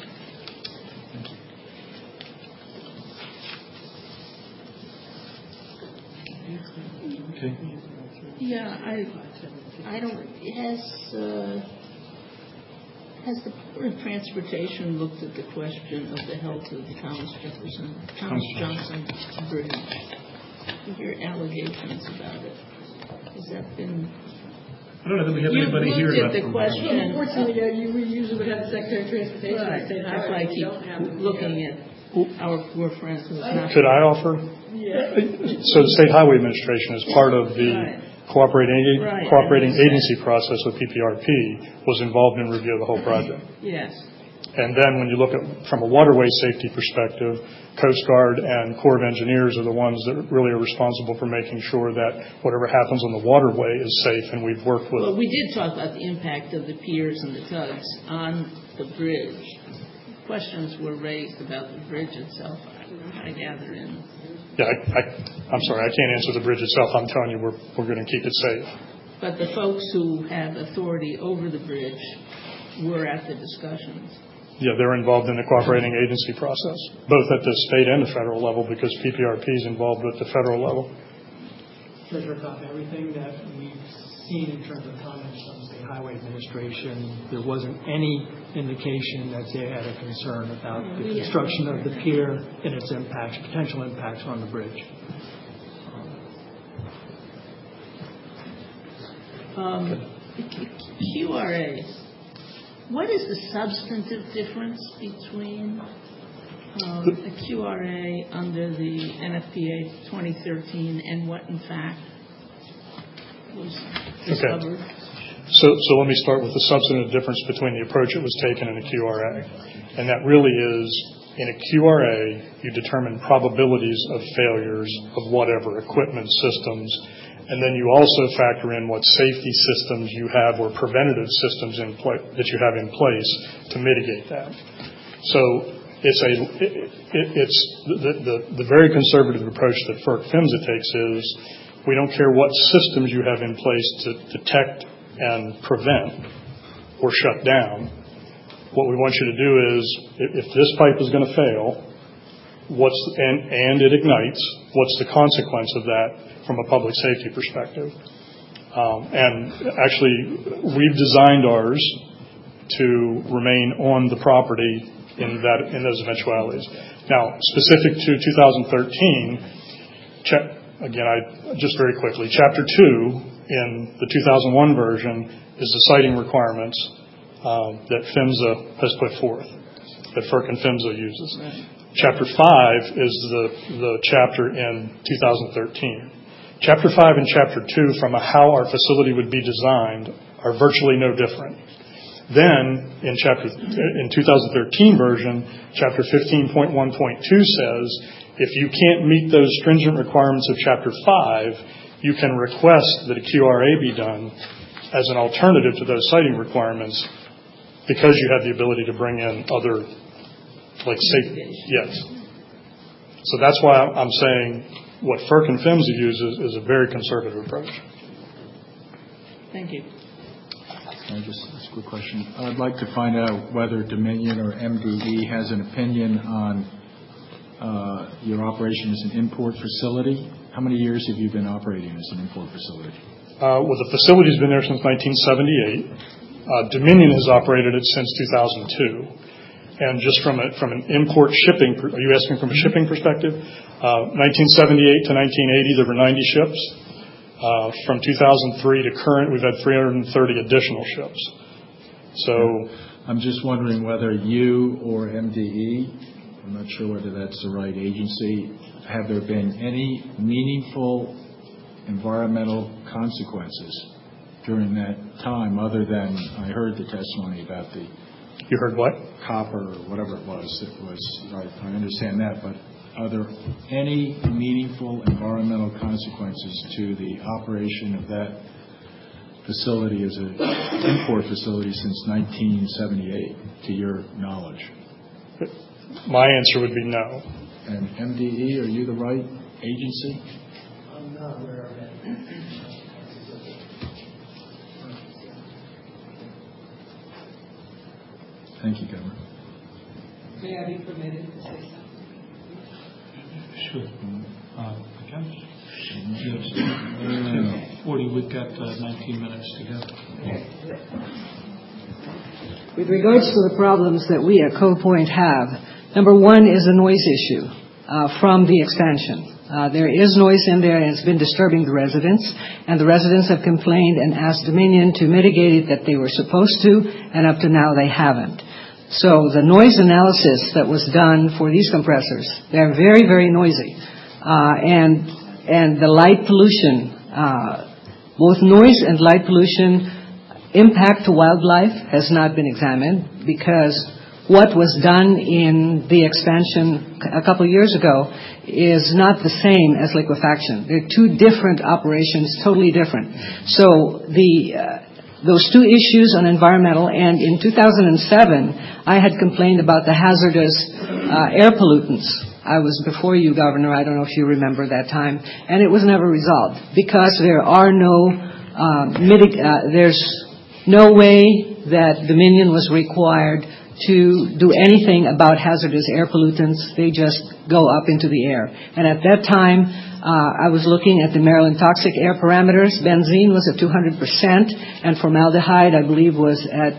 Okay. Yeah, I, I don't. Has uh, has the Board of Transportation looked at the question of the health of the Thomas Jefferson, Thomas Johnson Bridge? You hear allegations about it. Has that been? I don't know that we have you anybody here. You looked at the question. Well, unfortunately, yeah, you we usually would have the Secretary of Transportation. Right. State That's why I keep looking at our poor friends. Could I offer? Yeah. So the State Highway Administration, as part of the right. cooperating right. cooperating agency process with P P R P, was involved in review of the whole project. Yes. And then when you look at from a waterway safety perspective, Coast Guard and Corps of Engineers are the ones that really are responsible for making sure that whatever happens on the waterway is safe, and we've worked with... Well, we did talk about the impact of the piers and the tugs on the bridge. Questions were raised about the bridge itself, I gather. In. Yeah, I, I, I'm sorry, I can't answer the bridge itself. I'm telling you we're, we're going to keep it safe. But the folks who have authority over the bridge were at the discussions. Yeah, they're involved in the cooperating agency process, both at the state and the federal level, because P P R P is involved at the federal level. Treasurer Kopp, everything that we've seen in terms of comments from the State Highway Administration, there wasn't any indication that they had a concern about the construction of the pier and its impacts, potential impacts on the bridge. Um, Q R A. What is the substantive difference between um, a Q R A under the N F P A twenty thirteen and what, in fact, was discovered? Okay. So, so let me start with the substantive difference between the approach that was taken in a Q R A. And that really is, in a Q R A, you determine probabilities of failures of whatever, equipment, systems, and then you also factor in what safety systems you have or preventative systems in pla- that you have in place to mitigate that. So it's a it, it, it's the, the the very conservative approach that FERC PHMSA takes is we don't care what systems you have in place to detect and prevent or shut down. What we want you to do is if, if this pipe is going to fail, what's and and it ignites, what's the consequence of that from a public safety perspective? Um, and actually, we've designed ours to remain on the property in that in those eventualities. Now, specific to two thousand thirteen, Cha- again, I just very quickly, Chapter two in the two thousand one version is the siting requirements uh, that PHMSA has put forth, that FERC and PHMSA uses. Right. Chapter five is the, the chapter in two thousand thirteen. Chapter five and Chapter two, from a how our facility would be designed, are virtually no different. Then, in chapter in two thousand thirteen version, Chapter fifteen point one point two says, if you can't meet those stringent requirements of Chapter five, you can request that a Q R A be done as an alternative to those siting requirements because you have the ability to bring in other, like, safety. Yes. So that's why I'm saying what FERC and PHMSA uses is a very conservative approach. Thank you. Can I just ask a quick question? I'd like to find out whether Dominion or M D E has an opinion on uh, your operation as an import facility. How many years have you been operating as an import facility? Uh, well, the facility's been there since nineteen seventy-eight. Uh, Dominion has operated it since two thousand two. And just from a, from an import shipping, are you asking from a shipping perspective? Uh, nineteen seventy-eight to nineteen eighty, there were ninety ships. Uh, from two thousand three to current, we've had three hundred thirty additional ships. So I'm just wondering whether you or M D E, I'm not sure whether that's the right agency, have there been any meaningful environmental consequences during that time other than I heard the testimony about the You heard what? Copper or whatever it was. It was I, I understand that, but are there any meaningful environmental consequences to the operation of that facility as an import facility since nineteen seventy-eight, to your knowledge? My answer would be no. And M D E, are you the right agency? I'm not aware of that. Thank you, Governor. May I be permitted to say something? Sure. Uh, okay. Yes. Uh, forty, we've got uh, nineteen minutes to go. With regards to the problems that we at Cove Point have, number one is a noise issue uh, from the expansion. Uh, there is noise in there, and it's been disturbing the residents, and the residents have complained and asked Dominion to mitigate it that they were supposed to, and up to now they haven't. So the noise analysis that was done for these compressors, they're very, very noisy. Uh, and and the light pollution, uh, both noise and light pollution impact to wildlife has not been examined because what was done in the expansion a couple of years ago is not the same as liquefaction. They're two different operations, totally different. So the uh, those two issues on environmental, and in two thousand seven, I had complained about the hazardous uh, air pollutants. I was before you, Governor. I don't know if you remember that time. And it was never resolved because there are no, uh, mitig- uh, there's no way that Dominion was required to do anything about hazardous air pollutants. They just go up into the air. And at that time, uh, I was looking at the Maryland toxic air parameters. Benzene was at two hundred percent, and formaldehyde, I believe, was at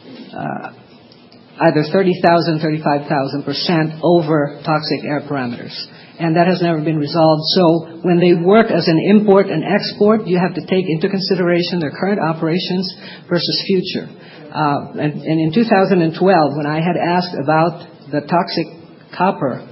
uh, either thirty thousand, thirty-five thousand percent over toxic air parameters. And that has never been resolved. So when they work as an import and export, you have to take into consideration their current operations versus future. Uh, and, and in two thousand twelve, when I had asked about the toxic copper,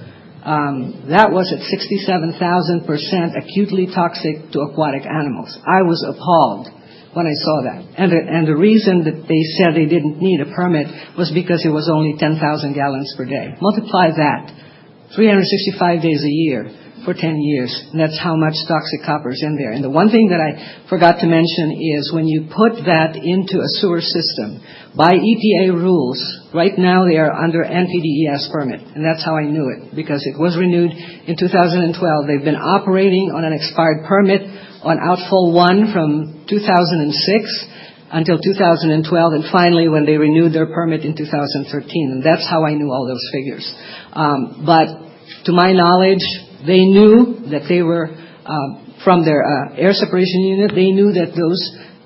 um, that was at sixty-seven thousand percent acutely toxic to aquatic animals. I was appalled when I saw that. And the, and the reason that they said they didn't need a permit was because it was only ten thousand gallons per day. Multiply that, three hundred sixty-five days a year for ten years, and that's how much toxic copper is in there. And the one thing that I forgot to mention is when you put that into a sewer system, by E P A rules, right now they are under N P D E S permit, and that's how I knew it, because it was renewed in two thousand twelve. They've been operating on an expired permit on Outfall one from two thousand six until two thousand twelve, and finally when they renewed their permit in two thousand thirteen, and that's how I knew all those figures. Um, but to my knowledge, they knew that they were, uh, from their uh, air separation unit, they knew that those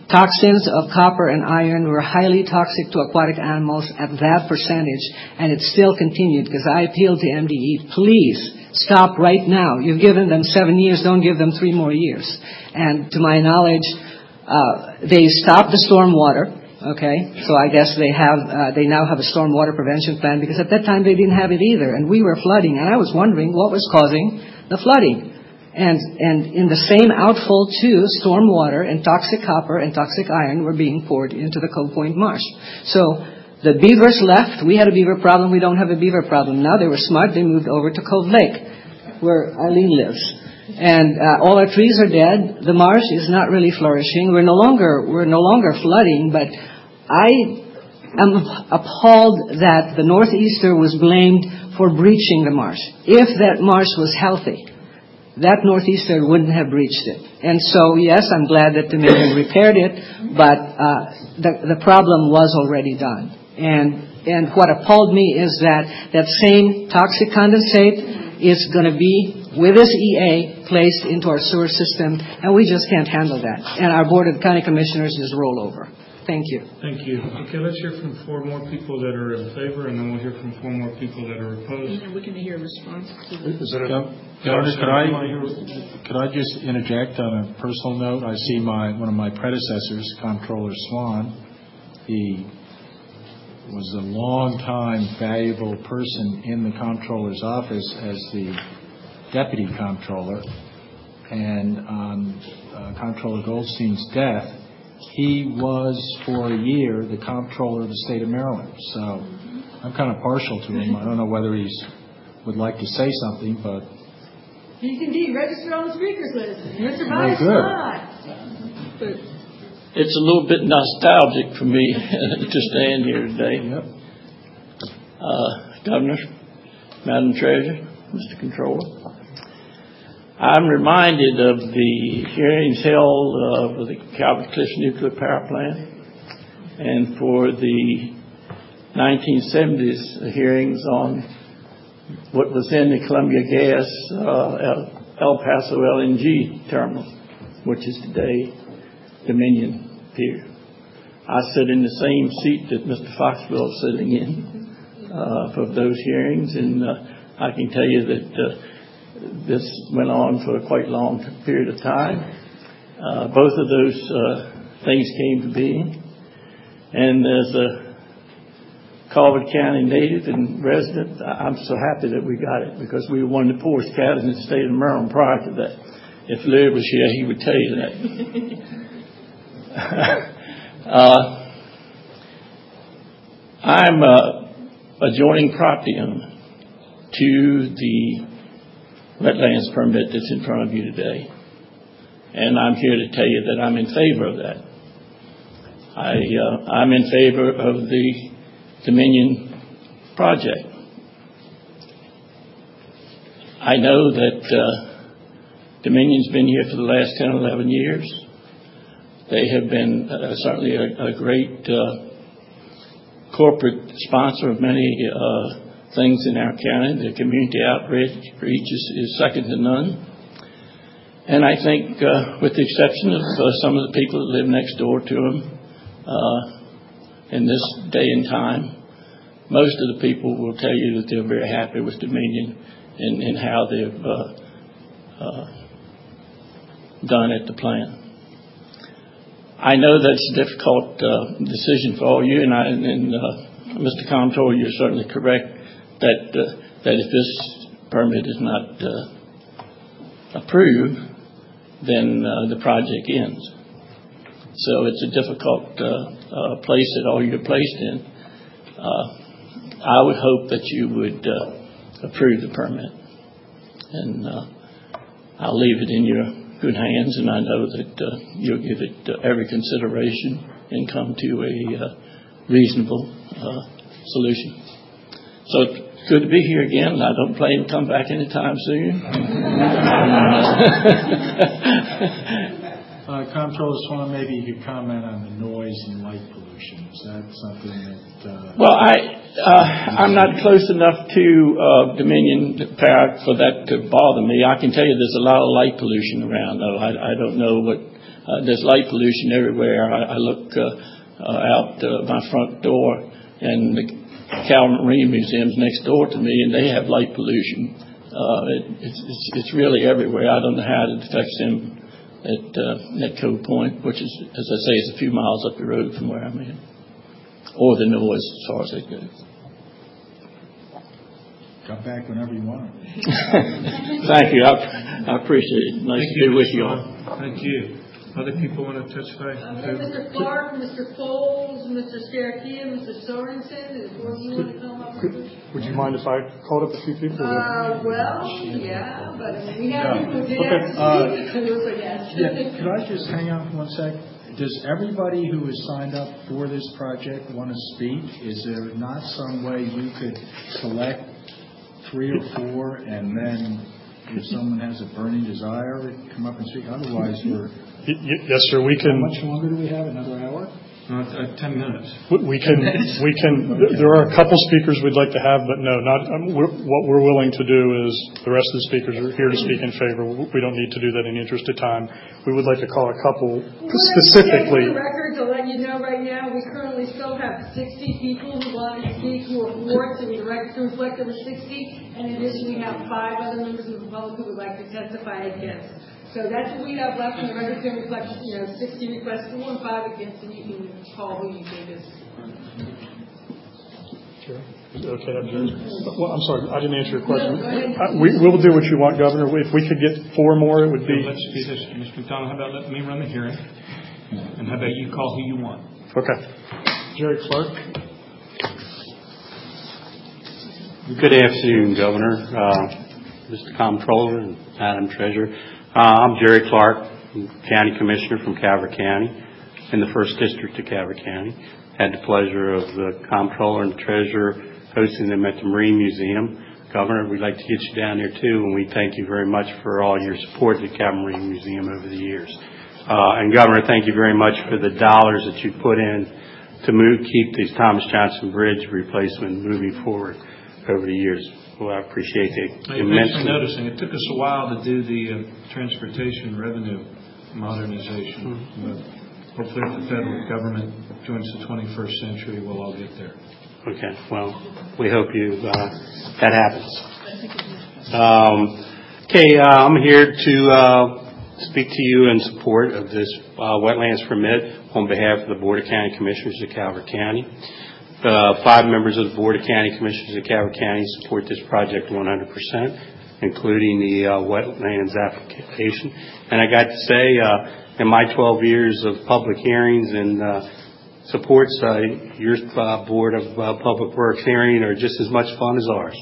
toxins of copper and iron were highly toxic to aquatic animals at that percentage, and it still continued because I appealed to M D E, please stop right now. You've given them seven years, don't give them three more years. And to my knowledge, uh, they stopped the stormwater. Okay, so I guess they have, uh, they now have a stormwater prevention plan because at that time they didn't have it either, and we were flooding, and I was wondering what was causing the flooding. And, and in the same outfall too, stormwater and toxic copper and toxic iron were being poured into the Cove Point Marsh. So the beavers left, we had a beaver problem, we don't have a beaver problem. Now they were smart, they moved over to Cove Lake, where Eileen lives. And uh, all our trees are dead. The marsh is not really flourishing. We're no longer we're no longer flooding, but I am appalled that the Northeaster was blamed for breaching the marsh. If that marsh was healthy, that Northeaster wouldn't have breached it. And so, yes, I'm glad that Dominion repaired it, but uh, the the problem was already done. And and what appalled me is that that same toxic condensate is going to be, with this E A, placed into our sewer system, and we just can't handle that. And our Board of County Commissioners just roll over. Thank you. Thank you. Okay, let's hear from four more people that are in favor, and then we'll hear from four more people that are opposed. And we can hear a response to this. Is that a, Governor, could I, could I just interject on a personal note? I see my one of my predecessors, Comptroller Swan. He was a long-time valuable person in the Comptroller's office as the Deputy Comptroller. And on uh, Comptroller Goldstein's death, he was, for a year, the Comptroller of the state of Maryland. So I'm kind of partial to him. I don't know whether he would like to say something, but... He's indeed registered on the speaker's list. Mister Very Vice good. It's a little bit nostalgic for me to stand here today. Yep. Uh, Governor, Madam Treasurer, Mister Controller. I'm reminded of the hearings held uh, for the Calvert Cliffs Nuclear Power Plant and for the nineteen seventies hearings on what was then the Columbia Gas uh, El Paso L N G terminal, which is today Dominion Pier. I sit in the same seat that Mister Foxwell is sitting in uh, for those hearings, and uh, I can tell you that uh, this went on for a quite long period of time. Uh, both of those uh, things came to being, and as a Calvert County native and resident, I'm so happy that we got it, because we were one of the poorest counties in the state of Maryland prior to that. If Larry was here, he would tell you that. uh, I'm uh, adjoining property owner to the wetlands permit that's in front of you today, and I'm here to tell you that I'm in favor of that. I, uh, I'm in favor of the Dominion project. I know that uh, Dominion's been here for the last ten, eleven years. They have been uh, certainly a, a great uh, corporate sponsor of many uh, things in our county. The community outreach is, is second to none. And I think, uh, with the exception of uh, some of the people that live next door to them, uh, in this day and time, most of the people will tell you that they're very happy with Dominion and, and how they've uh, uh, done at the plant. I know that's a difficult uh, decision for all you, and, I, and uh, Mister Comptroller, you're certainly correct that uh, that if this permit is not uh, approved, then uh, the project ends. So it's a difficult uh, uh, place that all you're placed in. Uh, I would hope that you would uh, approve the permit, and uh, I'll leave it in your good hands, and I know that uh, you'll give it uh, every consideration and come to a uh, reasonable uh, solution. So it's good to be here again. I don't plan to come back anytime soon. Uh, Comptroller Swan, maybe you could comment on the noise and light pollution. Is that something that... Uh, well, I, uh, I'm not close enough to uh, Dominion Power for that to bother me. I can tell you there's a lot of light pollution around, though. I, I don't know what, Uh, there's light pollution everywhere. I, I look uh, uh, out uh, my front door, and the Calvert Marine Museum's next door to me, and they have light pollution. Uh, it, it's, it's, it's really everywhere. I don't know how it affects them at, uh, at Cove Point, which is, as I say, is a few miles up the road from where I'm at, or the noise as far as it goes. Come back whenever you want. Thank you. I, I appreciate it. Nice Thank to you, be with Mister you all. Thank you. Other people want to testify? Uh, Mister Clark, Mister Coles, Mister Scarakia, Mister Sorensen, is one you want to come up with? Would you mind if I called up a few people? Uh, well, yeah, but I mean, we have Yeah. people who did Okay, have to uh, speak to, so yes. Yeah, could I just hang on for one sec? Does everybody who is signed up for this project want to speak? Is there not some way you could select three or four, and then if someone has a burning desire, come up and speak? Otherwise, we're... Y- y- yes, sir. We can. How much longer do we have? Another hour? Uh, uh, ten minutes. We we can, we can, there are a couple speakers we'd like to have, but no, not, um, we're, what we're willing to do is, the rest of the speakers are here to speak in favor. We don't need to do that in the interest of time. We would like to call a couple specifically. For the record, to let you know right now, we currently still have sixty people who want to speak who are for it, so the record to reflect over sixty. And in addition, we have five other members of the public who would like to testify against. So that's what we have left, and the record can reflect, you know, sixty requests for and five against, and you can call who you think is. Sure. Okay. Well, I'm sorry, I didn't answer your question. No, go ahead. Uh, We we'll do what you want, Governor. If we could get four more, it would be. Let's do this, Mister McDonald. How about let me run the hearing, and how about you call who you want? Okay. Jerry Clark. Good afternoon, Governor, uh, Mister Comptroller, and Madam Treasurer. Uh, I'm Jerry Clark, County Commissioner from Calvert County, in the first District of Calvert County. Had the pleasure of the Comptroller and the Treasurer hosting them at the Marine Museum. Governor, we'd like to get you down there too, and we thank you very much for all your support at the Calvert Marine Museum over the years. Uh, and Governor, thank you very much for the dollars that you put in to move, keep the Thomas Johnson Bridge replacement moving forward over the years. Well, I appreciate it Hey, thanks for noticing. It took us a while to do the uh, transportation revenue modernization. Mm-hmm. But hopefully if the federal government joins the twenty-first century, we'll all get there. Okay. Well, we hope you uh, that happens. Um, okay, uh, I'm here to uh, speak to you in support of this uh, wetlands permit on behalf of the Board of County Commissioners of Calvert County. Uh, five members of the Board of County Commissioners of Calvert County support this project one hundred percent, including the uh, wetlands application. And I got to say, uh, in my twelve years of public hearings and uh, supports, uh, your uh, Board of uh, Public Works hearing are just as much fun as ours.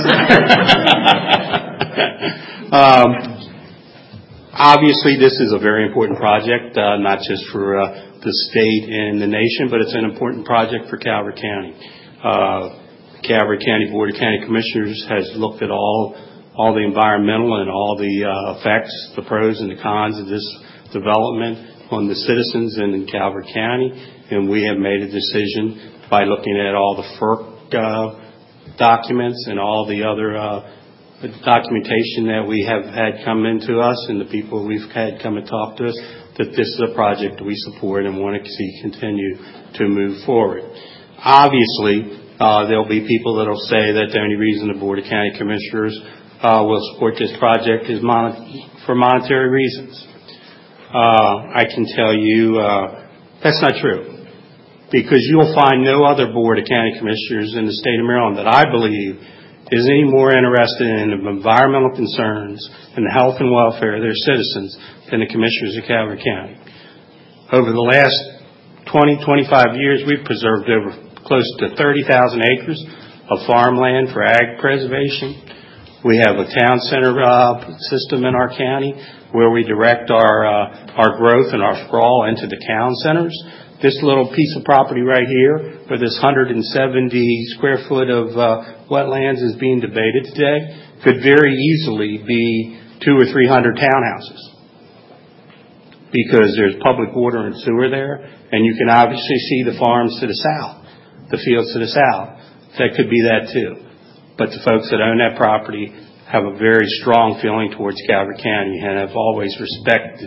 um, obviously, this is a very important project, uh, not just for uh, the state and the nation, but it's an important project for Calvert County. Uh, Calvert County Board of County Commissioners has looked at all all the environmental and all the uh, effects, the pros and the cons of this development on the citizens in Calvert County, and we have made a decision by looking at all the F E R C uh, documents and all the other uh, documentation that we have had come into us and the people we've had come and talk to us, that this is a project we support and want to see continue to move forward. Obviously, uh, there'll be people that will say that the only reason the Board of County Commissioners uh, will support this project is mon- for monetary reasons. Uh, I can tell you uh, that's not true, because you'll find no other Board of County Commissioners in the state of Maryland that I believe is any more interested in the environmental concerns and the health and welfare of their citizens than the Commissioners of Calvert County. Over the last twenty, twenty-five years, we've preserved over close to thirty thousand acres of farmland for ag preservation. We have a town center uh, system in our county where we direct our uh, our growth and our sprawl into the town centers. This little piece of property right here, where this one hundred seventy square foot of uh, wetlands is being debated today, could very easily be two or three hundred townhouses, because there's public water and sewer there, and you can obviously see the farms to the south, the fields to the south. That could be that too. But the folks that own that property have a very strong feeling towards Calvert County and have always respected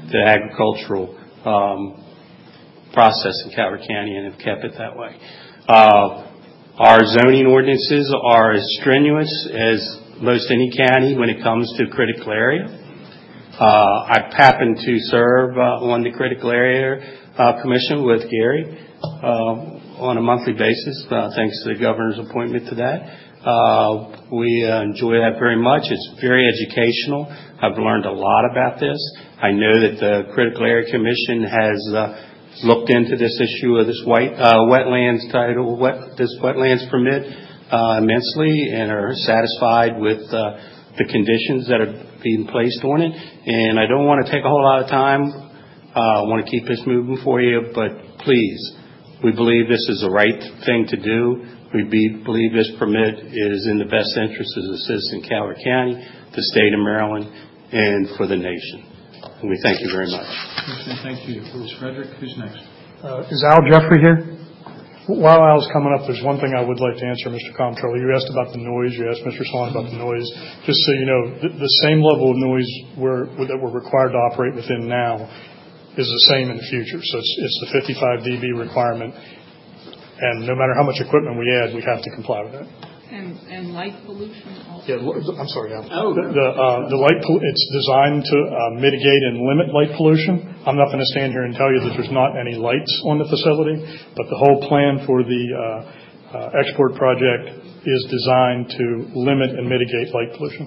the agricultural um, process in Calvert County and have kept it that way. Uh, our zoning ordinances are as strenuous as most any county when it comes to critical area. Uh, I happen to serve uh, on the critical area uh, commission with Gary uh, on a monthly basis, uh, thanks to the governor's appointment to that. Uh, we uh, enjoy that very much. It's very educational. I've learned a lot about this. I know that the critical area commission has uh, looked into this issue of this white uh, wetlands title, wet, this wetlands permit uh, immensely, and are satisfied with uh, the conditions that are being placed on it. And I don't want to take a whole lot of time. Uh, I want to keep this moving for you, but please, we believe this is the right thing to do. We be, believe this permit is in the best interest of the citizens in Calvert County, the state of Maryland, and for the nation. And we thank you very much. Okay, thank you. Bruce Frederick, who's next? Uh, is Al Jeffrey here? While Al's coming up, there's one thing I would like to answer, Mister Comptroller. You asked about the noise. You asked Mister Swan about the noise. Just so you know, the, the same level of noise we're, that we're required to operate within now is the same in the future. So it's, it's the fifty-five D B requirement. And no matter how much equipment we add, we have to comply with that. And, and light pollution also. Yeah, I'm sorry, Al. Oh. The, the, uh, the light, it's designed to uh, mitigate and limit light pollution. I'm not going to stand here and tell you that there's not any lights on the facility, but the whole plan for the uh, uh, export project is designed to limit and mitigate light pollution.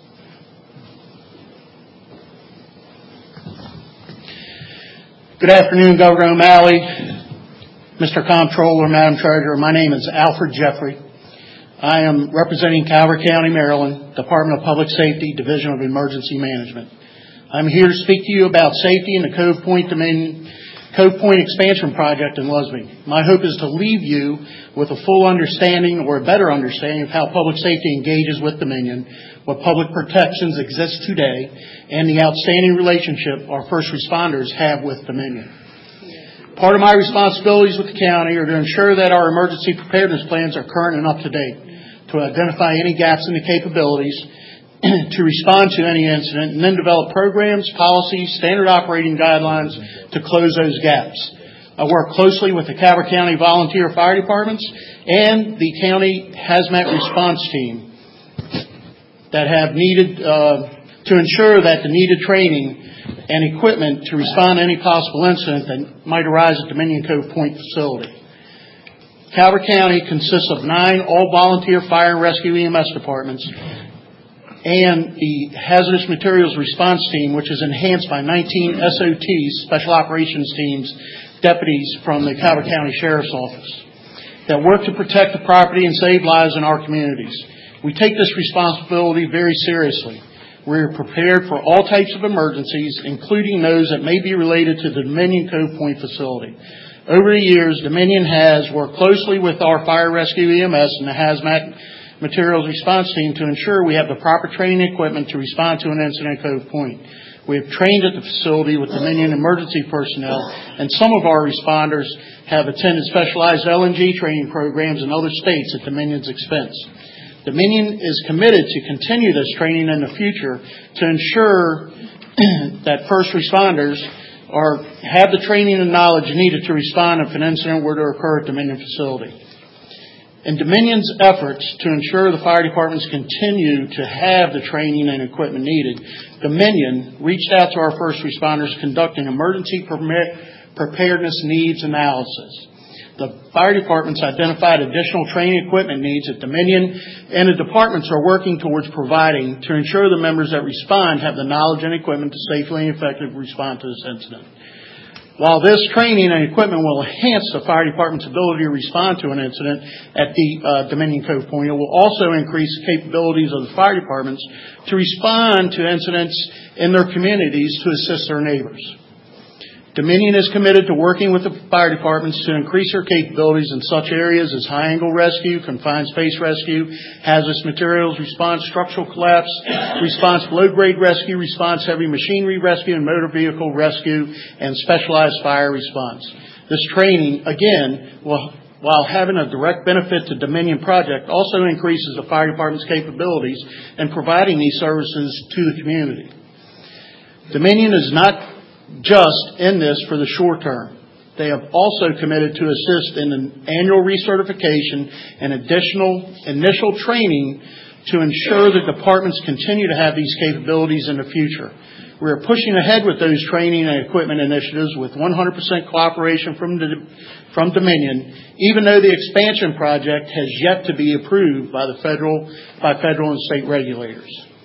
Good afternoon, Governor O'Malley, Mister Comptroller, Madam Treasurer. My name is Alfred Jeffrey. I am representing Calvert County, Maryland, Department of Public Safety, Division of Emergency Management. I'm here to speak to you about safety in the Cove Point Dominion, Cove Point expansion project in Lusby. My hope is to leave you with a full understanding or a better understanding of how public safety engages with Dominion, what public protections exist today, and the outstanding relationship our first responders have with Dominion. Part of my responsibilities with the county are to ensure that our emergency preparedness plans are current and up to date, to identify any gaps in the capabilities, to respond to any incident, and then develop programs, policies, standard operating guidelines to close those gaps. I work closely with the Calvert County Volunteer Fire Departments and the County Hazmat Response Team that have needed uh, to ensure that the needed training and equipment to respond to any possible incident that might arise at Dominion Cove Point facility. Calvert County consists of nine all-volunteer fire and rescue E M S departments and the Hazardous Materials Response Team, which is enhanced by nineteen S O Ts, Special Operations Teams, deputies from the Calvert County Sheriff's Office that work to protect the property and save lives in our communities. We take this responsibility very seriously. We're prepared for all types of emergencies, including those that may be related to the Dominion Cove Point facility. Over the years, Dominion has worked closely with our fire rescue E M S and the Hazmat Materials Response Team to ensure we have the proper training equipment to respond to an incident at Cove Point. We have trained at the facility with Dominion emergency personnel, and some of our responders have attended specialized L N G training programs in other states at Dominion's expense. Dominion is committed to continue this training in the future to ensure that first responders are, have the training and knowledge needed to respond if an incident were to occur at Dominion facility. In Dominion's efforts to ensure the fire departments continue to have the training and equipment needed, Dominion reached out to our first responders conducting emergency preparedness needs analysis. The fire departments identified additional training equipment needs at Dominion, and the departments are working towards providing to ensure the members that respond have the knowledge and equipment to safely and effectively respond to this incident. While this training and equipment will enhance the fire department's ability to respond to an incident at the uh, Dominion Cove Point, it will also increase the capabilities of the fire departments to respond to incidents in their communities to assist their neighbors. Dominion is committed to working with the fire departments to increase their capabilities in such areas as high-angle rescue, confined space rescue, hazardous materials response, structural collapse response, low-grade rescue response, heavy machinery rescue, and motor vehicle rescue, and specialized fire response. This training, again, will, while having a direct benefit to Dominion project, also increases the fire department's capabilities in providing these services to the community. Dominion is not just in this for the short term. They have also committed to assist in an annual recertification and additional initial training to ensure that departments continue to have these capabilities in the future. We are pushing ahead with those training and equipment initiatives with one hundred percent cooperation from, the, from Dominion, even though the expansion project has yet to be approved by the federal, by federal and state regulators.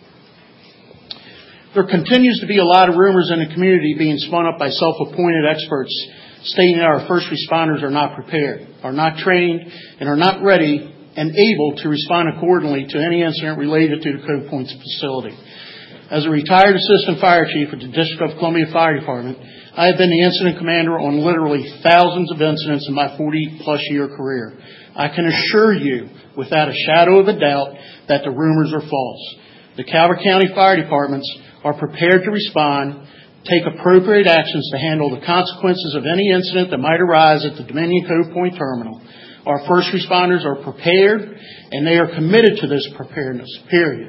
There continues to be a lot of rumors in the community being spun up by self-appointed experts stating that our first responders are not prepared, are not trained, and are not ready and able to respond accordingly to any incident related to the Cove Point facility. As a retired assistant fire chief at the District of Columbia Fire Department, I have been the incident commander on literally thousands of incidents in my forty-plus year career. I can assure you, without a shadow of a doubt, that the rumors are false. The Calvert County Fire Departments are prepared to respond, take appropriate actions to handle the consequences of any incident that might arise at the Dominion Cove Point Terminal. Our first responders are prepared, and they are committed to this preparedness, period.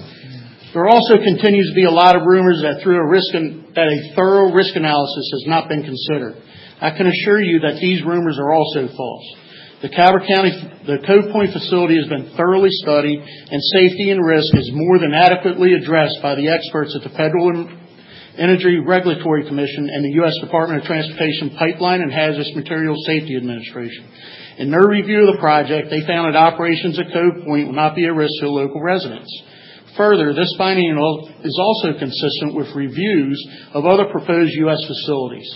There also continues to be a lot of rumors that through a risk in, that a thorough risk analysis has not been considered. I can assure you that these rumors are also false. The Calvert County, the Cove Point facility has been thoroughly studied, and safety and risk is more than adequately addressed by the experts at the Federal Energy Regulatory Commission and the U S Department of Transportation Pipeline and Hazardous Materials Safety Administration. In their review of the project, they found that operations at Cove Point will not be a risk to local residents. Further, this finding is also consistent with reviews of other proposed U S facilities.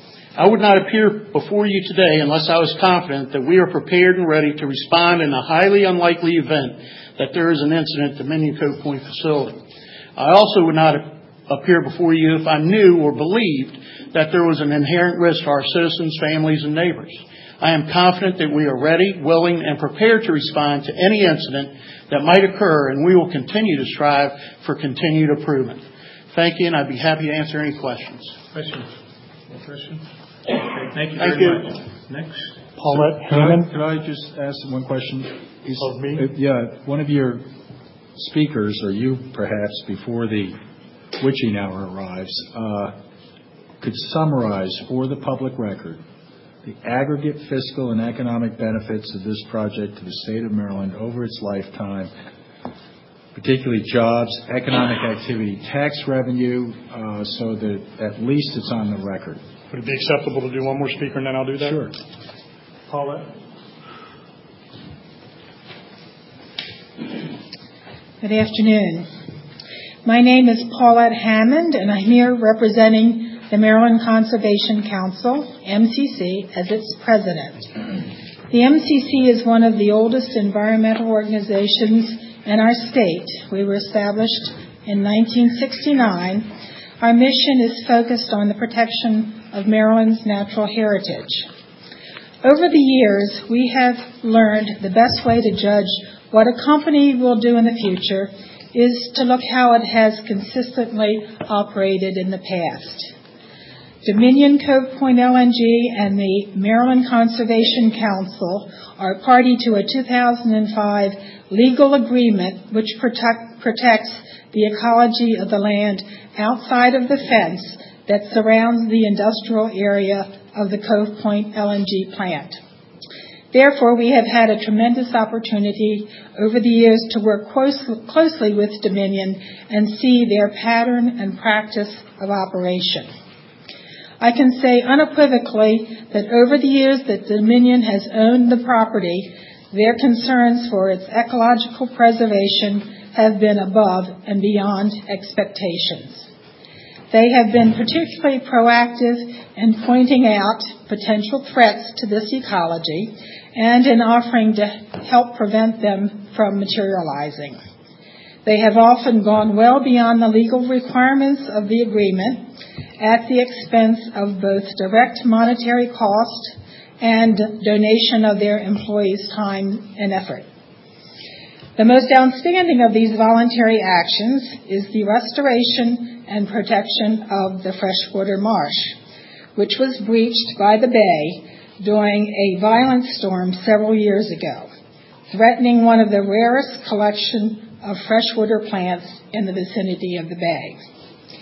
I would not appear before you today unless I was confident that we are prepared and ready to respond in a highly unlikely event that there is an incident at the Dominion Cove Point facility. I also would not appear before you if I knew or believed that there was an inherent risk to our citizens, families, and neighbors. I am confident that we are ready, willing, and prepared to respond to any incident that might occur, and we will continue to strive for continued improvement. Thank you, and I'd be happy to answer any questions. Questions? No questions? Okay, thank you Thank very you. much. Next. Paulette Could I, Hammond. could I just ask one question? Is, Of me? uh, yeah, one of your speakers, or you perhaps, before the witching hour arrives, uh, could summarize for the public record the aggregate fiscal and economic benefits of this project to the state of Maryland over its lifetime, particularly jobs, economic activity, tax revenue, uh, so that at least it's on the record. Would it be acceptable to do one more speaker and then I'll do that? Sure. Paulette? Good afternoon. My name is Paulette Hammond, and I'm here representing the Maryland Conservation Council, M C C, as its president. The M C C is one of the oldest environmental organizations in our state. We were established in nineteen sixty-nine. Our mission is focused on the protection of Maryland's natural heritage. Over the years, we have learned the best way to judge what a company will do in the future is to look how it has consistently operated in the past. Dominion Cove Point L N G and the Maryland Conservation Council are party to a two thousand five legal agreement which protect, protects the ecology of the land outside of the fence that surrounds the industrial area of the Cove Point L N G plant. Therefore, we have had a tremendous opportunity over the years to work close, closely with Dominion and see their pattern and practice of operation. I can say unequivocally that over the years that Dominion has owned the property, their concerns for its ecological preservation have been above and beyond expectations. They have been particularly proactive in pointing out potential threats to this ecology and in offering to help prevent them from materializing. They have often gone well beyond the legal requirements of the agreement at the expense of both direct monetary cost and donation of their employees' time and effort. The most outstanding of these voluntary actions is the restoration and protection of the freshwater marsh, which was breached by the Bay during a violent storm several years ago, threatening one of the rarest collection of freshwater plants in the vicinity of the Bay.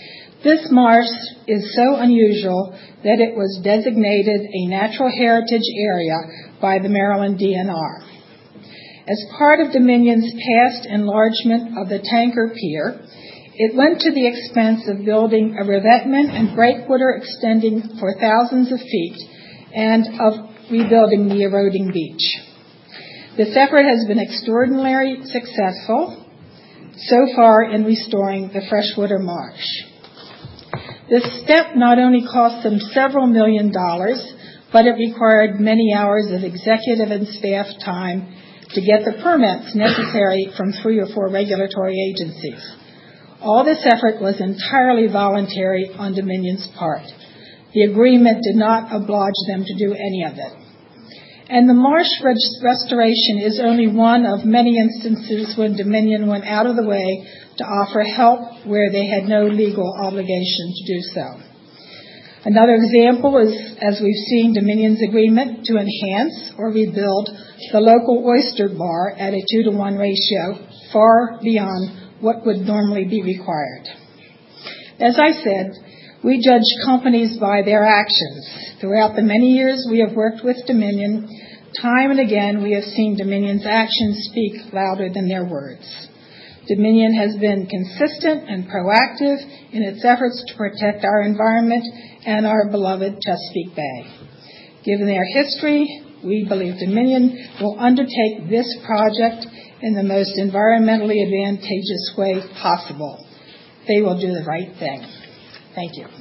This marsh is so unusual that it was designated a natural heritage area by the Maryland D N R. As part of Dominion's past enlargement of the tanker pier, it went to the expense of building a revetment and breakwater extending for thousands of feet and of rebuilding the eroding beach. This effort has been extraordinarily successful so far in restoring the freshwater marsh. This step not only cost them several million dollars, but it required many hours of executive and staff time to get the permits necessary from three or four regulatory agencies. All this effort was entirely voluntary on Dominion's part. The agreement did not oblige them to do any of it. And the marsh restoration is only one of many instances when Dominion went out of the way to offer help where they had no legal obligation to do so. Another example is, as we've seen, Dominion's agreement to enhance or rebuild the local oyster bar at a two to one ratio, far beyond what would normally be required. As I said, we judge companies by their actions. Throughout the many years we have worked with Dominion, time and again we have seen Dominion's actions speak louder than their words. Dominion has been consistent and proactive in its efforts to protect our environment and our beloved Chesapeake Bay. Given their history, we believe Dominion will undertake this project in the most environmentally advantageous way possible. They will do the right thing. Thank you.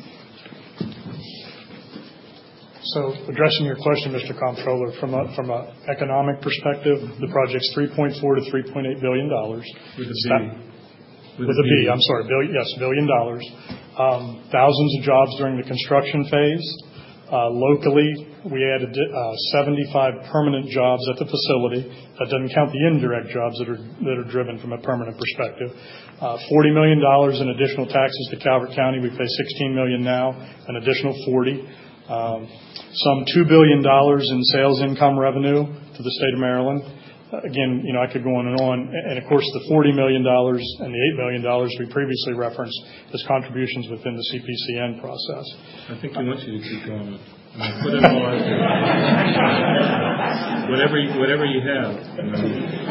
So addressing your question, Mister Comptroller, from a, from an economic perspective, the project's three point four to three point eight billion dollars. With a B. With, with a B, I'm sorry, billion, yes, billion dollars. Um, thousands of jobs during the construction phase. Uh, locally, we added uh, seventy-five permanent jobs at the facility. That doesn't count the indirect jobs that are that are driven from a permanent perspective. Uh, forty million dollars in additional taxes to Calvert County. We pay sixteen million dollars now, an additional forty. Um, some two billion dollars in sales income revenue to the state of Maryland. Uh, again, you know, I could go on and on. And, of course, the forty million dollars and the eight million dollars we previously referenced as contributions within the C P C N process. I think he wants you to keep going. I mean, put it all out there. whatever, you, whatever you have. You know.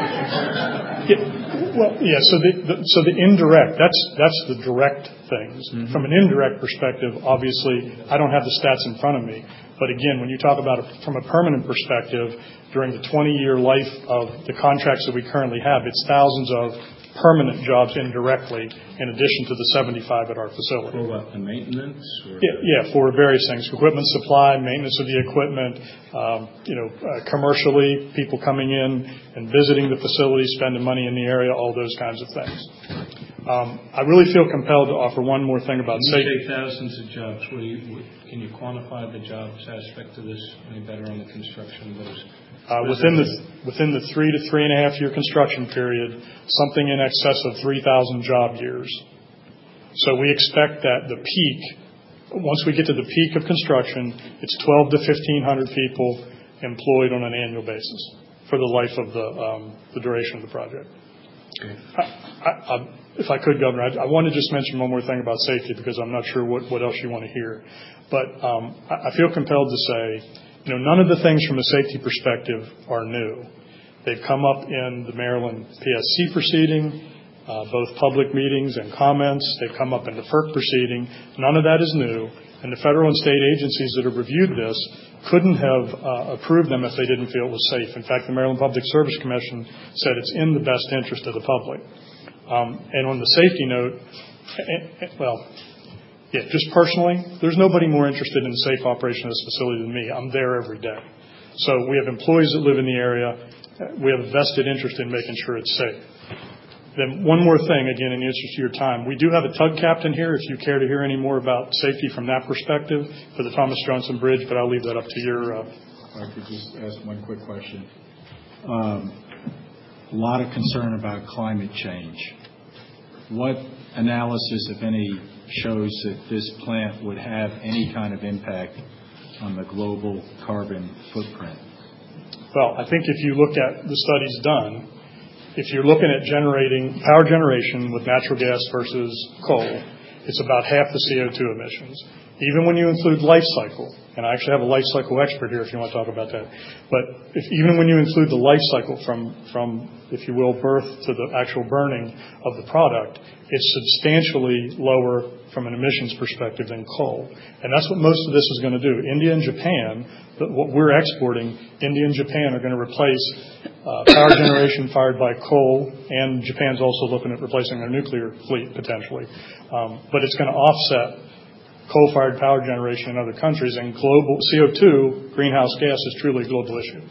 Yeah, well, yeah. So the, the so the indirect, that's that's the direct things. Mm-hmm. From an indirect perspective, obviously, I don't have the stats in front of me. But again, when you talk about it from a permanent perspective, during the twenty-year life of the contracts that we currently have, it's thousands of permanent jobs indirectly, in addition to the seventy-five at our facility. For what, the maintenance? Or yeah, yeah, for various things. Equipment supply, maintenance of the equipment, um, you know, uh, commercially, people coming in and visiting the facility, spending money in the area, all those kinds of things. Um, I really feel compelled to offer one more thing about safety. safety. You say thousands of jobs. What do you, what, can you quantify the jobs aspect of this any better on the construction of those? Uh, within the within the three to three and a half year construction period, something in excess of three thousand job years. So we expect that the peak, once we get to the peak of construction, it's twelve to fifteen hundred people employed on an annual basis for the life of the um, the duration of the project. Okay. I, I, I, if I could, Governor, I, I want to just mention one more thing about safety because I'm not sure what, what else you want to hear. But um, I, I feel compelled to say, you know, none of the things from a safety perspective are new. They've come up in the Maryland P S C proceeding, uh, both public meetings and comments. They've come up in the F E R C proceeding. None of that is new. And the federal and state agencies that have reviewed this couldn't have uh, approved them if they didn't feel it was safe. In fact, the Maryland Public Service Commission said it's in the best interest of the public. Um, and on the safety note, well, yeah, just personally, there's nobody more interested in the safe operation of this facility than me. I'm there every day. So we have employees that live in the area. We have a vested interest in making sure it's safe. Then one more thing, again, in the interest of your time. We do have a tug captain here if you care to hear any more about safety from that perspective for the Thomas Johnson Bridge, but I'll leave that up to your... Uh, I could just ask one quick question. Um, a lot of concern about climate change. What analysis, if any, shows that this plant would have any kind of impact on the global carbon footprint? Well, I think if you look at the studies done, if you're looking at generating power generation with natural gas versus coal, it's about half the C O two emissions. Even when you include life cycle, and I actually have a life cycle expert here if you want to talk about that, but if, even when you include the life cycle from, from, if you will, birth to the actual burning of the product, it's substantially lower from an emissions perspective than coal. And that's what most of this is going to do. India and Japan, what we're exporting, India and Japan are going to replace uh, power generation fired by coal, and Japan's also looking at replacing their nuclear fleet potentially. Um, but it's going to offset coal-fired power generation in other countries, and global C O two, greenhouse gas, is truly a global issue.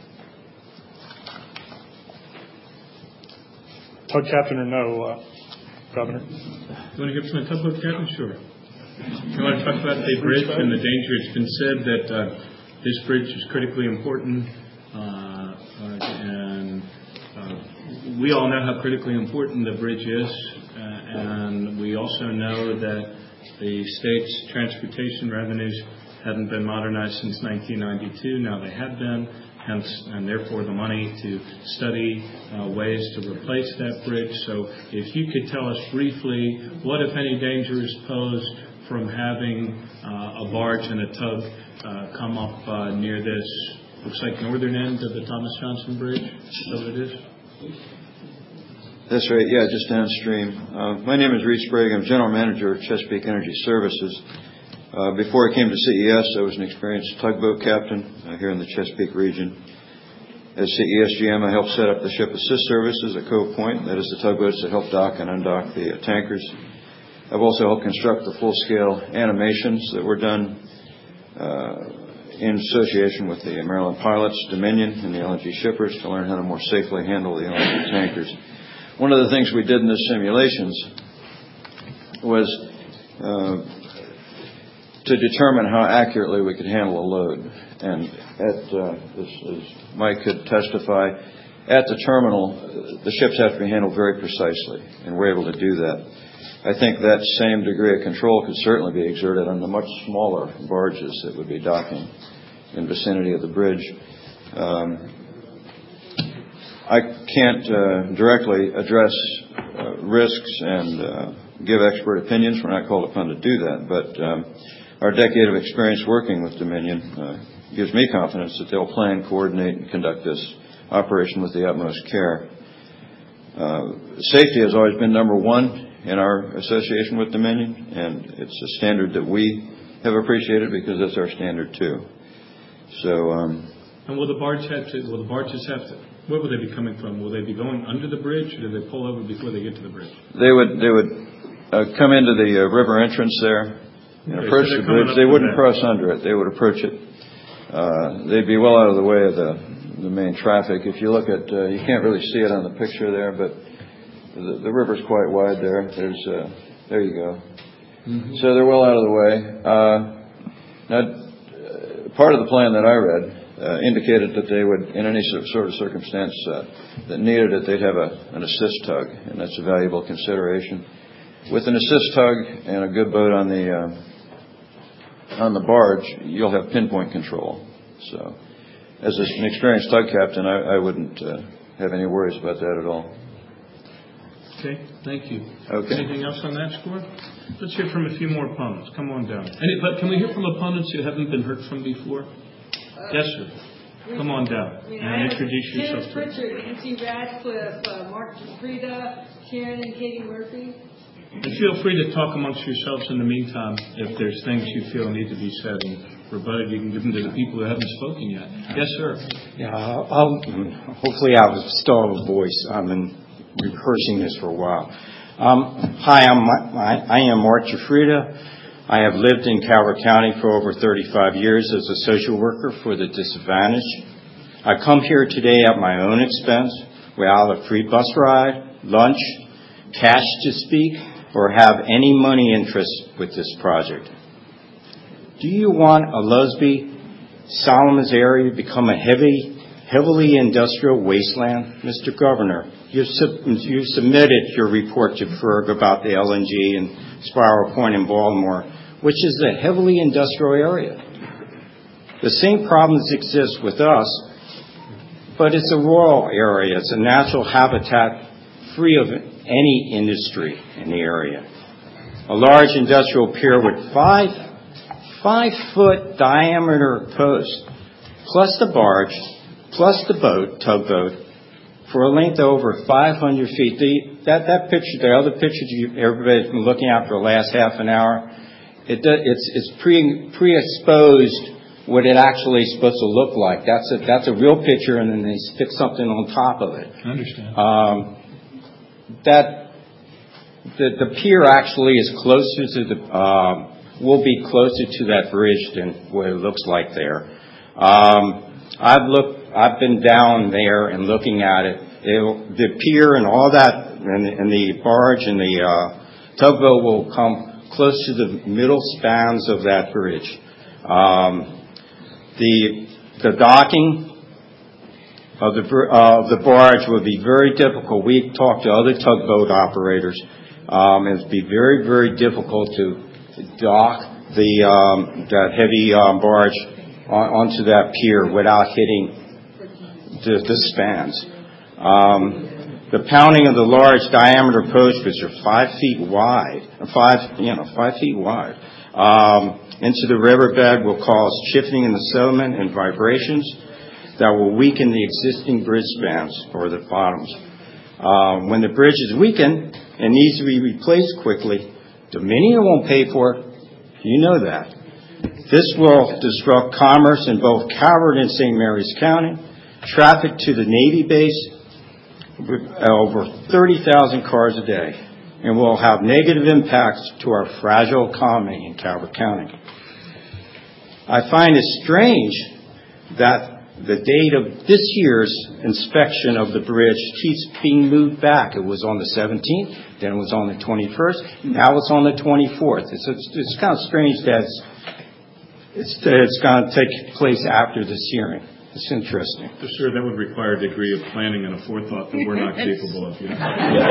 Tug captain or no, uh, Governor? You want to hear from the tugboat captain? Sure. You want to talk about the bridge and the danger? It's been said that uh, this bridge is critically important, uh, uh, and uh, we all know how critically important the bridge is, uh, and we also know that the state's transportation revenues haven't been modernized since nineteen ninety-two. Now they have been, hence, and therefore the money to study uh, ways to replace that bridge. So if you could tell us briefly what, if any, danger is posed from having uh, a barge and a tug uh, come up uh, near this, looks like northern end of the Thomas Johnson Bridge. Is that what it is? That's right, yeah, just downstream. Uh, my name is Reed Sprague. I'm General Manager of Chesapeake Energy Services. Uh, before I came to C E S, I was an experienced tugboat captain uh, here in the Chesapeake region. As C E S G M, I helped set up the Ship Assist Services at Cove Point, that is the tugboats that help dock and undock the uh, tankers. I've also helped construct the full-scale animations that were done uh, in association with the Maryland pilots, Dominion, and the L N G shippers to learn how to more safely handle the L N G tankers. One of the things we did in the simulations was uh, to determine how accurately we could handle a load. And at, uh, as, as Mike could testify, at the terminal, the ships have to be handled very precisely, and we're able to do that. I think that same degree of control could certainly be exerted on the much smaller barges that would be docking in vicinity of the bridge. Um, I can't uh, directly address uh, risks and uh, give expert opinions. We're not called upon to do that. But um, our decade of experience working with Dominion uh, gives me confidence that they'll plan, coordinate, and conduct this operation with the utmost care. Uh, safety has always been number one in our association with Dominion, and it's a standard that we have appreciated because that's our standard too. So. Um, and will the barge have to? Will the barges have to? Where will they be coming from? Will they be going under the bridge, or do they pull over before they get to the bridge? They would they would uh, come into the uh, river entrance there and okay, approach so the bridge. They wouldn't cross under it. They would approach it. Uh, they'd be well out of the way of the the main traffic. If you look at, uh, you can't really see it on the picture there, but the, the river's quite wide there. There's uh, there you go. Mm-hmm. So they're well out of the way. Uh, now, uh, part of the plan that I read. Uh, indicated that they would, in any sort of circumstance uh, that needed it, they'd have a, an assist tug, and that's a valuable consideration. With an assist tug and a good boat on the uh, on the barge, you'll have pinpoint control. So, as an experienced tug captain, I, I wouldn't uh, have any worries about that at all. Okay, thank you. Okay. Anything else on that score? Let's hear from a few more opponents. Come on down. Any, but can we hear from opponents who haven't been heard from before? Yes, sir. Come on down and introduce yourself. Kenneth Pritchard, Nancy Radcliffe, uh, Mark Frida, Karen and Katie Murphy. And feel free to talk amongst yourselves in the meantime. If there's things you feel need to be said and rebutted, you can give them to the people who haven't spoken yet. Yes, sir. Yeah, I'll, hopefully I'll still have a voice. I've been rehearsing this for a while. Um, hi, I'm I, I am Mark Frida. I have lived in Calvert County for over thirty-five years as a social worker for the disadvantaged. I come here today at my own expense without a free bus ride, lunch, cash to speak, or have any money interest with this project. Do you want a Lusby, Solomons area to become a heavy, heavily industrial wasteland? Mister Governor, you sub- you submitted your report to F E R G about the L N G and Spiral Point in Baltimore, which is a heavily industrial area. The same problems exist with us, but it's a rural area. It's a natural habitat free of any industry in the area. a large industrial pier with five, five-foot diameter posts, plus the barge, plus the boat, tugboat, for a length of over five hundred feet. The, that, that picture, the other picture you, everybody's been looking at for the last half an hour, it, it's, it's pre, pre-exposed what it actually is supposed to look like. That's a, that's a real picture, and then they stick something on top of it. I understand. Um, that, the, the pier actually is closer to the, um, will be closer to that bridge than what it looks like there. Um, I've looked, I've been down there and looking at it. It'll, the pier and all that, and, and the barge and the uh, tugboat will come close to the middle spans of that bridge. Um, the the docking of the uh, the barge would be very difficult. We've talked to other tugboat operators, um, and it'd be very very difficult to dock the um, that heavy um, barge on, onto that pier without hitting the, the spans. Um, the pounding of the large diameter posts, which are five feet wide, five you know five feet wide, um, into the riverbed will cause shifting in the sediment and vibrations that will weaken the existing bridge spans or the bottoms. Um, when the bridge is weakened and needs to be replaced quickly, Dominion won't pay for it. You know that. This will disrupt commerce in both Calvert and Saint Mary's County, traffic to the Navy base, with over thirty thousand cars a day, and will have negative impacts to our fragile economy in Calvert County. I find it strange that the date of this year's inspection of the bridge keeps being moved back. It was on the seventeenth, then it was on the twenty-first, now it's on the twenty-fourth. It's, it's, it's kind of strange that it's, it's, it's going to take place after this hearing. It's interesting. Sir, that would require a degree of planning and a forethought that we're not capable of. Yeah.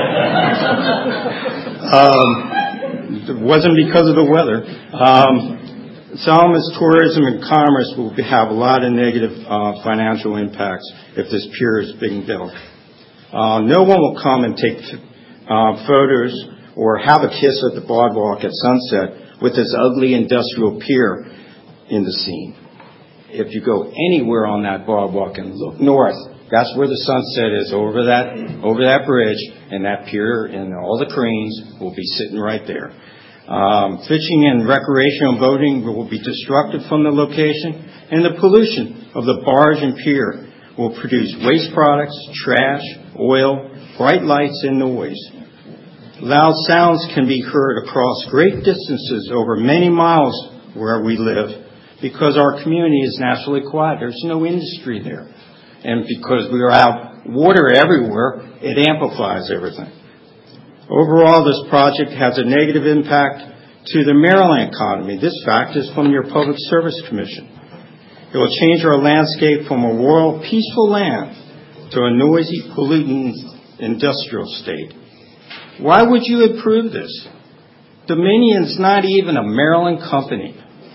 um, it wasn't because of the weather. Um, Salamis Tourism and Commerce will be, have a lot of negative uh, financial impacts if this pier is being built. Uh, no one will come and take uh, photos or have a kiss at the boardwalk at sunset with this ugly industrial pier in the scene. If you go anywhere on that boardwalk and look north, that's where the sunset is, over that over that bridge, and that pier and all the cranes will be sitting right there. Um, fishing and recreational boating will be destructive from the location, and the pollution of the barge and pier will produce waste products, trash, oil, bright lights, and noise. Loud sounds can be heard across great distances over many miles where we live, because our community is naturally quiet. There's no industry there. And because we are out water everywhere, it amplifies everything. Overall, this project has a negative impact to the Maryland economy. This fact is from your Public Service Commission. It will change our landscape from a rural, peaceful land to a noisy, polluting industrial state. Why would you approve this? Dominion's not even a Maryland company.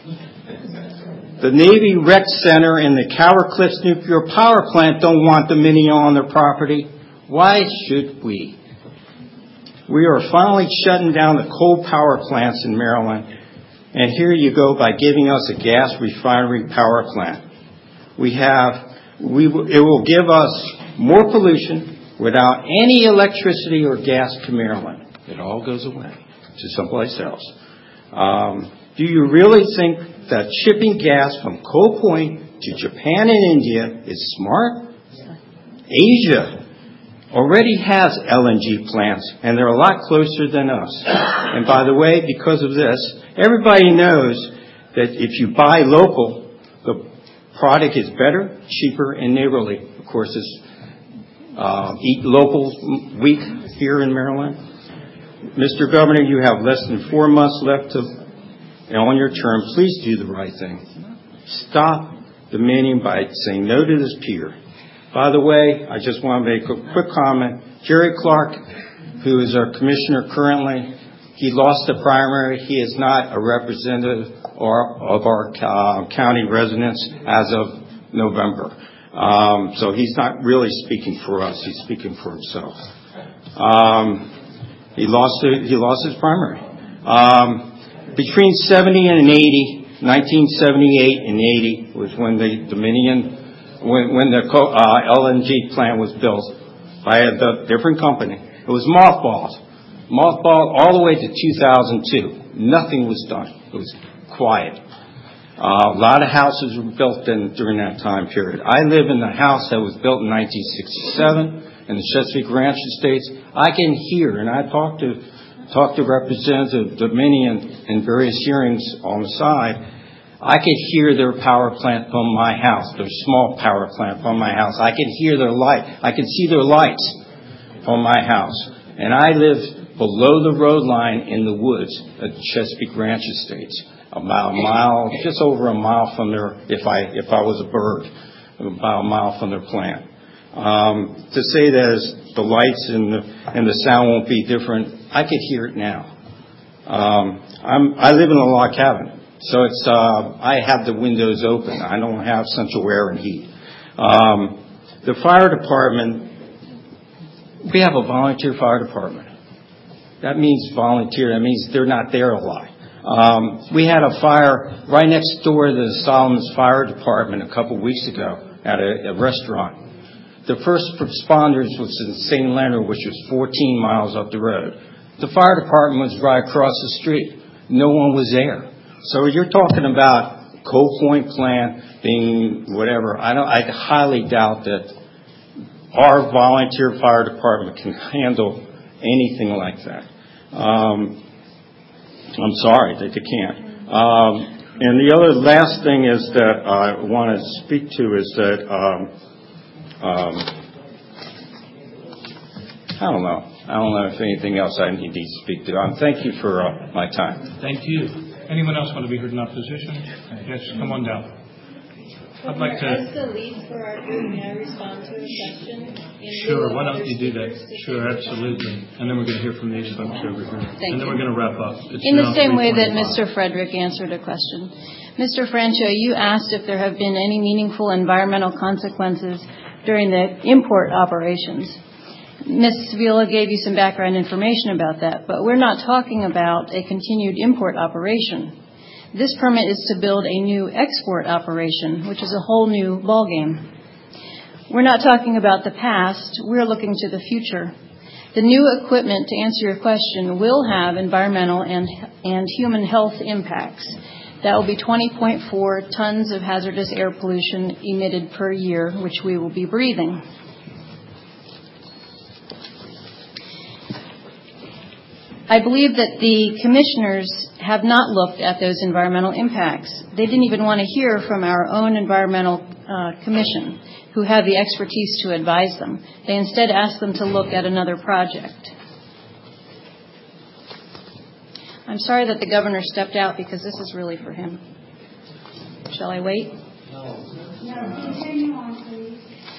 The Navy Rec Center and the Calvert Cliffs Nuclear Power Plant don't want Dominion on their property. Why should we? We are finally shutting down the coal power plants in Maryland, and here you go by giving us a gas refinery power plant. We have, we, it will give us more pollution without any electricity or gas to Maryland. It all goes away to someplace else. Um, do you really think that shipping gas from Coal Point to Japan and India is smart? Asia already has L N G plants, and they're a lot closer than us. And by the way, because of this, everybody knows that if you buy local, the product is better, cheaper, and neighborly. Of course, it's uh, Eat Local Week here in Maryland. Mister Governor, you have less than four months left to And on your term, please do the right thing. Stop Dominion by saying no to this pier. By the way, I just want to make a quick comment. Jerry Clark, who is our commissioner currently, he lost the primary. He is not a representative or, of our uh, county residents as of November. Um, so he's not really speaking for us. He's speaking for himself. Um, he lost the, he lost his primary. Um, between seventy and eighty, nineteen seventy-eight and eighty was when the Dominion, when, when the uh, L N G plant was built by a, a different company. It was mothballed. Mothballed all the way to two thousand two. Nothing was done. It was quiet. Uh, a lot of houses were built in, during that time period. I live in the house that was built in nineteen sixty-seven in the Chesapeake Ranch Estates. I can hear, and I talked to talked to representatives of Dominion in various hearings on the side. I could hear their power plant from my house, their small power plant from my house. I could hear their light. I could see their lights from my house. And I live below the road line in the woods at Chesapeake Ranch Estates, about a mile, just over a mile from their, if I if I was a bird, about a mile from their plant. Um, to say that the lights and the, and the sound won't be different, I could hear it now. Um, I'm, I live in a log cabin, so it's uh, I have the windows open. I don't have central air and heat. Um, the fire department, we have a volunteer fire department. That means volunteer. That means they're not there a lot. Um, we had a fire right next door to the Solomon's Fire Department a couple weeks ago at a, a restaurant. The first responders was in Saint Leonard, which was fourteen miles up the road. The fire department was right across the street. No one was there. So you're talking about Cove Point plant being whatever. I don't. I highly doubt that our volunteer fire department can handle anything like that. Um, I'm sorry that they can't. Um, and the other last thing is that I want to speak to is that um, um, I don't know. I don't know if anything else I need to speak to. Um, thank you for uh, my time. Thank you. Anyone else want to be heard in opposition? Yes, come on down. I'd like to. As the lead for our group, may I respond to a question? Sure, why don't you do that? Sure, absolutely. And then we're going to hear from these folks over here. Thank and then you. we're going to wrap up. It's In the now same way that three Mister Frederick answered a question. Mister Francho, you asked if there have been any meaningful environmental consequences during the import operations. Miz Vila gave you some background information about that, but we're not talking about a continued import operation. This permit is to build a new export operation, which is a whole new ballgame. We're not talking about the past. We're looking to the future. The new equipment, to answer your question, will have environmental and, and human health impacts. That will be twenty point four tons of hazardous air pollution emitted per year, which we will be breathing. I believe that the commissioners have not looked at those environmental impacts. They didn't even want to hear from our own environmental uh, commission, who have the expertise to advise them. They instead asked them to look at another project. I'm sorry that the governor stepped out because this is really for him. Shall I wait? No. No, continue on, please.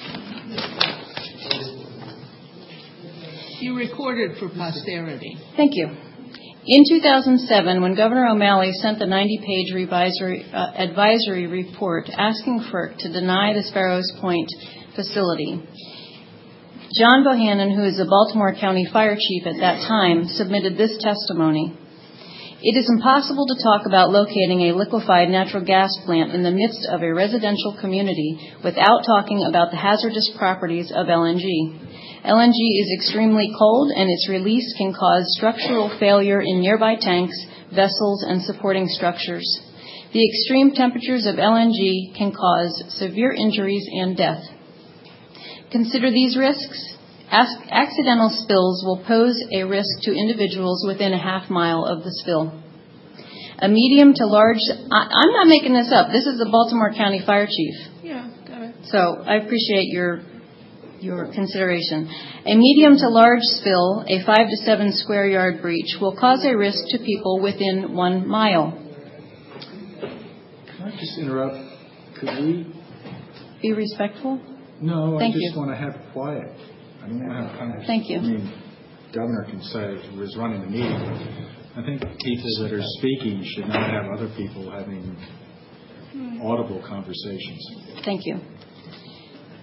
You recorded for posterity. Thank you. In two thousand seven, when Governor O'Malley sent the ninety-page advisory, uh, advisory report asking FERC to deny the Sparrows Point facility, John Bohannon, who is the Baltimore County Fire Chief at that time, submitted this testimony. It is impossible to talk about locating a liquefied natural gas plant in the midst of a residential community without talking about the hazardous properties of L N G. L N G is extremely cold, and its release can cause structural failure in nearby tanks, vessels, and supporting structures. The extreme temperatures of L N G can cause severe injuries and death. Consider these risks. Accidental spills will pose a risk to individuals within a half mile of the spill. A medium to large, I, I'm not making this up, this is the Baltimore County Fire Chief. Yeah, got it. So I appreciate your your consideration. A medium to large spill, a five to seven square yard breach, will cause a risk to people within one mile. Can I just interrupt? Could we? Be respectful? No, Thank I just you. want to have quiet. I don't want to have conversation. Thank you. I mean, Governor can say he was running the meeting. I think people that are speaking should not have other people having audible conversations. Thank you.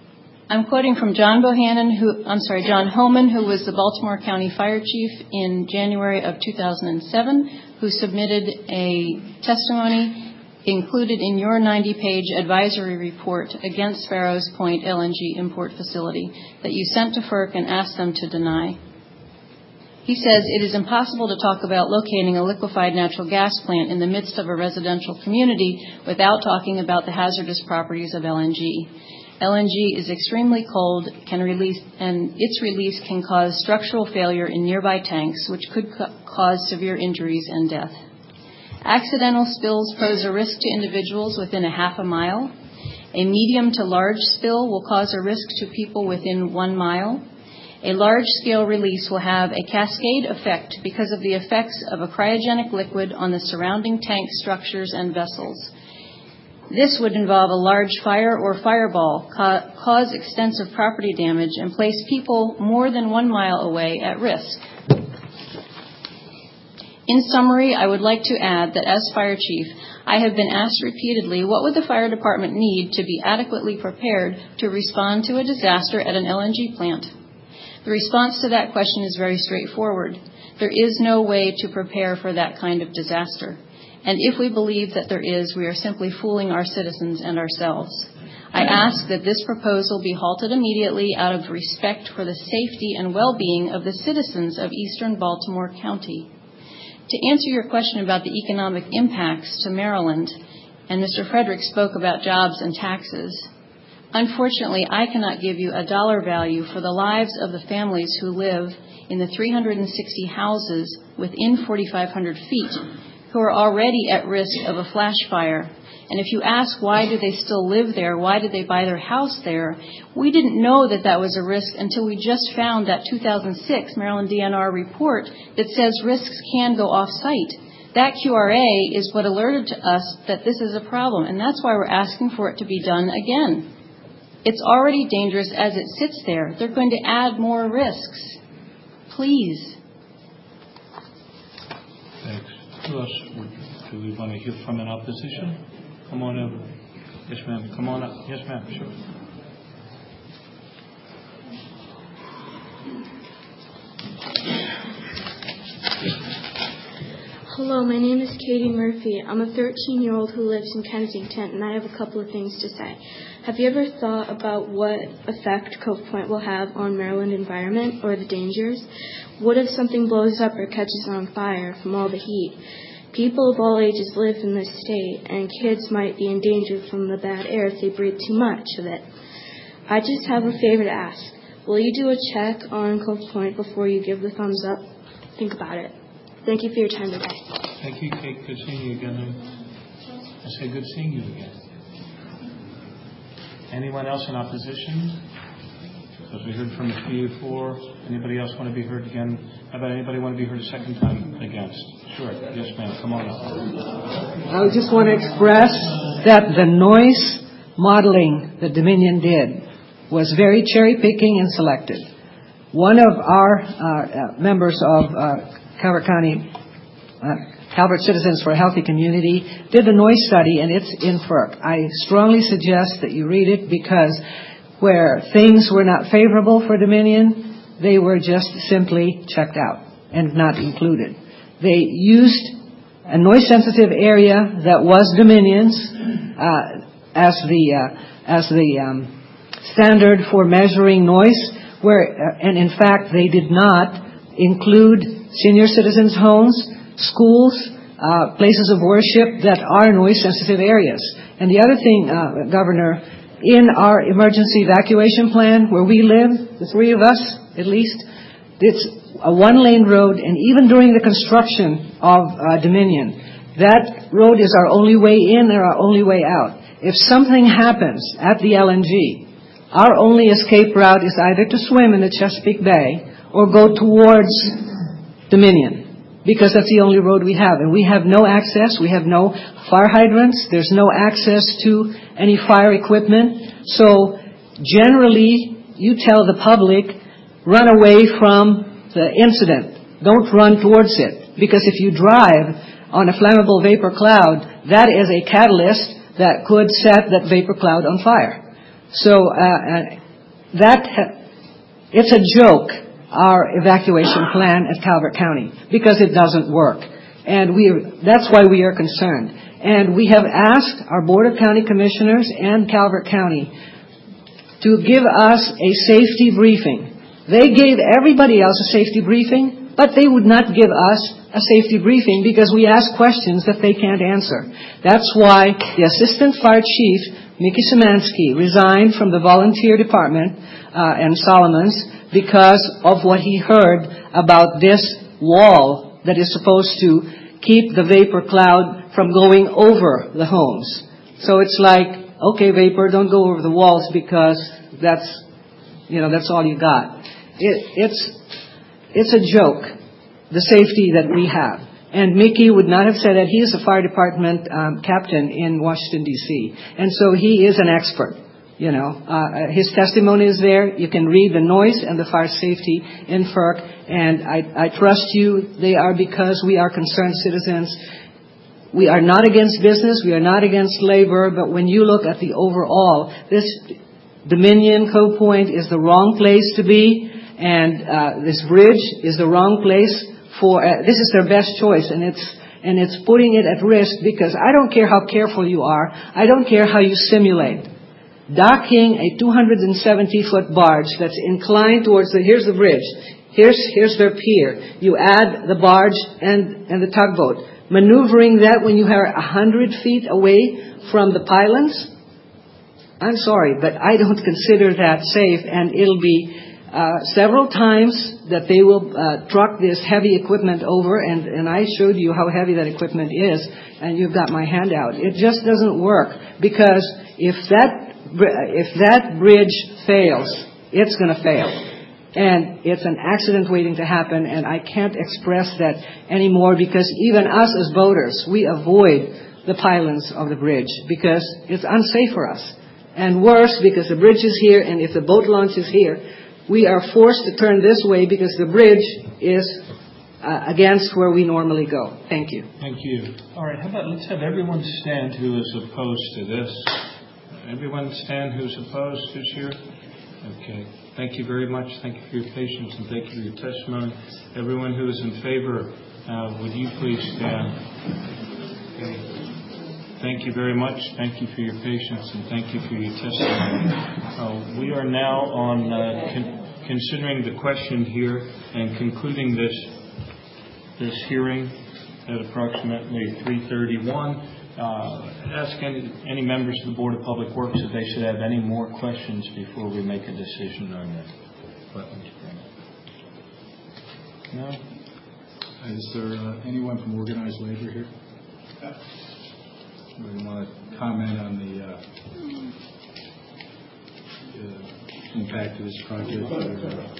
I'm quoting from John Bohannon, who, I'm sorry, John Homan, who was the Baltimore County Fire Chief in January of two thousand seven, who submitted a testimony included in your ninety-page advisory report against Farrows Point L N G import facility that you sent to FERC and asked them to deny. He says it is impossible to talk about locating a liquefied natural gas plant in the midst of a residential community without talking about the hazardous properties of L N G. L N G is extremely cold, can release, and its release can cause structural failure in nearby tanks, which could ca- cause severe injuries and death. Accidental spills pose a risk to individuals within a half a mile. A medium to large spill will cause a risk to people within one mile. A large-scale release will have a cascade effect because of the effects of a cryogenic liquid on the surrounding tank structures and vessels. This would involve a large fire or fireball, ca- cause extensive property damage, and place people more than one mile away at risk. In summary, I would like to add that as fire chief, I have been asked repeatedly what would the fire department need to be adequately prepared to respond to a disaster at an L N G plant. The response to that question is very straightforward. There is no way to prepare for that kind of disaster. And if we believe that there is, we are simply fooling our citizens and ourselves. I ask that this proposal be halted immediately out of respect for the safety and well-being of the citizens of eastern Baltimore County. To answer your question about the economic impacts to Maryland, and Mister Frederick spoke about jobs and taxes, unfortunately, I cannot give you a dollar value for the lives of the families who live in the three hundred sixty houses within forty-five hundred feet who are already at risk of a flash fire. And if you ask why do they still live there, why did they buy their house there, we didn't know that that was a risk until we just found that two thousand six Maryland D N R report that says risks can go off-site. That Q R A is what alerted to us that this is a problem, and that's why we're asking for it to be done again. It's already dangerous as it sits there. They're going to add more risks. Please. Thanks. Who else would, do we want to hear from in opposition? Come on over. Yes, ma'am. Come on up. Yes, ma'am. Sure. Hello, my name is Katie Murphy. I'm a thirteen-year-old who lives in Kensington, and I have a couple of things to say. Have you ever thought about what effect Cove Point will have on Maryland environment or the dangers? What if something blows up or catches on fire from all the heat? People of all ages live in this state, and kids might be endangered from the bad air if they breathe too much of it. I just have a favor to ask. Will you do a check on Cove Point before you give the thumbs up? Think about it. Thank you for your time today. Thank you, Kate. Good seeing you again. I say good seeing you again. Anyone else in opposition? Because we heard from a few before. Anybody else want to be heard again? How about anybody want to be heard a second time against? Sure. Yes, ma'am. Come on up. I just want to express that the noise modeling that Dominion did was very cherry-picking and selected. One of our uh, uh, members of uh, Calvert County, uh, Calvert Citizens for a Healthy Community, did the noise study, and it's in FERC. I strongly suggest that you read it because where things were not favorable for Dominion, they were just simply checked out and not included. They used a noise-sensitive area that was Dominion's uh, as the uh, as the um, standard for measuring noise, where uh, and in fact they did not include senior citizens' homes, schools, uh, places of worship that are noise-sensitive areas. And the other thing, uh, Governor, in our emergency evacuation plan where we live, the three of us at least, it's a one-lane road, and even during the construction of uh, Dominion, that road is our only way in and our only way out. If something happens at the L N G, our only escape route is either to swim in the Chesapeake Bay or go towards Dominion, because that's the only road we have. And we have no access. We have no fire hydrants. There's no access to any fire equipment. So generally, you tell the public, run away from the incident. Don't run towards it. Because if you drive on a flammable vapor cloud, that is a catalyst that could set that vapor cloud on fire. So uh, that ha- it's a joke, our evacuation plan at Calvert County, because it doesn't work. And we that's why we are concerned. And we have asked our Board of County Commissioners and Calvert County to give us a safety briefing. They gave everybody else a safety briefing, but they would not give us a safety briefing because we ask questions that they can't answer. That's why the Assistant Fire Chief, Mickey Szymanski, resigned from the volunteer department uh, and Solomon's because of what he heard about this wall that is supposed to keep the vapor cloud from going over the homes. So it's like, okay, vapor, don't go over the walls because that's, you know, that's all you got. It, it's, it's a joke, the safety that we have. And Mickey would not have said that. He is a fire department um, captain in Washington, D C, and so he is an expert. You know, uh, his testimony is there. You can read the noise and the fire safety in F E R C, and I, I trust you. They are because we are concerned citizens. We are not against business. We are not against labor. But when you look at the overall, this Dominion Cove Point is the wrong place to be, and uh, this bridge is the wrong place for. Uh, this is their best choice, and it's and it's putting it at risk because I don't care how careful you are. I don't care how you simulate. Docking a two hundred seventy foot barge that's inclined towards the, here's the bridge, here's, here's their pier. You add the barge and, and the tugboat. Maneuvering that when you are one hundred feet away from the pylons, I'm sorry, but I don't consider that safe, and it'll be uh, several times that they will uh, truck this heavy equipment over, and, and I showed you how heavy that equipment is, and you've got my handout. It just doesn't work, because if that If that bridge fails, it's going to fail. And it's an accident waiting to happen, and I can't express that anymore because even us as boaters, we avoid the pylons of the bridge because it's unsafe for us. And worse, because the bridge is here, and if the boat launch is here, we are forced to turn this way because the bridge is uh, against where we normally go. Thank you. Thank you. All right, how about let's have everyone stand who is opposed to this. Everyone stand who's opposed, who's here? Okay. Thank you very much. Thank you for your patience and thank you for your testimony. Everyone who is in favor, uh, would you please stand? Okay. Thank you very much. Thank you for your patience and thank you for your testimony. Uh, we are now on uh, con- considering the question here and concluding this this hearing at approximately three thirty-one. Uh, ask any, any members of the Board of Public Works if they should have any more questions before we make a decision on the wetlands permit. No? Is there uh, anyone from organized labor here? We want to comment on the, uh, the impact of this project? Or,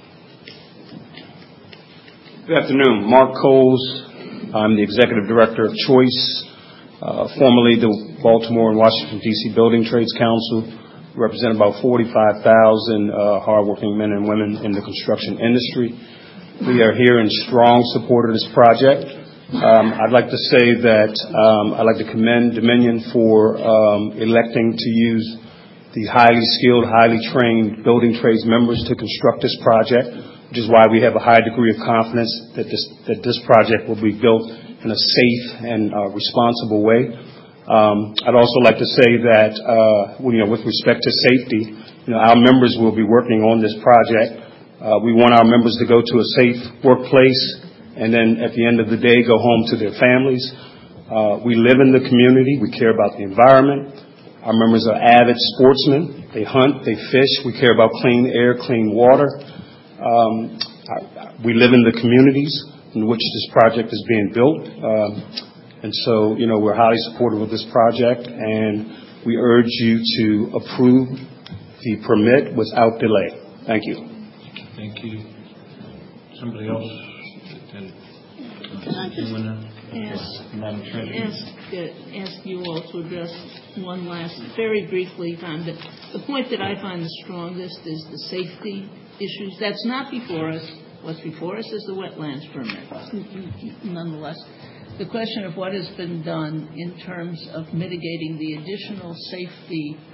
Good afternoon. Mark Coles. I'm the Executive Director of Choice. Uh, formerly the Baltimore and Washington, D C Building Trades Council, represent about forty-five thousand uh, hardworking men and women in the construction industry. We are here in strong support of this project. Um, I'd like to say that um, I'd like to commend Dominion for um, electing to use the highly skilled, highly trained building trades members to construct this project, which is why we have a high degree of confidence that this, that this project will be built in a safe and uh, responsible way. Um, I'd also like to say that, uh, you know, with respect to safety, you know, our members will be working on this project. Uh, we want our members to go to a safe workplace and then at the end of the day go home to their families. Uh, we live in the community. We care about the environment. Our members are avid sportsmen. They hunt, they fish. We care about clean air, clean water. Um, we live in the communities in which this project is being built. Um, and so, you know, we're highly supportive of this project, and we urge you to approve the permit without delay. Thank you. Thank you. Somebody else? Can I just ask, Madam Treasurer. ask, uh, ask you all to address one last, very briefly, Tom, the, the point that I find the strongest is the safety issues. That's not before us. What's before us is the wetlands permit. Nonetheless, the question of what has been done in terms of mitigating the additional safety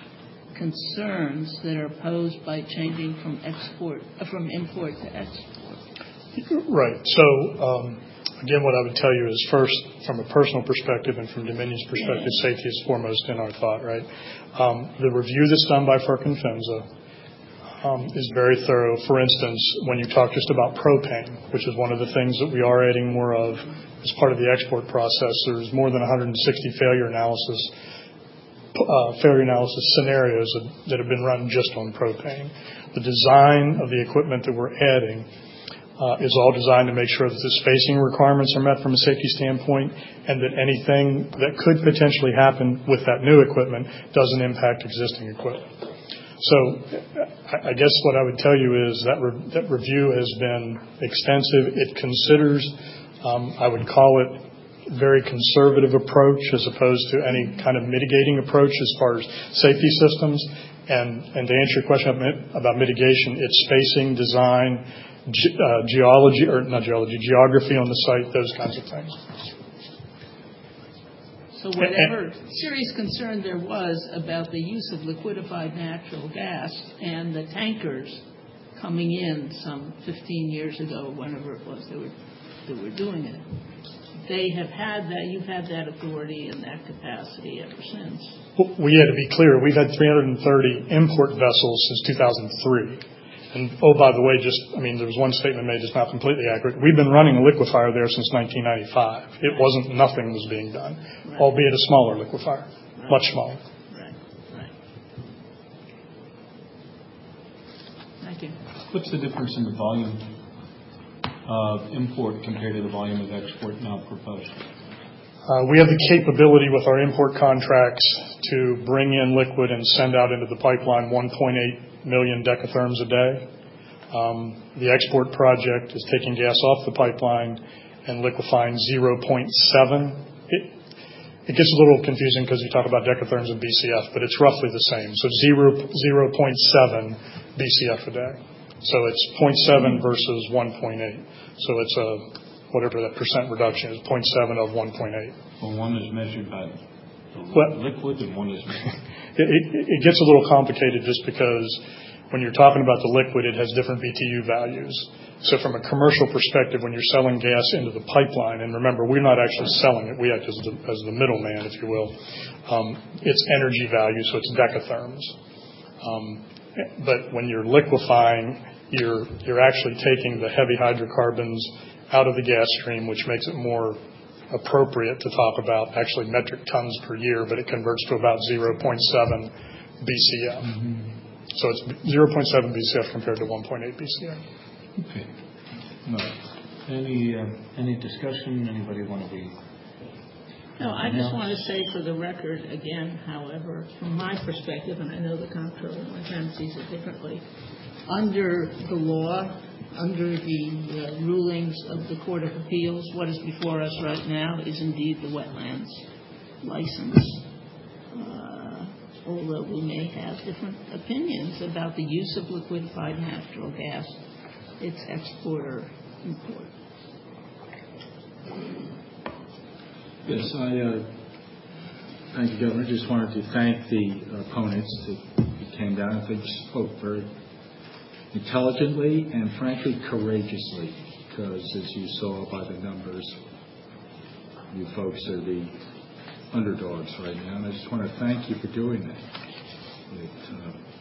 concerns that are posed by changing from export, uh, from import to export? Right. So, um, again, what I would tell you is first, from a personal perspective and from Dominion's perspective, safety is foremost in our thought, right? Um, the review that's done by FERC and PHMSA um, is very thorough. For instance, when you talk just about propane, which is one of the things that we are adding more of as part of the export process, there's more than one hundred sixty failure analysis Uh, failure analysis scenarios that, that have been run just on propane. The design of the equipment that we're adding uh, is all designed to make sure that the spacing requirements are met from a safety standpoint, and that anything that could potentially happen with that new equipment doesn't impact existing equipment. So I, I guess what I would tell you is that, re- that review has been extensive. It considers, um, I would call it, very conservative approach as opposed to any kind of mitigating approach as far as safety systems. And, and to answer your question about mitigation, it's spacing, design, ge- uh, geology, or not geology, geography on the site, those kinds of things. So whatever serious concern there was about the use of liquefied natural gas and the tankers coming in some fifteen years ago, whenever it was they were, they were doing it, they have had that, you've had that authority and that capacity ever since. Well, we had to be clear. We've had three hundred thirty import vessels since two thousand three. And, oh, by the way, just, I mean, there was one statement made that's not completely accurate. We've been running a liquefier there since nineteen ninety-five. It wasn't, nothing was being done, right. Albeit a smaller liquefier, right. Much smaller. Right, right. Thank you. What's the difference in the volume of import compared to the volume of export now proposed? Uh, we have the capability with our import contracts to bring in liquid and send out into the pipeline one point eight million decatherms a day. Um, the export project is taking gas off the pipeline and liquefying zero point seven. It, it gets a little confusing because you talk about decatherms and B C F, but it's roughly the same. So zero point seven B C F a day. So it's zero point seven versus one point eight. So it's a, whatever that percent reduction is, zero point seven of one point eight. Well, one is measured by well, liquid and one is measured. It, it, it gets a little complicated just because when you're talking about the liquid, it has different B T U values. So from a commercial perspective, when you're selling gas into the pipeline, and remember, we're not actually selling it. We act as the, as the middleman, if you will. Um, it's energy value, so it's decatherms. Um, but when you're liquefying, you're you're actually taking the heavy hydrocarbons out of the gas stream, which makes it more appropriate to talk about actually metric tons per year, but it converts to about zero point seven B C F. Mm-hmm. So it's zero point seven B C F compared to one point eight B C F. Okay. No. Any uh, any discussion? Anybody want to be? No, I just want to say for the record again, however, from my perspective, and I know the comptroller and my friend sees it differently, under the law, under the uh, rulings of the Court of Appeals, what is before us right now is indeed the wetlands license. Uh, although we may have different opinions about the use of liquefied natural gas, its export or import. Yes, I uh, thank you, Governor. I just wanted to thank the opponents that came down. I think spoke very intelligently and frankly courageously, because as you saw by the numbers, you folks are the underdogs right now, and I just want to thank you for doing that. It's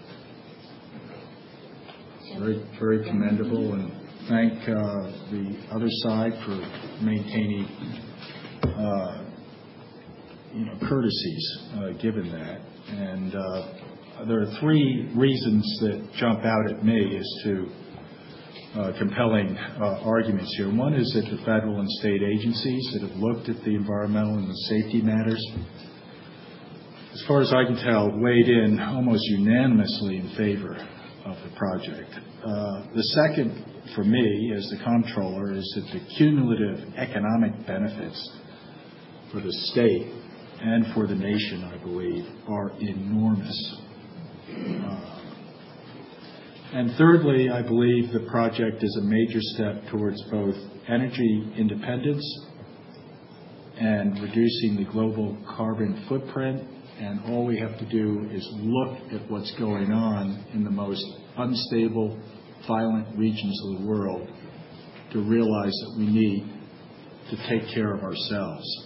uh, very, very commendable, and thank uh, the other side for maintaining uh, you know, courtesies uh, given that. And uh, there are three reasons that jump out at me as to uh, compelling uh, arguments here. One is that the federal and state agencies that have looked at the environmental and the safety matters, as far as I can tell, weighed in almost unanimously in favor of the project. Uh, the second, for me, as the comptroller, is that the cumulative economic benefits for the state and for the nation, I believe, are enormous. Uh, and thirdly, I believe the project is a major step towards both energy independence and reducing the global carbon footprint And all we have to do is look at what's going on in the most unstable, violent regions of the world to realize that we need to take care of ourselves.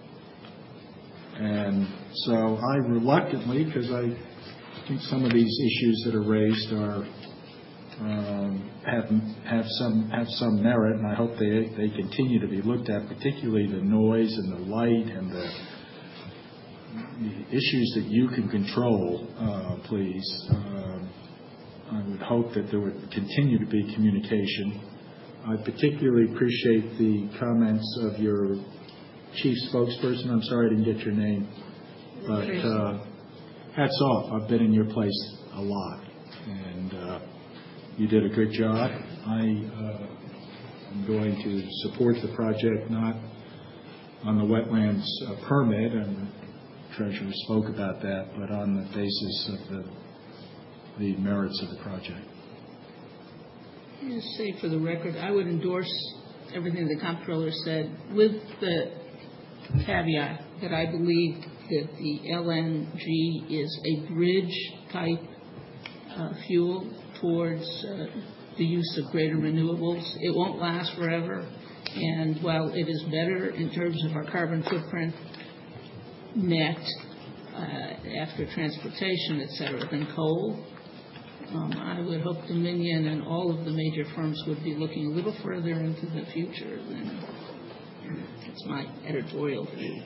And so I reluctantly, because I think some of these issues that are raised are um, have have some have some merit, and I hope they they continue to be looked at, particularly the noise and the light and the, the issues that you can control. Uh, please, um, I would hope that there would continue to be communication. I particularly appreciate the comments of your chief spokesperson. I'm sorry I didn't get your name, but uh, hats off. I've been in your place a lot, and uh, you did a good job. I uh, am going to support the project, not on the wetlands uh, permit, and the treasurer spoke about that, but on the basis of the the merits of the project. Let me just say for the record, I would endorse everything the comptroller said, with the caveat that I believe that the L N G is a bridge-type uh, fuel towards uh, the use of greater renewables. It won't last forever, and while it is better in terms of our carbon footprint net uh, after transportation, et cetera, than coal, Um, I would hope Dominion and all of the major firms would be looking a little further into the future than it's my editorial view.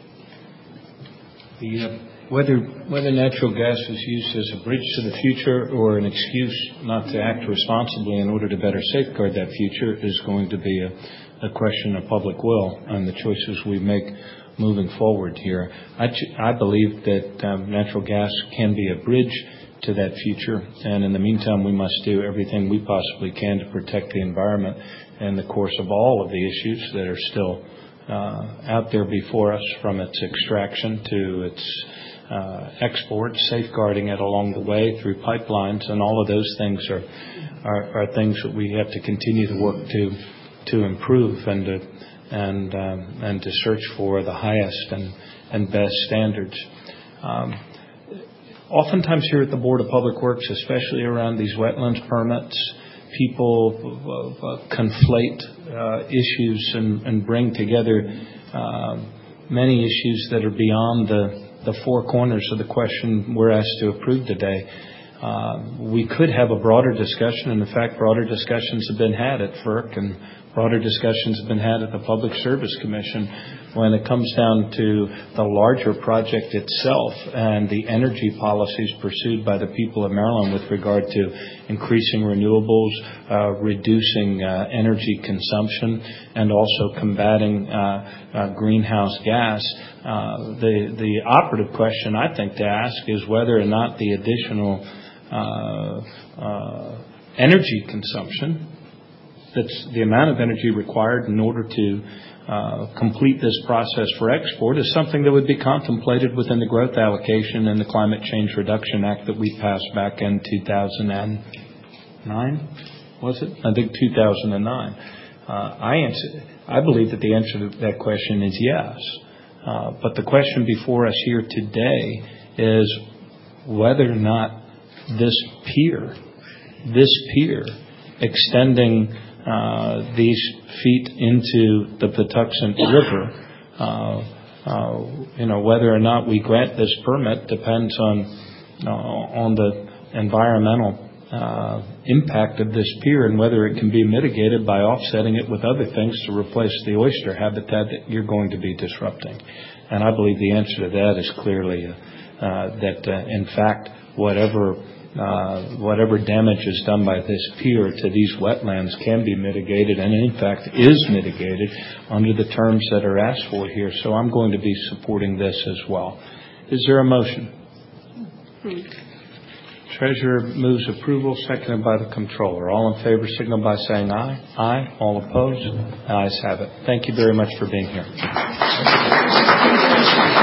The, uh, whether whether natural gas is used as a bridge to the future or an excuse not to act responsibly in order to better safeguard that future is going to be a, a question of public will and the choices we make moving forward here. I, ch- I believe that um, natural gas can be a bridge to that future, and in the meantime we must do everything we possibly can to protect the environment in the course of all of the issues that are still uh, out there before us, from its extraction to its uh, export, safeguarding it along the way through pipelines, and all of those things are, are, are things that we have to continue to work to to improve and to, and um, and to search for the highest and, and best standards. Um, Oftentimes here at the Board of Public Works, especially around these wetlands permits, people uh, conflate uh, issues and, and bring together uh, many issues that are beyond the, the four corners of the question we're asked to approve today. Uh, we could have a broader discussion, and in fact, broader discussions have been had at F E R C, and broader discussions have been had at the Public Service Commission when it comes down to the larger project itself and the energy policies pursued by the people of Maryland with regard to increasing renewables, uh, reducing uh, energy consumption, and also combating uh, uh, greenhouse gas. Uh, the, the operative question, I think, to ask is whether or not the additional uh, uh, energy consumption, that's the amount of energy required in order to uh, complete this process for export, is something that would be contemplated within the growth allocation and the Climate Change Reduction Act that we passed back in two thousand nine, was it? I think two thousand nine. Uh, I answer, I believe that the answer to that question is yes. Uh, but the question before us here today is whether or not this pier, this pier extending Uh, these feet into the Patuxent River, uh, uh, you know, whether or not we grant this permit depends on uh, on the environmental uh, impact of this pier and whether it can be mitigated by offsetting it with other things to replace the oyster habitat that you're going to be disrupting. And I believe the answer to that is clearly uh, uh, that, uh, in fact, whatever Uh, whatever damage is done by this pier to these wetlands can be mitigated, and in fact is mitigated under the terms that are asked for here. So I'm going to be supporting this as well. Is there a motion? Approved. Treasurer moves approval, seconded by the Comptroller. All in favor signal by saying aye. Aye. All opposed? Ayes have it. Thank you very much for being here.